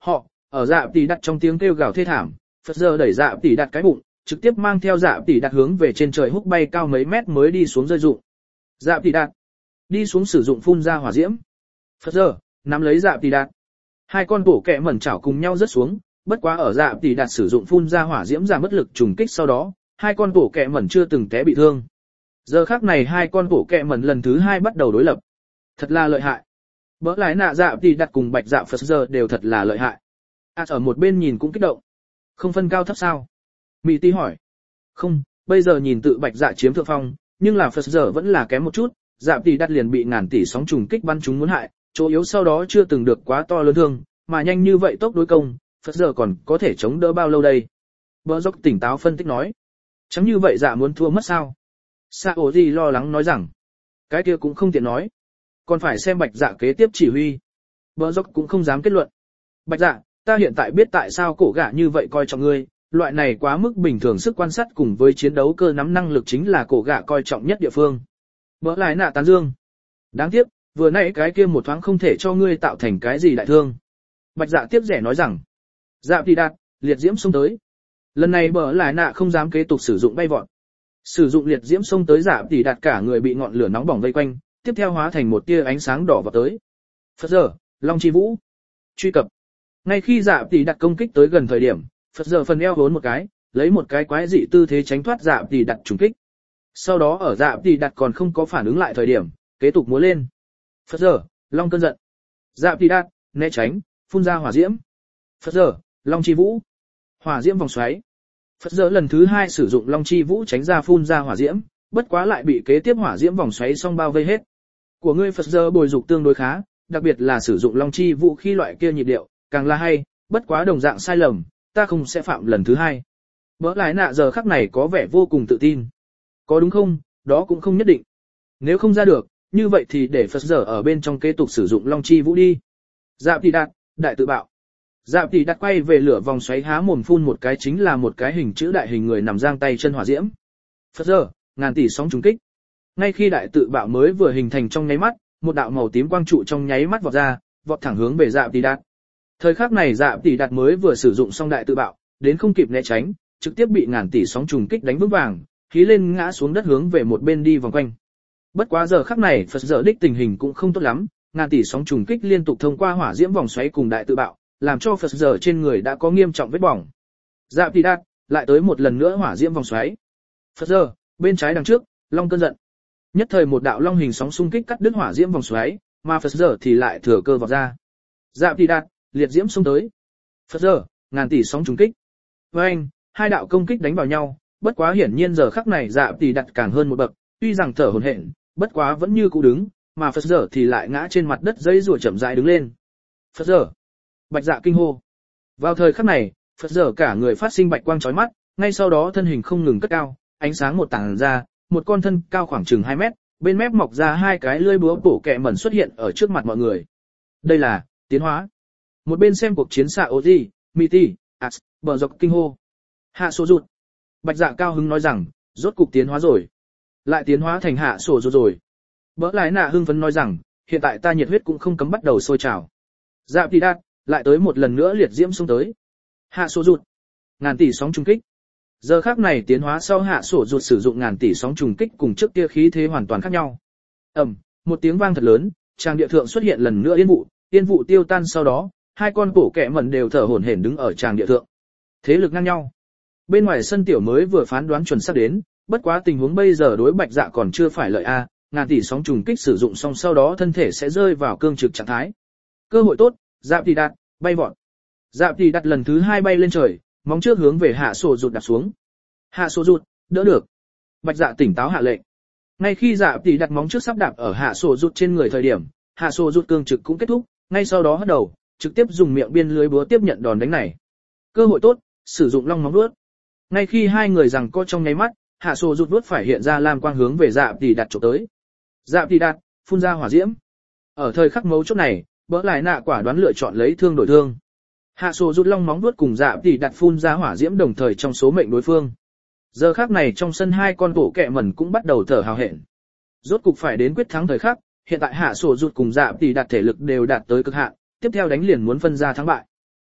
[SPEAKER 1] Họ, ở dạ tỷ đặt trong tiếng kêu gào thê thảm, Phật giờ đẩy dạ tỷ đặt cái bụng, trực tiếp mang theo dạ tỷ đặt hướng về trên trời húc bay cao mấy mét mới đi xuống rơi dụng. Dạ tỷ đặt đi xuống sử dụng phun ra hỏa diễm. Phật giờ nắm lấy dạ tỷ đặt. Hai con bổ kẹ mẩn chảo cùng nhau rớt xuống, bất quá ở dạ tỷ đặt sử dụng phun ra hỏa diễm giảm mất lực trùng kích sau đó, hai con bổ kẹ mẩn chưa từng té bị thương. Giờ khắc này hai con bổ kẹ mẩn lần thứ hai bắt đầu đối lập. Thật là lợi hại. Bỡ lái nạ dạ tỷ đặt cùng bạch dạ Phật giờ đều thật là lợi hại. À ở một bên nhìn cũng kích động. Không phân cao thấp sao? Mỹ Tí hỏi. Không, bây giờ nhìn tự bạch dạ chiếm thượng phong, nhưng là Phật giờ vẫn là kém một chút, dạ tỷ đặt liền bị ngàn tỷ sóng trùng kích bắn chúng muốn hại, chỗ yếu sau đó chưa từng được quá to lớn thương, mà nhanh như vậy tốc đối công, Phật giờ còn có thể chống đỡ bao lâu đây? Bỡ dốc tỉnh táo phân tích nói. Chẳng như vậy dạ muốn thua mất sao? Sa ổ gì lo lắng nói rằng. Cái kia cũng không tiện nói. Còn phải xem bạch dạ kế tiếp chỉ huy. Bỡ dốc cũng không dám kết luận. Bạch dạ, ta hiện tại biết tại sao cổ gã như vậy coi trọng ngươi, loại này quá mức bình thường sức quan sát cùng với chiến đấu cơ nắm năng lực chính là cổ gã coi trọng nhất địa phương. Bỡ lại nạ tán dương. Đáng tiếc, vừa nãy cái kia một thoáng không thể cho ngươi tạo thành cái gì đại thương. Bạch dạ tiếp rẻ nói rằng. Dạ thì đạt, liệt diễm xông tới. Lần này bỡ lại nạ không dám kế tục sử dụng bay vọt. Sử dụng liệt diễm xông tới dạ thì đạt cả người bị ngọn lửa nóng bỏng vây quanh, tiếp theo hóa thành một tia ánh sáng đỏ vào tới. Phật giờ, Long Chi Vũ. Truy cập. Ngay khi dạ tỷ đặt công kích tới gần thời điểm, Phật giờ phần eo vốn một cái, lấy một cái quái dị tư thế tránh thoát dạ tỷ đặt trùng kích. Sau đó ở dạ tỷ đặt còn không có phản ứng lại thời điểm, kế tục múa lên. Phật giờ, Long cơn giận. Dạ tỷ đặt, né tránh, phun ra hỏa diễm. Phật giờ, Long Chi Vũ. Hỏa diễm vòng xoáy. Phật giờ lần thứ hai sử dụng Long Chi Vũ tránh ra phun ra hỏa diễm, bất quá lại bị kế tiếp hỏa diễm vòng xoáy song bao vây hết. Của ngươi Phật giờ bồi dục tương đối khá, đặc biệt là sử dụng Long Chi Vũ khi loại kia nhịp điệu, càng là hay, bất quá đồng dạng sai lầm, ta không sẽ phạm lần thứ hai. Bỡ lái nạ giờ khắc này có vẻ vô cùng tự tin. Có đúng không, đó cũng không nhất định. Nếu không ra được, như vậy thì để Phật giờ ở bên trong kế tục sử dụng Long Chi Vũ đi. Dạ tỷ đạt, đại tự bạo. Dạ tỷ đạt quay về lửa vòng xoáy há mồm phun một cái chính là một cái hình chữ đại hình người nằm giang tay chân hỏa diễm. Phật giờ, ngàn tỷ sóng trùng kích. Ngay khi đại tự bạo mới vừa hình thành trong nháy mắt, một đạo màu tím quang trụ trong nháy mắt vọt ra, vọt thẳng hướng về dạ tỷ đạt. Thời khắc này dạ tỷ đạt mới vừa sử dụng xong đại tự bạo, đến không kịp né tránh, trực tiếp bị ngàn tỷ sóng trùng kích đánh vững vàng, khí lên ngã xuống đất hướng về một bên đi vòng quanh. Bất quá giờ khắc này Phật giờ đích tình hình cũng không tốt lắm, ngàn tỷ sóng trùng kích liên tục thông qua hỏa diễm vòng xoáy cùng đại tự bạo, làm cho Phật giờ trên người đã có nghiêm trọng vết bỏng. Dạ tỷ đạt lại tới một lần nữa hỏa diễm vòng xoáy. Phật giờ bên trái đằng trước, Long cơn giận. Nhất thời một đạo long hình sóng xung kích cắt đứt hỏa diễm vòng xoáy, mà Phật giờ thì lại thừa cơ vọt ra. Dạ tỷ đạt, liệt diễm xông tới. Phật giờ, ngàn tỷ sóng trùng kích. Với anh, hai đạo công kích đánh vào nhau, bất quá hiển nhiên giờ khắc này dạ tỷ đạt càng hơn một bậc, tuy rằng thở hổn hển, bất quá vẫn như cũ đứng, mà Phật giờ thì lại ngã trên mặt đất giấy rùa chậm rãi đứng lên. Phật giờ, bạch dạ kinh hô. Vào thời khắc này, Phật giờ cả người phát sinh bạch quang chói mắt, ngay sau đó thân hình không ngừng cất cao, ánh sáng một tảng ra, một con thân cao khoảng chừng hai mét, bên mép mọc ra hai cái lưỡi búa bổ kẹ mẩn xuất hiện ở trước mặt mọi người. Đây là tiến hóa. Một bên xem cuộc chiến xạ Oji, Miti, As, bờ dọc kinh hô. Hạ sổ rụt. Bạch dạ cao hứng nói rằng, rốt cục tiến hóa rồi. Lại tiến hóa thành hạ sổ rụt rồi. Bỡ lái nạ hưng phấn nói rằng, hiện tại ta nhiệt huyết cũng không cấm bắt đầu sôi trào. Dạ tỷ đạt, lại tới một lần nữa liệt diễm xông tới. Hạ sổ rụt. Ngàn tỷ sóng trùng kích. Giờ khắc này tiến hóa sau hạ sổ rụt sử dụng ngàn tỷ sóng trùng kích cùng trước kia khí thế hoàn toàn khác nhau. Ầm, một tiếng vang thật lớn, tràng địa thượng xuất hiện lần nữa yên vụ, yên vụ tiêu tan sau đó, hai con bổ kẹ mẩn đều thở hổn hển đứng ở tràng địa thượng. Thế lực ngang nhau. Bên ngoài sân tiểu mới vừa phán đoán chuẩn xác đến, bất quá tình huống bây giờ đối bạch dạ còn chưa phải lợi a, ngàn tỷ sóng trùng kích sử dụng xong sau đó thân thể sẽ rơi vào cương trực trạng thái. Cơ hội tốt, dạ tỷ đạt, bay vọt. Dạ tỷ đạt lần thứ hai bay lên trời, móng trước hướng về hạ sổ rụt đạp xuống. Hạ sổ rụt, đỡ được. Bạch dạ tỉnh táo hạ lệnh. Ngay khi dạ tỷ đặt móng trước sắp đạp ở hạ sổ rụt trên người thời điểm, hạ sổ rụt cương trực cũng kết thúc, ngay sau đó hất đầu, trực tiếp dùng miệng biên lưới búa tiếp nhận đòn đánh này. Cơ hội tốt, sử dụng long móng vuốt. Ngay khi hai người giằng co trong nháy mắt, hạ sổ rụt vuốt phải hiện ra lam quang hướng về dạ tỷ đặt chụp tới. Dạ tỷ đặt, phun ra hỏa diễm. Ở thời khắc mấu chốt này, bỡ lại nạ quả đoán lựa chọn lấy thương đổi thương. Hạ sổ rụt long móng vuốt cùng dạ tỷ đặt phun ra hỏa diễm đồng thời trong số mệnh đối phương. Giờ khắc này trong sân hai con bổ kẹ mẩn cũng bắt đầu thở hào hẹn. Rốt cục phải đến quyết thắng thời khắc, hiện tại hạ sổ rụt cùng dạ tỷ đặt thể lực đều đạt tới cực hạn, tiếp theo đánh liền muốn phân ra thắng bại.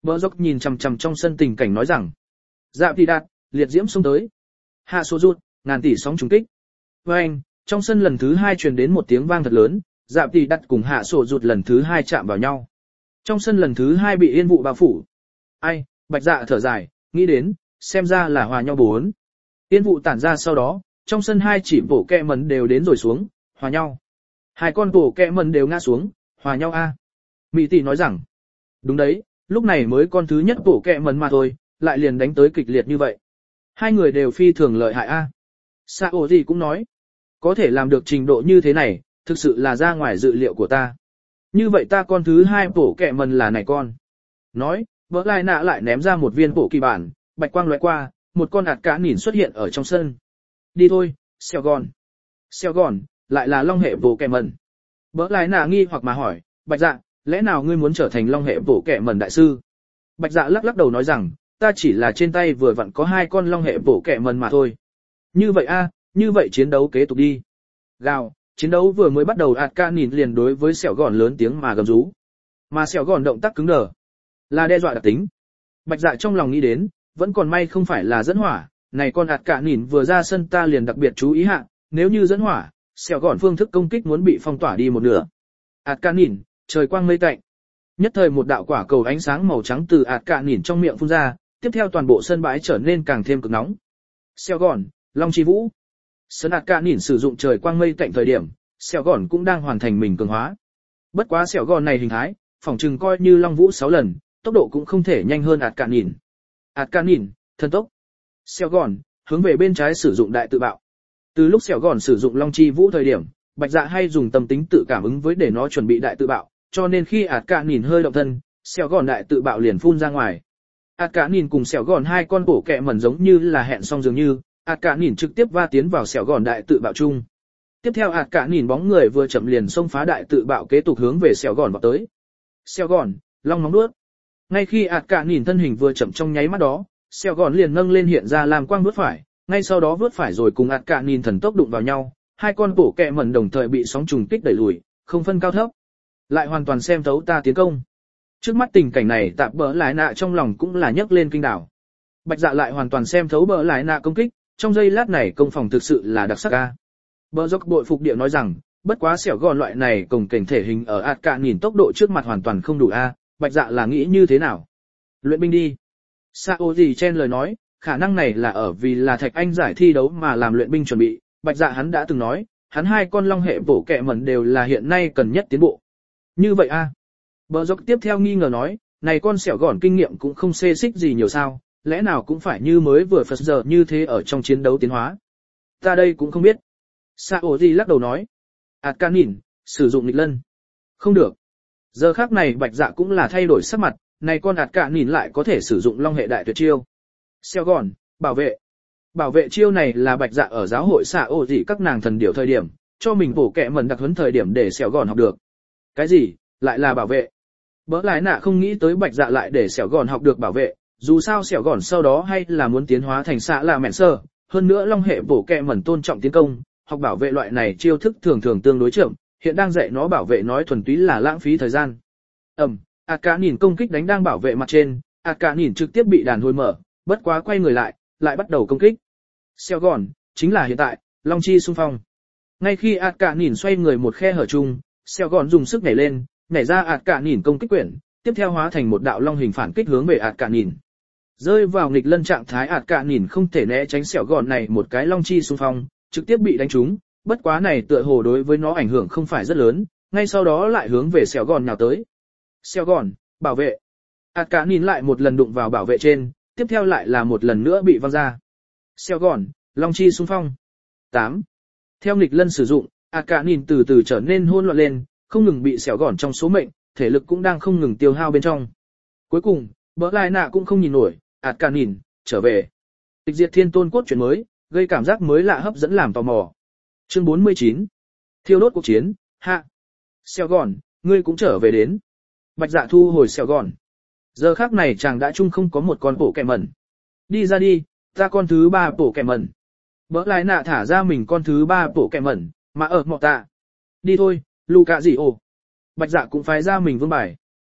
[SPEAKER 1] Bờ dốc nhìn chằm chằm trong sân tình cảnh nói rằng. Dạ tỷ đạt, liệt diễm xông tới. Hạ số rút, ngàn tỷ sóng trùng kích. Với anh, trong sân lần thứ hai truyền đến một tiếng vang thật lớn, dạ tỷ đạt cùng hạ sổ rụt lần thứ hai chạm vào nhau. Trong sân lần thứ hai bị yên vụ bao phủ. Ai, bạch dạ thở dài, nghĩ đến, xem ra là hòa nhau bốn. Yên vụ tản ra sau đó, trong sân hai chỉ bổ kẹ mần đều đến rồi xuống, hòa nhau. Hai con bổ kẹ mần đều ngã xuống, hòa nhau a. Mỹ tỷ nói rằng, đúng đấy, lúc này mới con thứ nhất bổ kẹ mần mà thôi, lại liền đánh tới kịch liệt như vậy. Hai người đều phi thường lợi hại a. Sao gì cũng nói, có thể làm được trình độ như thế này, thực sự là ra ngoài dự liệu của ta. Như vậy ta con thứ hai bổ kẹ mần là này con. Nói, vỡ lại nạ lại ném ra một viên bổ kỳ bản, bạch quang lóe qua, một con ạt cá nhìn xuất hiện ở trong sân. Đi thôi, xeo gòn. Xeo gòn, lại là long hệ bổ kẹ mần. Vỡ lại nạ nghi hoặc mà hỏi, bạch dạ, lẽ nào ngươi muốn trở thành long hệ bổ kẹ mần đại sư? Bạch dạ lắc lắc đầu nói rằng, ta chỉ là trên tay vừa vặn có hai con long hệ bổ kẹ mần mà thôi. Như vậy a, như vậy chiến đấu kế tục đi. Gào, chiến đấu vừa mới bắt đầu ạt ca nhìn liền đối với sẹo gòn lớn tiếng mà gầm rú. Mà sẹo gòn động tác cứng đờ, là đe dọa đặc tính. Bạch dạ trong lòng nghĩ đến, vẫn còn may không phải là dẫn hỏa, này con ạt ca nhìn vừa ra sân ta liền đặc biệt chú ý hạ, nếu như dẫn hỏa, sẹo gòn phương thức công kích muốn bị phong tỏa đi một nửa. ạt ca nhìn, trời quang mây tạnh. Nhất thời một đạo quả cầu ánh sáng màu trắng từ ạt ca nhìn trong miệng phun ra, tiếp theo toàn bộ sân bãi trở nên càng thêm cực nóng. Sẹo gòn, long chi vũ. Sân ạt ca nhìn sử dụng trời quang mây tạnh thời điểm, sẹo gòn cũng đang hoàn thành mình cường hóa. Bất quá sẹo gòn này hình thái, phỏng chừng coi như long vũ sáu lần, tốc độ cũng không thể nhanh hơn ạt ca nhìn. ạt ca nhìn, thần tốc. Sẹo gòn, hướng về bên trái sử dụng đại tự bạo. Từ lúc sẹo gòn sử dụng long chi vũ thời điểm, bạch dạ hay dùng tâm tính tự cảm ứng với để nó chuẩn bị đại tự bạo, cho nên khi ạt ca nhìn hơi động thân, sẹo gòn đại tự bạo liền phun ra ngoài. ạt ca nhìn cùng sẹo gòn hai con bổ kẹ mẩn giống như là hẹn xong dường như, ạt cả nhìn trực tiếp va tiến vào sẹo gòn đại tự bạo chung. Tiếp theo ạt cả nhìn bóng người vừa chậm liền xông phá đại tự bạo kế tục hướng về sẹo gòn vào tới. Sẹo gòn, long móng đuốt. Ngay khi ạt cả nhìn thân hình vừa chậm trong nháy mắt đó, sẹo gòn liền nâng lên hiện ra làm quang vướt phải, ngay sau đó vướt phải rồi cùng ạt cả nhìn thần tốc đụng vào nhau, hai con bổ kẹ mẩn đồng thời bị sóng trùng kích đẩy lùi, không phân cao thấp, lại hoàn toàn xem thấu ta tiến công. Trước mắt tình cảnh này tạp bỡ lái nạ trong lòng cũng là nhấc lên kinh đảo. Bạch dạ lại hoàn toàn xem thấu bỡ lái nạ công kích. Trong giây lát này công phòng thực sự là đặc sắc a. Bờ dốc bội phục địa nói rằng, bất quá xẻo gòn loại này cồng kềnh thể hình ở ạt cả nhìn tốc độ trước mặt hoàn toàn không đủ a. Bạch dạ là nghĩ như thế nào? Luyện binh đi. Sao gì chen lời nói, khả năng này là ở vì là Thạch Anh giải thi đấu mà làm luyện binh chuẩn bị. Bạch dạ hắn đã từng nói, hắn hai con long hệ bổ kẹ mẩn đều là hiện nay cần nhất tiến bộ. Như vậy a. Bờ dốc tiếp theo nghi ngờ nói, này con xẻo gòn kinh nghiệm cũng không xê xích gì nhiều sao. Lẽ nào cũng phải như mới vừa phật giờ như thế ở trong chiến đấu tiến hóa. Ta đây cũng không biết. Sao gì lắc đầu nói. ạt ca nhìn, sử dụng nghịch lân. Không được. Giờ khác này bạch dạ cũng là thay đổi sắc mặt, này con ạt ca nhìn lại có thể sử dụng long hệ đại tuyệt chiêu. Xeo gòn, bảo vệ. Bảo vệ chiêu này là bạch dạ ở giáo hội sao gì các nàng thần điểu thời điểm, cho mình bổ kẹ mẩn đặc huấn thời điểm để xẻo gòn học được. Cái gì, lại là bảo vệ. Bỡ lái nạ không nghĩ tới bạch dạ lại để xẻo gòn học được bảo vệ. Dù sao xẻo gòn sau đó hay là muốn tiến hóa thành xạ là mẹn sơ, hơn nữa long hệ bổ kẹ mẩn tôn trọng tiến công, học bảo vệ loại này chiêu thức thường thường tương đối chậm, hiện đang dạy nó bảo vệ nói thuần túy là lãng phí thời gian. Ầm, ạt cả nhìn công kích đánh đang bảo vệ mặt trên, ạt cả nhìn trực tiếp bị đàn hồi mở, bất quá quay người lại, lại bắt đầu công kích. Xẻo gòn, chính là hiện tại, long chi xung phong. Ngay khi ạt cả nhìn xoay người một khe hở chung, xẻo gòn dùng sức nhảy lên, nhảy ra ạt cả nhìn công kích quyển, tiếp theo hóa thành một đạo long hình phản kích hướng về ạt cả nhìn. Rơi vào nghịch lân trạng thái ạt cả nhìn không thể né tránh xẻo gòn này một cái long chi xung phong, trực tiếp bị đánh trúng, bất quá này tựa hồ đối với nó ảnh hưởng không phải rất lớn, ngay sau đó lại hướng về xẻo gòn nhào tới. Xẻo gòn, bảo vệ. ạt cả nhìn lại một lần đụng vào bảo vệ trên, tiếp theo lại là một lần nữa bị văng ra. Xẻo gòn, long chi xung phong. tám. Theo nghịch lân sử dụng, ạt cả nhìn từ từ trở nên hỗn loạn lên, không ngừng bị xẻo gòn trong số mệnh, thể lực cũng đang không ngừng tiêu hao bên trong. Cuối cùng, bỡ lại nạ cũng không nhìn nổi, ạt cả nhìn, trở về. Tịch diệt thiên tôn cốt truyện mới, gây cảm giác mới lạ hấp dẫn làm tò mò. Chương bốn mươi chín. Thiêu đốt cuộc chiến, hạ. Xẻo gòn, ngươi cũng trở về đến. Bạch dạ thu hồi xẻo gòn. Giờ khác này chàng đã chung không có một con bổ kẹ mẩn. Đi ra đi, ta con thứ ba bổ kẹ mẩn. Bỡ lại nạ thả ra mình con thứ ba bổ kẹ mẩn, mà ở mọ tạ. Đi thôi, Luca gì ồ. Bạch dạ cũng phái ra mình vương bài.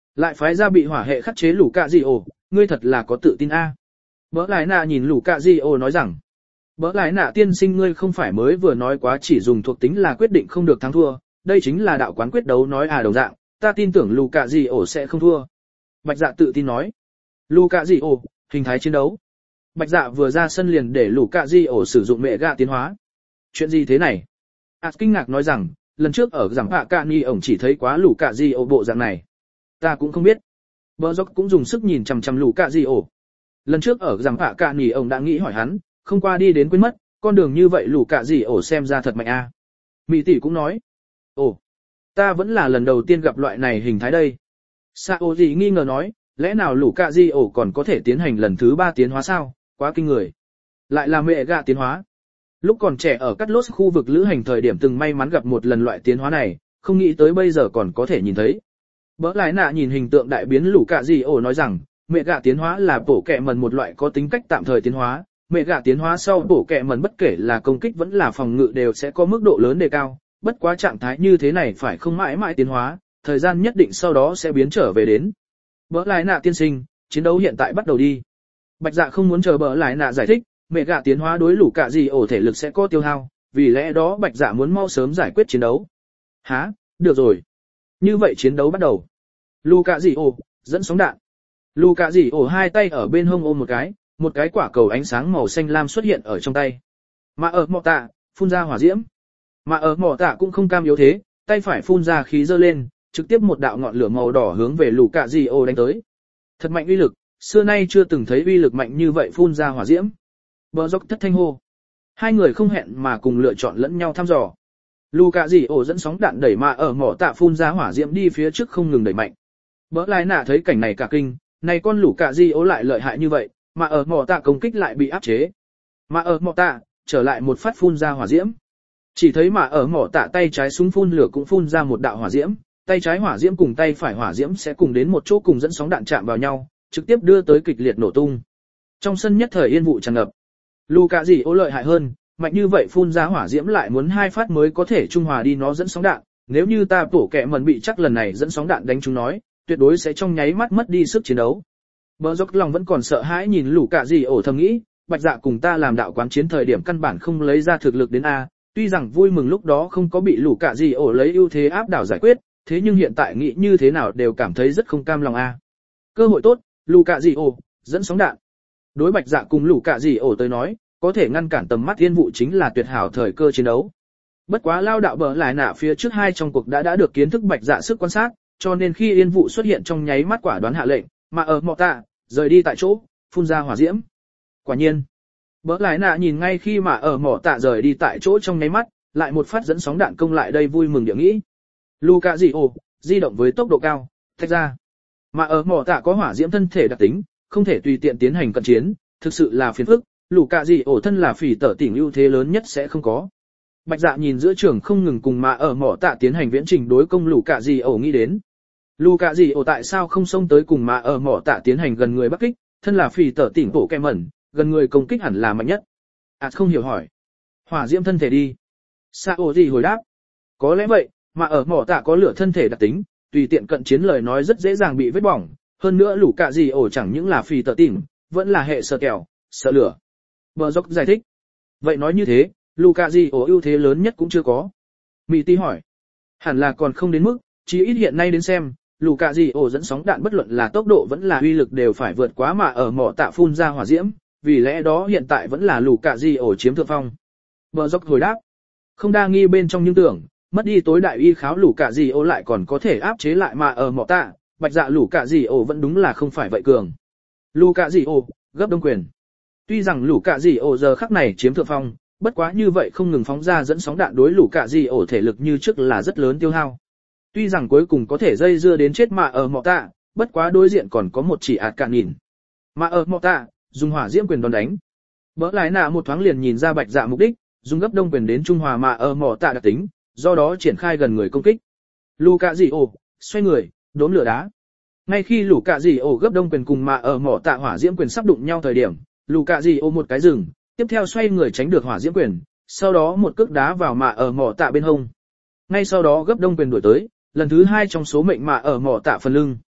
[SPEAKER 1] Lại phái ra bị hỏa hệ khắc chế lũ cạ gì ổ, ngươi thật là có tự tin a. Bỡ lại nạ nhìn lũ cạ gì ổ nói rằng, bỡ lại nạ tiên sinh ngươi không phải mới vừa nói quá chỉ dùng thuộc tính là quyết định không được thắng thua, đây chính là đạo quán quyết đấu nói à đồng dạng, ta tin tưởng lũ cạ gì ổ sẽ không thua. Bạch Dạ tự tin nói, lũ cạ gì ổ, hình thái chiến đấu. Bạch Dạ vừa ra sân liền để lũ cạ gì ổ sử dụng mẹ gạ tiến hóa. Chuyện gì thế này? À kinh ngạc nói rằng, lần trước ở giảm hạ cạ ni ổng chỉ thấy quá lũ cạ gì ổ bộ dạng này. Ta cũng không biết. Bờ dốc cũng dùng sức nhìn chằm chằm lũ cạ gì ổ. Lần trước ở giảm hạ cạ ni ổng đã nghĩ hỏi hắn, không qua đi đến quên mất, con đường như vậy lũ cạ gì ổ xem ra thật mạnh a. À. Mỹ tỷ cũng nói, ồ, ta vẫn là lần đầu tiên gặp loại này hình thái đây. Sao gì nghi ngờ nói, lẽ nào lũ cạ gì ổ còn có thể tiến hành lần thứ ba tiến hóa sao, quá kinh người. Lại là mẹ gạ tiến hóa. Lúc còn trẻ ở Cắt Lốt khu vực lữ hành thời điểm từng may mắn gặp một lần loại tiến hóa này, không nghĩ tới bây giờ còn có thể nhìn thấy. Bỡ lại nạ nhìn hình tượng đại biến lũ cạ gì ổ nói rằng, mẹ gạ tiến hóa là bổ kẹ mần một loại có tính cách tạm thời tiến hóa, mẹ gạ tiến hóa sau bổ kẹ mần bất kể là công kích vẫn là phòng ngự đều sẽ có mức độ lớn đề cao, bất quá trạng thái như thế này phải không mãi mãi tiến hóa, thời gian nhất định sau đó sẽ biến trở về đến. Bỡ lại nạ tiên sinh, chiến đấu hiện tại bắt đầu đi. Bạch Dạ không muốn chờ bỡ lại nạ giải thích, mẹ gạ tiến hóa đối lũ cạ gì ổ thể lực sẽ có tiêu hao, vì lẽ đó Bạch Dạ muốn mau sớm giải quyết chiến đấu. Hả, được rồi. Như vậy chiến đấu bắt đầu. Lũ cạ gì ổ, dẫn sóng đạn. Lũ cạ gì ổ hai tay ở bên hông ôm một cái, một cái quả cầu ánh sáng màu xanh lam xuất hiện ở trong tay. Mà ở mỏ tạ, phun ra hỏa diễm. Mà ở mỏ tạ cũng không cam yếu thế, tay phải phun ra khí dơ lên, trực tiếp một đạo ngọn lửa màu đỏ hướng về lũ cạ gì ổ đánh tới. Thật mạnh uy lực, xưa nay chưa từng thấy uy lực mạnh như vậy phun ra hỏa diễm. Bờ dốc thất thanh hô. Hai người không hẹn mà cùng lựa chọn lẫn nhau thăm dò. Lũ cạ gì ổ dẫn sóng đạn đẩy mà ở mỏ tạ phun ra hỏa diễm đi phía trước không ngừng đẩy mạnh. Bỡ lại nạ thấy cảnh này cả kinh, này con lũ cạ gì ổ lại lợi hại như vậy, mà ở mỏ tạ công kích lại bị áp chế. Mà ở mỏ tạ, trở lại một phát phun ra hỏa diễm. Chỉ thấy mà ở mỏ tạ tay trái súng phun lửa cũng phun ra một đạo hỏa diễm, tay trái hỏa diễm cùng tay phải hỏa diễm sẽ cùng đến một chỗ cùng dẫn sóng đạn chạm vào nhau, trực tiếp đưa tới kịch liệt nổ tung. Trong sân nhất thời yên vụ tràn ngập. Lũ cạ gì ổ lợi hại hơn, mạnh như vậy phun ra hỏa diễm lại muốn hai phát mới có thể trung hòa đi nó dẫn sóng đạn, nếu như ta bổ kẹ mần bị chắc lần này dẫn sóng đạn đánh chúng nói, tuyệt đối sẽ trong nháy mắt mất đi sức chiến đấu. Bờ dốc lòng vẫn còn sợ hãi nhìn lũ cạ gì ổ thầm nghĩ, Bạch Dạ cùng ta làm đạo quán chiến thời điểm căn bản không lấy ra thực lực đến a, tuy rằng vui mừng lúc đó không có bị lũ cạ gì ổ lấy ưu thế áp đảo giải quyết, thế nhưng hiện tại nghĩ như thế nào đều cảm thấy rất không cam lòng a. Cơ hội tốt, lũ cạ gì ổ, dẫn sóng đạn. Đối Bạch Dạ cùng lũ cạ gì ổ tới nói, có thể ngăn cản tầm mắt thiên vụ chính là tuyệt hảo thời cơ chiến đấu. Bất quá lao đạo bờ lại nạ phía trước hai trong cuộc đã đã được kiến thức Bạch Dạ sức quan sát, cho nên khi yên vụ xuất hiện trong nháy mắt quả đoán hạ lệnh, mà ở mọ tạ, rời đi tại chỗ, phun ra hỏa diễm. Quả nhiên, bờ lại nạ nhìn ngay khi mà ở mọ tạ rời đi tại chỗ trong nháy mắt, lại một phát dẫn sóng đạn công lại đây vui mừng địa nghĩ. Lũ cạ gì ổ, di động với tốc độ cao, tách ra. Mà ở mọ tạ có hỏa diễm thân thể đặc tính, không thể tùy tiện tiến hành cận chiến, thực sự là phiền phức. Lũ cạ gì ổ thân là phỉ tở tỉnh ưu thế lớn nhất sẽ không có. Bạch Dạ nhìn giữa trường không ngừng cùng mà ở mỏ tạ tiến hành viễn trình đối công lũ cạ gì ổ nghĩ đến. Lũ cạ gì ổ tại sao không xông tới cùng mà ở mỏ tạ tiến hành gần người bắc kích, thân là phỉ tở tỉnh bộ kem mẩn, gần người công kích hẳn là mạnh nhất. À không hiểu hỏi. Hỏa diễm thân thể đi. Sao gì hồi đáp. Có lẽ vậy, mà ở mỏ tạ có lửa thân thể đặc tính, tùy tiện cận chiến lời nói rất dễ dàng bị vết bỏng. Hơn nữa lũ cạ gì ổ chẳng những là phỉ tở tỉnh, vẫn là hệ sợ kẹo, sợ lửa. Bờ dốc giải thích. Vậy nói như thế, lũ cạ gì ổ ưu thế lớn nhất cũng chưa có. Mỹ tí hỏi. Hẳn là còn không đến mức, chỉ ít hiện nay đến xem, lũ cạ gì ổ dẫn sóng đạn bất luận là tốc độ vẫn là uy lực đều phải vượt quá mà ở mỏ tạ phun ra hỏa diễm, vì lẽ đó hiện tại vẫn là lũ cạ gì ổ chiếm thượng phong. Bờ dốc hồi đáp. Không đa nghi bên trong những tưởng, mất đi tối đại y kháo lũ cạ gì ổ lại còn có thể áp chế lại mà ở mỏ tạ, Bạch Dạ lũ cạ gì ổ vẫn đúng là không phải vậy cường. Lũ cạ gì ổ, gấp đông quyền. Tuy rằng lũ cạ gì ổ giờ khắc này chiếm thượng phong, bất quá như vậy không ngừng phóng ra dẫn sóng đạn đối lũ cạ gì ổ thể lực như trước là rất lớn tiêu hao. Tuy rằng cuối cùng có thể dây dưa đến chết mà ở mọ tạ, bất quá đối diện còn có một chỉ ạt cạn nhìn. Mà ở mọ tạ, dùng hỏa diễm quyền đòn đánh. Bỡ lại nạ một thoáng liền nhìn ra Bạch Dạ mục đích, dùng gấp đông quyền đến trung hòa mà ở mọ tạ đặc tính, do đó triển khai gần người công kích. Lũ cạ gì ổ, xoay người, đốn lửa đá. Ngay khi lũ cạ gì ổ gấp đông quyền cùng mà ở mọ tạ hỏa diễm quyền sắp đụng nhau thời điểm, lũ cạ gì ổ một cái dừng, tiếp theo xoay người tránh được hỏa diễm quyền, sau đó một cước đá vào mà ở mỏ tạ bên hông. Ngay sau đó gấp đông quyền đuổi tới, lần thứ hai trong số mệnh mà ở mỏ tạ phần lưng.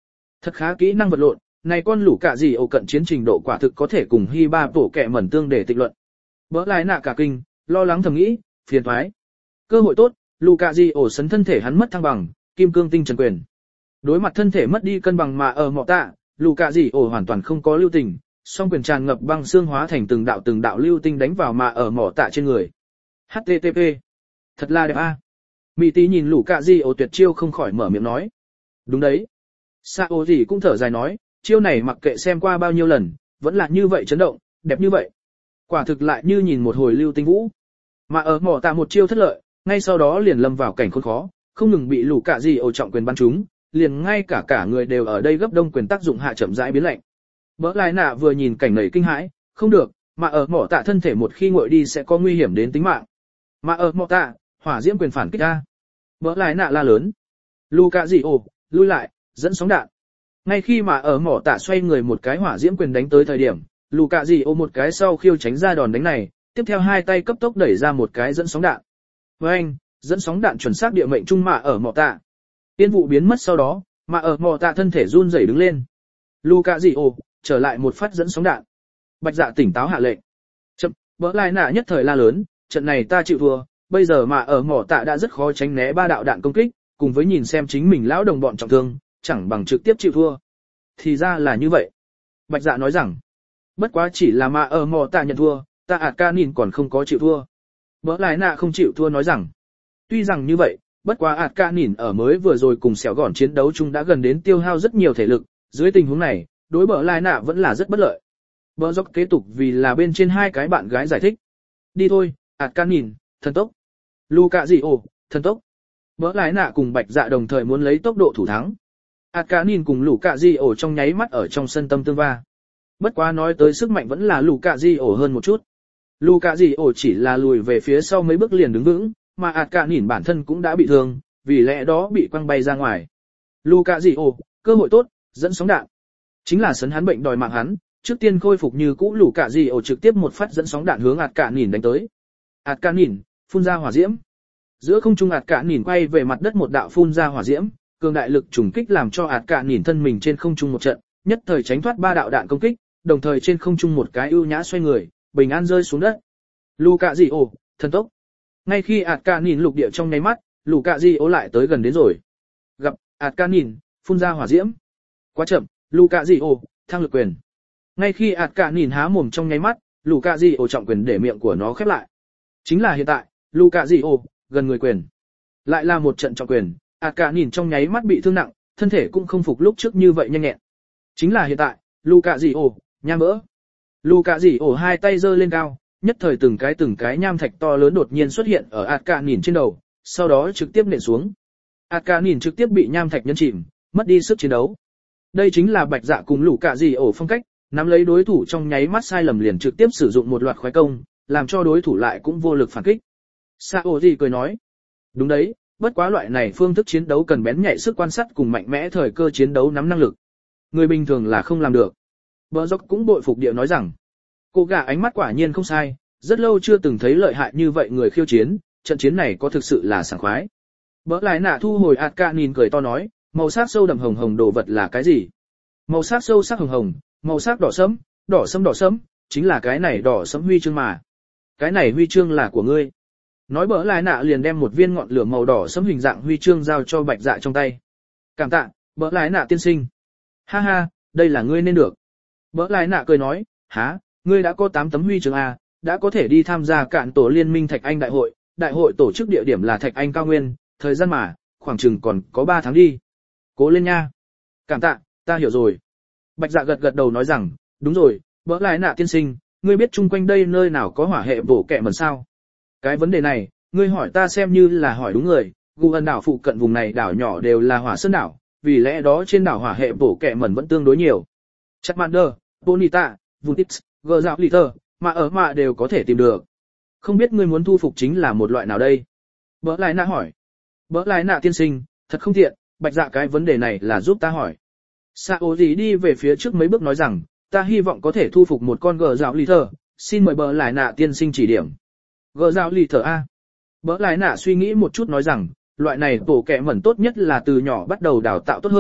[SPEAKER 1] Thật khá kỹ năng vật lộn, này con lũ cả gì ổ cận chiến trình độ quả thực có thể cùng Hy Ba tổ kẻ mẩn tương để tịch luận. Bỡ lại nạ cả kinh, lo lắng thầm nghĩ, phiền toái. Cơ hội tốt, lũ cả gì ổ sấn thân thể hắn mất thăng bằng, kim cương tinh trần quyền. Đối mặt thân thể mất đi cân bằng mà ở mọ tạ, lũ cả gì ổ hoàn toàn không có lưu tình, song quyền tràn ngập băng xương hóa thành từng đạo từng đạo lưu tinh đánh vào mà ở mọ tạ trên người. hát tê tê pê. Thật là đẹp a. À. Mỹ tí nhìn lũ cả gì ổ tuyệt chiêu không khỏi mở miệng nói. Đúng đấy. Sao gì cũng thở dài nói, chiêu này mặc kệ xem qua bao nhiêu lần, vẫn là như vậy chấn động, đẹp như vậy. Quả thực lại như nhìn một hồi lưu tinh vũ. Mà ở mỏ tạ một chiêu thất lợi, ngay sau đó liền lâm vào cảnh khốn khó, không ngừng bị lũ cả gì ổ trọng quyền bắn trúng, liền ngay cả cả người đều ở đây gấp đông quyền tác dụng hạ chậm rãi biến lạnh. Bỡ lại nạ vừa nhìn cảnh này kinh hãi, không được, mà ở mỏ tạ thân thể một khi nguội đi sẽ có nguy hiểm đến tính mạng. Mà ở mỏ tạ, hỏa diễm quyền phản kích ra. Bỡ lại nạ la lớn. Lũ cả gì ổ, lui lại, dẫn sóng đạn. Ngay khi mà ở mỏ tạ xoay người một cái hỏa diễm quyền đánh tới thời điểm, lù cạ gì ôm một cái sau khiêu tránh ra đòn đánh này, tiếp theo hai tay cấp tốc đẩy ra một cái dẫn sóng đạn. Với anh, dẫn sóng đạn chuẩn xác địa mệnh trung mạ ở mỏ tạ. Tiên vụ biến mất sau đó, mà ở mỏ tạ thân thể run rẩy đứng lên. Lù cạ gì ồ, trở lại một phát dẫn sóng đạn. Bạch Dạ tỉnh táo hạ lệnh. Chậm, bỡ lại nạ nhất thời la lớn, trận này ta chịu thua, bây giờ mà ở mỏ tạ đã rất khó tránh né ba đạo đạn công kích, cùng với nhìn xem chính mình lão đồng bọn trọng thương, chẳng bằng trực tiếp chịu thua. Thì ra là như vậy. Bạch Dạ nói rằng, bất quá chỉ là mà ở mò tạ nhận thua, ta ạt ca nhìn còn không có chịu thua. Bỡ lại nạ không chịu thua nói rằng, tuy rằng như vậy, bất quá ạt ca nhìn ở mới vừa rồi cùng xẻo gòn chiến đấu chung đã gần đến tiêu hao rất nhiều thể lực, dưới tình huống này, đối bỡ lại nạ vẫn là rất bất lợi. Bỡ dốc kế tục vì là bên trên hai cái bạn gái giải thích. Đi thôi, ạt ca nhìn, thần tốc. Lu cạ gì ồ, thần tốc. Bỡ lại nạ cùng Bạch Dạ đồng thời muốn lấy tốc độ thủ thắng. ạt ca nhìn cùng lũ cạ di ổ trong nháy mắt ở trong sân tâm tương va. Bất quá nói tới sức mạnh vẫn là lũ cạ di ổ hơn một chút. Lũ cạ di ổ chỉ là lùi về phía sau mấy bước liền đứng vững, mà ạt ca nhìn bản thân cũng đã bị thương, vì lẽ đó bị quăng bay ra ngoài. Lũ cạ di ổ, cơ hội tốt, dẫn sóng đạn. Chính là sấn hắn bệnh đòi mạng hắn, trước tiên khôi phục như cũ lũ cạ di ổ trực tiếp một phát dẫn sóng đạn hướng ạt ca nhìn đánh tới. ạt ca nhìn, phun ra hỏa diễm. Giữa không trung ạt ca nhìn quay về mặt đất một đạo phun ra hỏa diễm. Cường đại lực trùng kích làm cho ạt cả nhìn thân mình trên không trung một trận, nhất thời tránh thoát ba đạo đạn công kích, đồng thời trên không trung một cái ưu nhã xoay người, bình an rơi xuống đất. Lù cạ gì ồ, thần tốc. Ngay khi ạt cả nhìn lục địa trong nháy mắt, lù cạ gì ồ lại tới gần đến rồi. Gặp ạt cả nhìn, phun ra hỏa diễm. Quá chậm, lù cạ gì ồ, thăng lực quyền. Ngay khi ạt cả nhìn há mồm trong nháy mắt, lù cạ gì ồ trọng quyền để miệng của nó khép lại. Chính là hiện tại, lù cạ gì ồ, gần người quyền. Lại là một trận trọng quyền. ạt cả nhìn trong nháy mắt bị thương nặng, thân thể cũng không phục lúc trước như vậy nhanh nhẹn. Chính là hiện tại, lù cạ gì ổ, nham mỡ. Lù cạ gì ổ hai tay giơ lên cao, nhất thời từng cái từng cái nham thạch to lớn đột nhiên xuất hiện ở ạt cả nhìn trên đầu, sau đó trực tiếp nện xuống. ạt cả nhìn trực tiếp bị nham thạch nhấn chìm, mất đi sức chiến đấu. Đây chính là Bạch Dạ cùng lù cạ gì ổ phong cách, nắm lấy đối thủ trong nháy mắt sai lầm liền trực tiếp sử dụng một loạt khoái công, làm cho đối thủ lại cũng vô lực phản kích. Sao gì cười nói, đúng đấy. Bất quá loại này phương thức chiến đấu cần bén nhạy sức quan sát cùng mạnh mẽ thời cơ chiến đấu nắm năng lực. Người bình thường là không làm được. Bờ dốc cũng bội phục địa nói rằng, cô gà ánh mắt quả nhiên không sai, rất lâu chưa từng thấy lợi hại như vậy người khiêu chiến, trận chiến này có thực sự là sảng khoái. Bỡ lại nạ thu hồi ạt ca nhìn cười to nói, màu sắc sâu đậm hồng hồng đồ vật là cái gì? Màu sắc sâu sắc hồng hồng, màu sắc đỏ sẫm, đỏ sẫm đỏ sẫm, chính là cái này đỏ sẫm huy chương mà. Cái này huy chương là của ngươi. Nói bỡ lại nạ liền đem một viên ngọn lửa màu đỏ sẫm hình dạng huy chương giao cho Bạch Dạ trong tay. Cảm tạ, bỡ lại nạ tiên sinh. Ha ha, đây là ngươi nên được. Bỡ lại nạ cười nói, há, ngươi đã có tám tấm huy chương A, đã có thể đi tham gia cạn tổ liên minh Thạch Anh đại hội, đại hội tổ chức địa điểm là Thạch Anh cao nguyên, thời gian mà, khoảng chừng còn có ba tháng đi. Cố lên nha. Cảm tạ, ta hiểu rồi. Bạch Dạ gật gật đầu nói rằng, đúng rồi, bỡ lại nạ tiên sinh, ngươi biết chung quanh đây nơi nào có hỏa hệ bổ kẹ mẩn sao? Cái vấn đề này, ngươi hỏi ta xem như là hỏi đúng người, Gu Ân đảo phụ cận vùng này đảo nhỏ đều là hỏa sơn đảo, vì lẽ đó trên đảo hỏa hệ bổ kẹ mẩn vẫn tương đối nhiều. Charmander, Bonita, Vuntix, Gờ Dạo Liter, mà ở mà đều có thể tìm được. Không biết ngươi muốn thu phục chính là một loại nào đây? Bỡ lại nạ hỏi. Bỡ lại nạ tiên sinh, thật không tiện, Bạch Dạ cái vấn đề này là giúp ta hỏi. Sao gì đi về phía trước mấy bước nói rằng, ta hy vọng có thể thu phục một con Gờ Dạo Liter, xin mời bỡ lại nạ tiên sinh chỉ điểm. Gờ Dạo Liter A. Bỡ lại nạ suy nghĩ một chút nói rằng, loại này bổ kẹ mẩn tốt nhất là từ nhỏ bắt đầu đào tạo tốt hơn,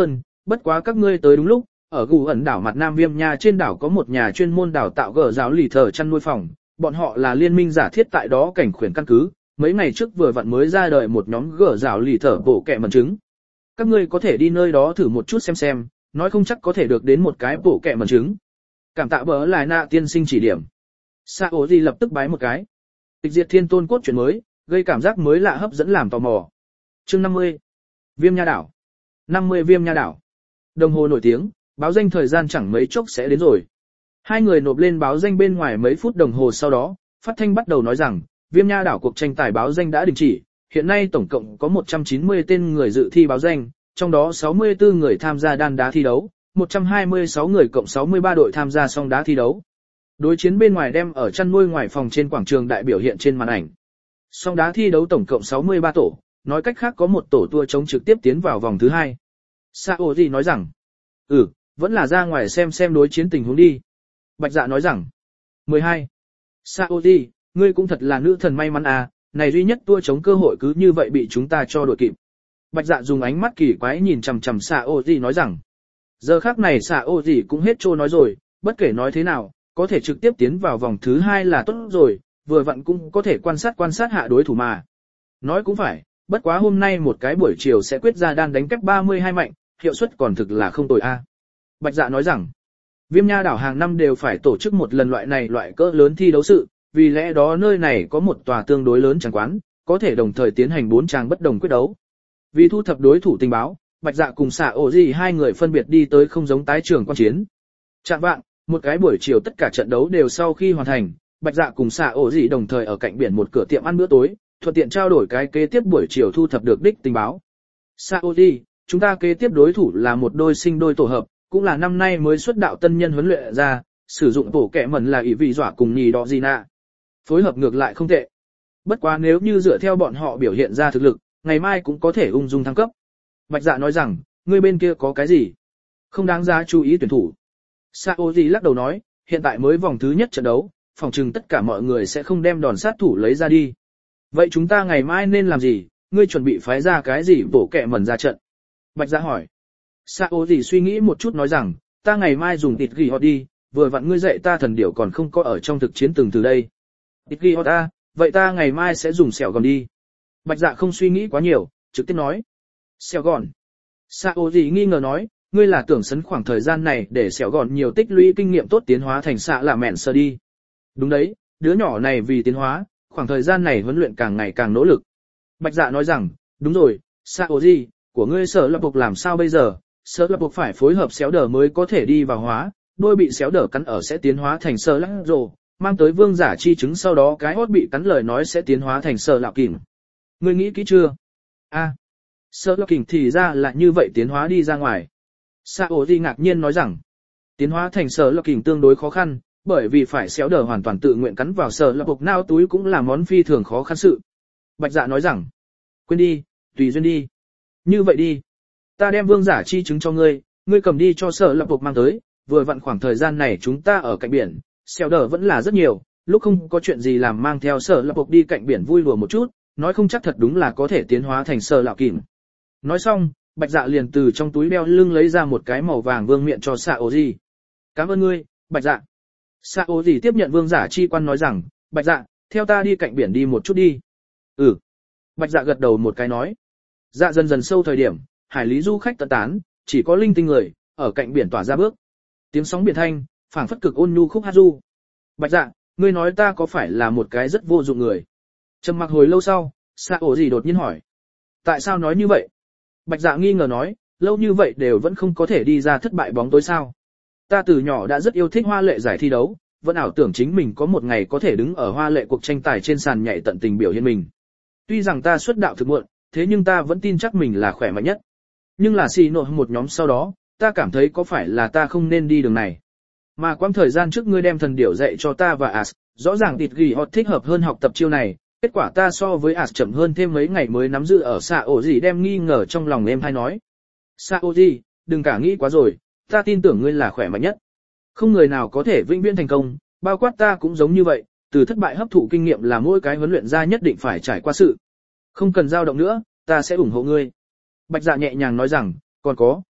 [SPEAKER 1] bất quá các ngươi tới đúng lúc, ở gù ẩn đảo mặt Nam Viêm Nha trên đảo có một nhà chuyên môn đào tạo gở giáo lì thờ chăn nuôi phòng, bọn họ là liên minh giả thiết tại đó cảnh khuyển căn cứ, mấy ngày trước vừa vặn mới ra đời một nhóm gở giáo lì thờ bổ kẹ mẩn trứng. Các ngươi có thể đi nơi đó thử một chút xem xem, nói không chắc có thể được đến một cái bổ kẹ mẩn trứng. Cảm tạ bỡ lại nạ tiên sinh chỉ điểm. Sao gì lập tức bái một cái. Tịch diệt thiên tôn cốt truyện mới, gây cảm giác mới lạ hấp dẫn làm tò mò. Chương năm mươi. Viêm Nha đảo. năm mươi Viêm Nha đảo. Đồng hồ nổi tiếng, báo danh thời gian chẳng mấy chốc sẽ đến rồi. Hai người nộp lên báo danh bên ngoài mấy phút đồng hồ sau đó, phát thanh bắt đầu nói rằng, Viêm Nha đảo cuộc tranh tài báo danh đã đình chỉ, hiện nay tổng cộng có một trăm chín mươi tên người dự thi báo danh, trong đó sáu mươi tư người tham gia đan đá thi đấu, một trăm hai mươi sáu người cộng sáu mươi ba đội tham gia song đá thi đấu. Đối chiến bên ngoài đem ở chăn nuôi ngoài phòng trên quảng trường đại biểu hiện trên màn ảnh. Song đá thi đấu tổng cộng sáu mươi ba tổ, nói cách khác có một tổ tua chống trực tiếp tiến vào vòng thứ hai. Sao gì nói rằng, ừ, vẫn là ra ngoài xem xem đối chiến tình huống đi. Bạch Dạ nói rằng, mười hai. Sao gì, ngươi cũng thật là nữ thần may mắn à, này duy nhất tua chống cơ hội cứ như vậy bị chúng ta cho đuổi kịp. Bạch Dạ dùng ánh mắt kỳ quái nhìn chằm chằm Sao gì nói rằng, giờ khắc này Sao gì cũng hết trô nói rồi, bất kể nói thế nào, có thể trực tiếp tiến vào vòng thứ hai là tốt rồi, vừa vặn cũng có thể quan sát quan sát hạ đối thủ mà. Nói cũng phải, bất quá hôm nay một cái buổi chiều sẽ quyết ra đan đánh kép ba mươi hai mạnh, hiệu suất còn thực là không tồi a. Bạch Dạ nói rằng, Viêm Nha đảo hàng năm đều phải tổ chức một lần loại này loại cỡ lớn thi đấu sự, vì lẽ đó nơi này có một tòa tương đối lớn tràng quán, có thể đồng thời tiến hành bốn tràng bất đồng quyết đấu. Vì thu thập đối thủ tình báo, Bạch Dạ cùng Xạ Ổ Gì hai người phân biệt đi tới không giống tái trường quan chiến. Trạng vạng, một cái buổi chiều tất cả trận đấu đều sau khi hoàn thành, Bạch Dạ cùng Xạ Ổ Gì đồng thời ở cạnh biển một cửa tiệm ăn bữa tối, thuận tiện trao đổi cái kế tiếp buổi chiều thu thập được đích tình báo. Xạ Ổ Gì, chúng ta kế tiếp đối thủ là một đôi sinh đôi tổ hợp, cũng là năm nay mới xuất đạo tân nhân huấn luyện ra, sử dụng bổ kẹ mẩn là ỷ vị dọa cùng nhì đỏ gì nạ. Phối hợp ngược lại không tệ. Bất quá nếu như dựa theo bọn họ biểu hiện ra thực lực, ngày mai cũng có thể ung dung thăng cấp. Bạch Dạ nói rằng, người bên kia có cái gì? Không đáng giá chú ý tuyển thủ. Sao gì lắc đầu nói, hiện tại mới vòng thứ nhất trận đấu, phòng chừng tất cả mọi người sẽ không đem đòn sát thủ lấy ra đi. Vậy chúng ta ngày mai nên làm gì? Ngươi chuẩn bị phái ra cái gì bổ kẹ mẩn ra trận? Bạch Dạ hỏi. Sao gì suy nghĩ một chút nói rằng, ta ngày mai dùng tịt ghi họ đi, vừa vặn ngươi dạy ta thần điểu còn không có ở trong thực chiến từng từ đây. Tịt ghi họ ta, vậy ta ngày mai sẽ dùng sẹo gòn đi. Bạch Dạ không suy nghĩ quá nhiều, trực tiếp nói. Sẹo gòn. Sao gì nghi ngờ nói, ngươi là tưởng sấn khoảng thời gian này để sẹo gòn nhiều tích lũy kinh nghiệm tốt tiến hóa thành xạ là mẹn sơ đi. Đúng đấy, đứa nhỏ này vì tiến hóa, khoảng thời gian này huấn luyện càng ngày càng nỗ lực. Bạch Dạ nói rằng, đúng rồi, sao gì, của ngươi sở lập buộc làm sao bây giờ, sở lập buộc phải phối hợp xéo đờ mới có thể đi vào hóa, đôi bị xéo đờ cắn ở sẽ tiến hóa thành sơ lắc rồ, mang tới vương giả chi chứng sau đó cái hốt bị cắn lời nói sẽ tiến hóa thành sơ lạo kìm. Ngươi nghĩ kỹ chưa? A, à, sơ lạo kìm thì ra là như vậy tiến hóa đi ra ngoài. Sao gì ngạc nhiên nói rằng, tiến hóa thành sơ lạo kìm tương đối khó khăn, bởi vì phải xéo đờ hoàn toàn tự nguyện cắn vào sơ lạo buộc nao túi cũng là món phi thường khó khăn sự. Bạch Dạ nói rằng, quên đi, tùy duyên đi. Như vậy đi, ta đem vương giả chi chứng cho ngươi, ngươi cầm đi cho sở lập buộc mang tới, vừa vặn khoảng thời gian này chúng ta ở cạnh biển, xèo đờ vẫn là rất nhiều, lúc không có chuyện gì làm mang theo sở lập buộc đi cạnh biển vui lùa một chút, nói không chắc thật đúng là có thể tiến hóa thành sở lão kìm. Nói xong, Bạch Dạ liền từ trong túi đeo lưng lấy ra một cái màu vàng vương miện cho Sao gì. Cảm ơn ngươi, Bạch Dạ. Sao gì tiếp nhận vương giả chi quan nói rằng, Bạch Dạ, theo ta đi cạnh biển đi một chút đi. Ừ. Bạch Dạ gật đầu một cái nói. Dạ dần dần sâu thời điểm, hải lý du khách tận tán, chỉ có linh tinh người, ở cạnh biển tỏa ra bước. Tiếng sóng biển thanh, phảng phất cực ôn nhu khúc hát du. Bạch Dạ, ngươi nói ta có phải là một cái rất vô dụng người? Trầm mặc hồi lâu sau, Sao gì đột nhiên hỏi. Tại sao nói như vậy? Bạch Dạ nghi ngờ nói, lâu như vậy đều vẫn không có thể đi ra thất bại bóng tối sao. Ta từ nhỏ đã rất yêu thích hoa lệ giải thi đấu, vẫn ảo tưởng chính mình có một ngày có thể đứng ở hoa lệ cuộc tranh tài trên sàn nhảy tận tình biểu hiện mình. Tuy rằng ta xuất đạo thực muộn, thế nhưng ta vẫn tin chắc mình là khỏe mạnh nhất. Nhưng là xì nội một nhóm sau đó, ta cảm thấy có phải là ta không nên đi đường này. Mà quãng thời gian trước ngươi đem thần điểu dạy cho ta và As, rõ ràng tịt ghi họ thích hợp hơn học tập chiêu này, kết quả ta so với As chậm hơn thêm mấy ngày mới nắm giữ ở Sao gì đem nghi ngờ trong lòng em hay nói. Sao gì, đừng cả nghĩ quá rồi, ta tin tưởng ngươi là khỏe mạnh nhất. Không người nào có thể vĩnh viễn thành công, bao quát ta cũng giống như vậy, từ thất bại hấp thụ kinh nghiệm là mỗi cái huấn luyện ra nhất định phải trải qua sự. Không cần dao động nữa, ta sẽ ủng hộ ngươi. Bạch Dạ nhẹ nhàng nói rằng, còn có,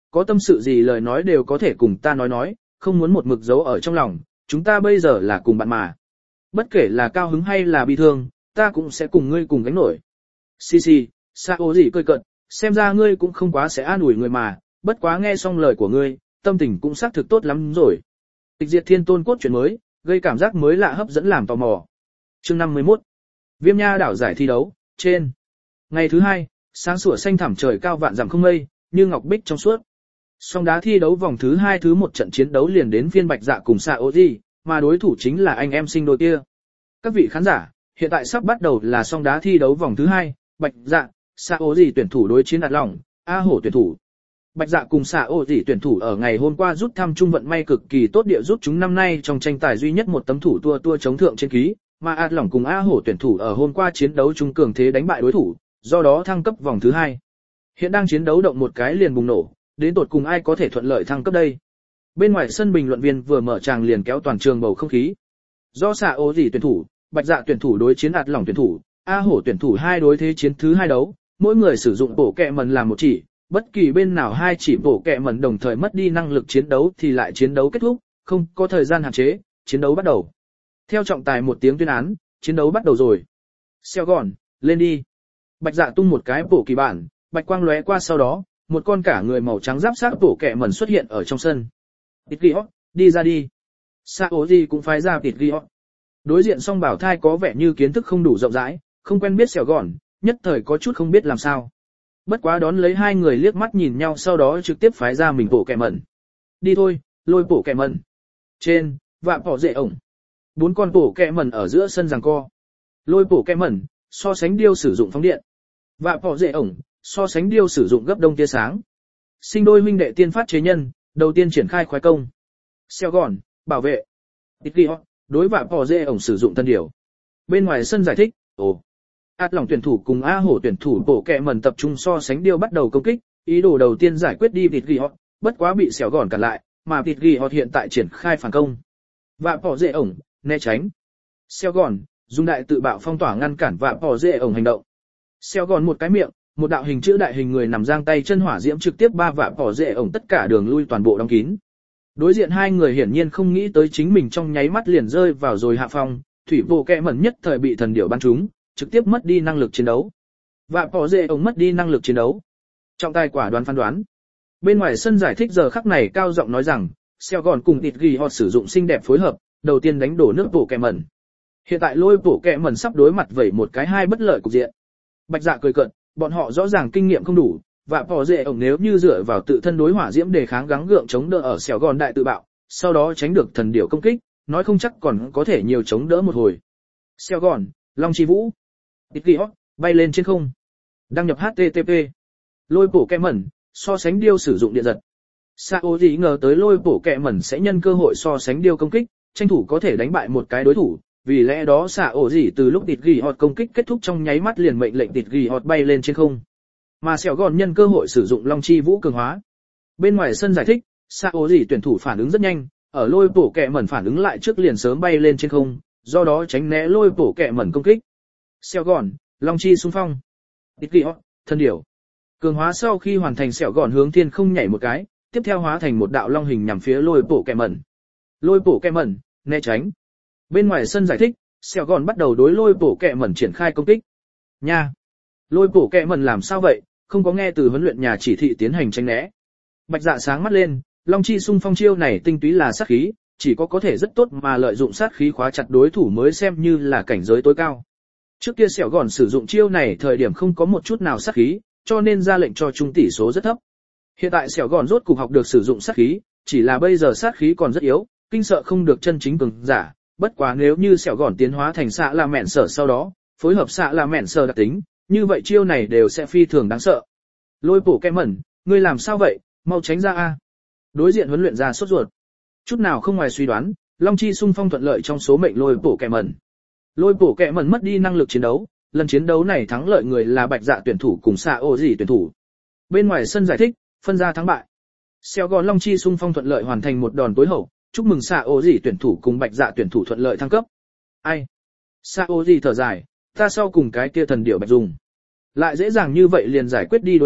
[SPEAKER 1] có tâm sự gì lời nói đều có thể cùng ta nói nói, không muốn một mực giấu ở trong lòng, chúng ta bây giờ là cùng bạn mà. Bất kể là cao hứng hay là bi thương, ta cũng sẽ cùng ngươi cùng gánh nổi. Xì xì, Sao gì cười cợt, xem ra ngươi cũng không quá sẽ an ủi người mà, bất quá nghe xong lời của ngươi, tâm tình cũng xác thực tốt lắm rồi. Tịch diệt thiên tôn cốt truyện mới, gây cảm giác mới lạ hấp dẫn làm tò mò. Chương năm mươi mốt. Viêm Nha đảo giải thi đấu, trên. Ngày thứ hai, sáng sủa xanh thẳm trời cao vạn dặm không mây, như ngọc bích trong suốt. Song đá thi đấu vòng thứ hai thứ một trận chiến đấu liền đến phiên Bạch Dạ cùng Sao gì, mà đối thủ chính là anh em sinh đôi kia. Các vị khán giả, hiện tại sắp bắt đầu là song đá thi đấu vòng thứ hai, Bạch Dạ, Sao gì tuyển thủ đối chiến Đạt Lòng, A Hổ tuyển thủ. Bạch Dạ cùng Sao gì tuyển thủ ở ngày hôm qua rút thăm trung vận may cực kỳ tốt địa giúp chúng năm nay trong tranh tài duy nhất một tấm thủ tua tua chống thượng trên ký, mà Đạt Lòng cùng A Hổ tuyển thủ ở hôm qua chiến đấu trung cường thế đánh bại đối thủ, do đó thăng cấp vòng thứ hai. Hiện đang chiến đấu động một cái liền bùng nổ, đến tột cùng ai có thể thuận lợi thăng cấp đây. Bên ngoài sân bình luận viên vừa mở tràng liền kéo toàn trường bầu không khí. Do Sao gì tuyển thủ, Bạch Dạ tuyển thủ đối chiến Đạt Lòng tuyển thủ, A Hổ tuyển thủ hai đối thế chiến thứ hai đấu, mỗi người sử dụng bổ kẹ mần làm một chỉ, bất kỳ bên nào hai chỉ bổ kẹ mần đồng thời mất đi năng lực chiến đấu thì lại chiến đấu kết thúc, không có thời gian hạn chế, chiến đấu bắt đầu. Theo trọng tài một tiếng tuyên án, chiến đấu bắt đầu rồi. Xeo gòn, lên đi. Bạch Dạ tung một cái bổ kỳ bản, bạch quang lóe qua sau đó, một con cả người màu trắng giáp xác bổ kẹ mần xuất hiện ở trong sân. Tịt ghi hót, đi ra đi. Sao gì cũng phái ra tịt ghi hót. Đối diện song bảo thai có vẻ như kiến thức không đủ rộng rãi, không quen biết xẻo gòn, nhất thời có chút không biết làm sao. Bất quá đón lấy hai người liếc mắt nhìn nhau sau đó trực tiếp phái ra mình bổ kẹ mẩn. Đi thôi, lôi bổ kẹ mẩn. Trên, vạ bỏ dễ ổng. Bốn con bổ kẹ mẩn ở giữa sân giằng co. Lôi bổ kẹ mẩn, so sánh điêu sử dụng phóng điện. Vạ bỏ dễ ổng, so sánh điêu sử dụng gấp đông tia sáng. Sinh đôi huynh đệ tiên phát chế nhân, đầu tiên triển khai khoái công. Xeo gòn, bảo vệ. Tít ghi hót, đối vạ bỏ dễ ổng sử dụng thân điểu. Bên ngoài sân giải thích, ồ. Át lòng tuyển thủ cùng A Hổ tuyển thủ bổ kẹ mần tập trung so sánh điêu bắt đầu công kích, ý đồ đầu tiên giải quyết đi vịt ghi họ, bất quá bị xẻo gòn cản lại, mà vịt ghi họ hiện tại triển khai phản công. Vạ bỏ dễ ổng, né tránh. Xẻo gòn, dùng đại tự bạo phong tỏa ngăn cản vạ bỏ dễ ổng hành động. Xẻo gòn một cái miệng, một đạo hình chữ đại hình người nằm giang tay chân hỏa diễm trực tiếp ba vạ bỏ dễ ổng tất cả đường lui toàn bộ đóng kín. Đối diện hai người hiển nhiên không nghĩ tới chính mình trong nháy mắt liền rơi vào rồi hạ phong, thủy bộ kẹ mẩn nhất thời bị thần điểu bắn trúng, trực tiếp mất đi năng lực chiến đấu. Vạ bỏ dễ ổng mất đi năng lực chiến đấu. Trọng tài quả đoán phán đoán. Bên ngoài sân giải thích giờ khắc này cao giọng nói rằng, Xeo gòn cùng Tịt ghi họ sử dụng xinh đẹp phối hợp, đầu tiên đánh đổ nước bổ kẹ mẩn. Hiện tại lôi bổ kẹ mẩn sắp đối mặt với một cái hai bất lợi cục diện. Bạch Dạ cười cợt, bọn họ rõ ràng kinh nghiệm không đủ, vạ bỏ dễ ổng nếu như dựa vào tự thân đối hỏa diễm để kháng gắng gượng chống đỡ ở Xeo gòn đại tự bạo, sau đó tránh được thần điểu công kích, nói không chắc còn có thể nhiều chống đỡ một hồi. Xeo gòn, Long Chi Vũ. Tít ghi hót, bay lên trên không. Đăng nhập H T T P. Lôi bổ kẹ mẩn, so sánh điêu sử dụng điện giật. Sao gì ngờ tới lôi bổ kẹ mẩn sẽ nhân cơ hội so sánh điêu công kích, tranh thủ có thể đánh bại một cái đối thủ, vì lẽ đó Sao gì từ lúc tịt ghi hót công kích kết thúc trong nháy mắt liền mệnh lệnh tịt ghi hót bay lên trên không. Mà Xẻo gòn nhân cơ hội sử dụng Long Chi Vũ cường hóa. Bên ngoài sân giải thích, Sao gì tuyển thủ phản ứng rất nhanh, ở lôi bổ kẹ mẩn phản ứng lại trước liền sớm bay lên trên không, do đó tránh né lôi bổ kẹ mẩn công kích. Xẻo gòn, Long Chi xung phong. Tít ghi hót, thân điểu. Cường hóa sau khi hoàn thành Xẻo gòn hướng thiên không nhảy một cái, tiếp theo hóa thành một đạo long hình nhằm phía lôi bổ kẹ mẩn. Lôi bổ kẹ mẩn, né tránh. Bên ngoài sân giải thích, Xẻo gòn bắt đầu đối lôi bổ kẹ mẩn triển khai công kích. Nha. Lôi bổ kẹ mẩn làm sao vậy, không có nghe từ huấn luyện nhà chỉ thị tiến hành tránh né. Bạch Dạ sáng mắt lên, Long Chi xung phong chiêu này tinh túy là sát khí, chỉ có có thể rất tốt mà lợi dụng sát khí khóa chặt đối thủ mới xem như là cảnh giới tối cao. Trước kia Xẻo gòn sử dụng chiêu này thời điểm không có một chút nào sát khí, cho nên ra lệnh cho trung tỷ số rất thấp. Hiện tại Xẻo gòn rốt cục học được sử dụng sát khí, chỉ là bây giờ sát khí còn rất yếu, kinh sợ không được chân chính cường giả, bất quá nếu như Xẻo gòn tiến hóa thành xạ là mẹn sở sau đó, phối hợp xạ là mẹn sở đặc tính, như vậy chiêu này đều sẽ phi thường đáng sợ. Lôi bổ kẹ mẩn, ngươi làm sao vậy, mau tránh ra a. Đối diện huấn luyện ra sốt ruột. Chút nào không ngoài suy đoán, Long Chi xung phong thuận lợi trong số mệnh lôi bổ kẹ mẩn. Lôi bổ kẹ mẩn mất đi năng lực chiến đấu, lần chiến đấu này thắng lợi người là Bạch Dạ tuyển thủ cùng Sao gì tuyển thủ. Bên ngoài sân giải thích, phân ra thắng bại. Xẻo gòn Long Chi xung phong thuận lợi hoàn thành một đòn tối hậu, chúc mừng Sao gì tuyển thủ cùng Bạch Dạ tuyển thủ thuận lợi thăng cấp. Ai? Sao gì thở dài, ta sau cùng cái kia thần điểu bạch dùng. Lại dễ dàng như vậy liền giải quyết đi đối thủ,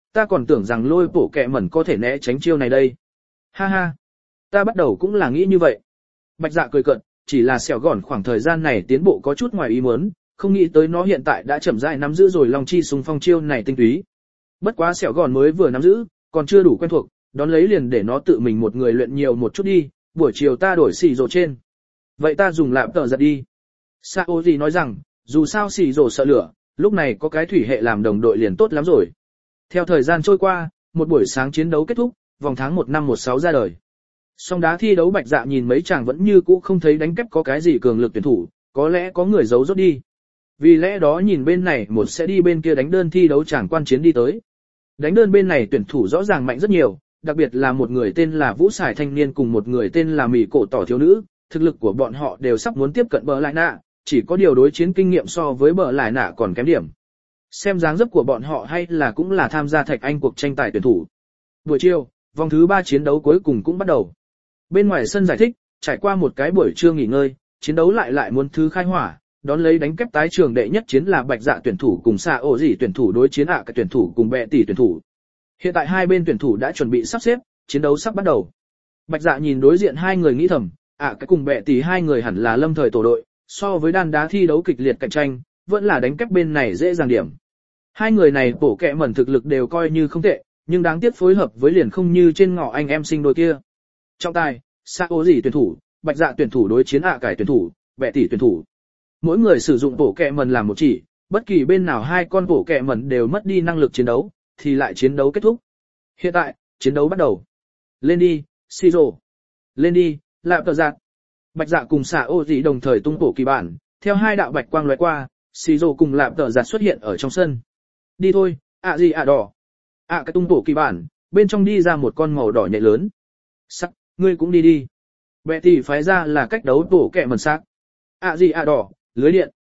[SPEAKER 1] Ta còn tưởng rằng lôi bổ kẹ mẩn có thể né tránh chiêu này đây. Ha ha, ta bắt đầu cũng là nghĩ như vậy. Bạch Dạ cười cợt, chỉ là xẻo gòn khoảng thời gian này tiến bộ có chút ngoài ý muốn, không nghĩ tới nó hiện tại đã chậm rãi nắm giữ rồi Long Chi Xung Phong chiêu này tinh túy. Bất quá xẻo gòn mới vừa nắm giữ, còn chưa đủ quen thuộc, đón lấy liền để nó tự mình một người luyện nhiều một chút đi, buổi chiều ta đổi xì rồ trên. Vậy ta dùng lạm tờ giật đi. Sao gì nói rằng, dù sao xì rồ sợ lửa, lúc này có cái thủy hệ làm đồng đội liền tốt lắm rồi. Theo thời gian trôi qua, một buổi sáng chiến đấu kết thúc, vòng tháng một năm một sáu ra đời. Song đá thi đấu Bạch Dạ nhìn mấy chàng vẫn như cũ không thấy đánh kép có cái gì cường lực tuyển thủ, có lẽ có người giấu rốt đi. Vì lẽ đó nhìn bên này một sẽ đi bên kia đánh đơn thi đấu chàng quan chiến đi tới. Đánh đơn bên này tuyển thủ rõ ràng mạnh rất nhiều, đặc biệt là một người tên là Vũ Sải thanh niên cùng một người tên là Mị Cổ Tỏ thiếu nữ, thực lực của bọn họ đều sắp muốn tiếp cận bờ lại nạ, chỉ có điều đối chiến kinh nghiệm so với bờ lại nạ còn kém điểm. Xem dáng dấp của bọn họ hay là cũng là tham gia Thạch Anh cuộc tranh tài tuyển thủ. Buổi chiều, vòng thứ ba chiến đấu cuối cùng cũng bắt đầu. Bên ngoài sân giải thích, trải qua một cái buổi trưa nghỉ ngơi, chiến đấu lại lại muốn thứ khai hỏa, đón lấy đánh kép tái trường đệ nhất chiến là Bạch Dạ tuyển thủ cùng Sa Ổ Dĩ tuyển thủ đối chiến ạ cả tuyển thủ cùng Bệ tỷ tuyển thủ. Hiện tại hai bên tuyển thủ đã chuẩn bị sắp xếp, chiến đấu sắp bắt đầu. Bạch Dạ nhìn đối diện hai người nghĩ thầm, ạ cái cùng Bệ tỷ hai người hẳn là lâm thời tổ đội, so với đan đá thi đấu kịch liệt cạnh tranh, vẫn là đánh kép bên này dễ dàng điểm. Hai người này bổ kẹ mẩn thực lực đều coi như không tệ, nhưng đáng tiếc phối hợp với liền không như trên ngõ anh em sinh đôi kia. Trọng tài, Sa Ổ Dĩ tuyển thủ, Bạch Dạ tuyển thủ đối chiến ạ cải tuyển thủ, Bệ tỷ tuyển thủ. Mỗi người sử dụng bổ kẹ mẩn làm một chỉ, bất kỳ bên nào hai con bổ kẹ mẩn đều mất đi năng lực chiến đấu, thì lại chiến đấu kết thúc. Hiện tại, chiến đấu bắt đầu. Lên đi, Siro. Lên đi, Lạp Tờ Giạt. Bạch Dạ cùng Sa Ổ Dĩ đồng thời tung bổ kỳ bản, theo hai đạo bạch quang lóe qua, Siro cùng Lạp Tờ Giạt xuất hiện ở trong sân. Đi thôi, ạ gì ạ đỏ. ạ cái tung bổ kỳ bản, bên trong đi ra một con màu đỏ nhạy lớn. Sắc, ngươi cũng đi đi. Bệ tỷ phái ra là cách đấu bổ kẹ mẩn sắc. ạ gì ạ đỏ, lưới điện.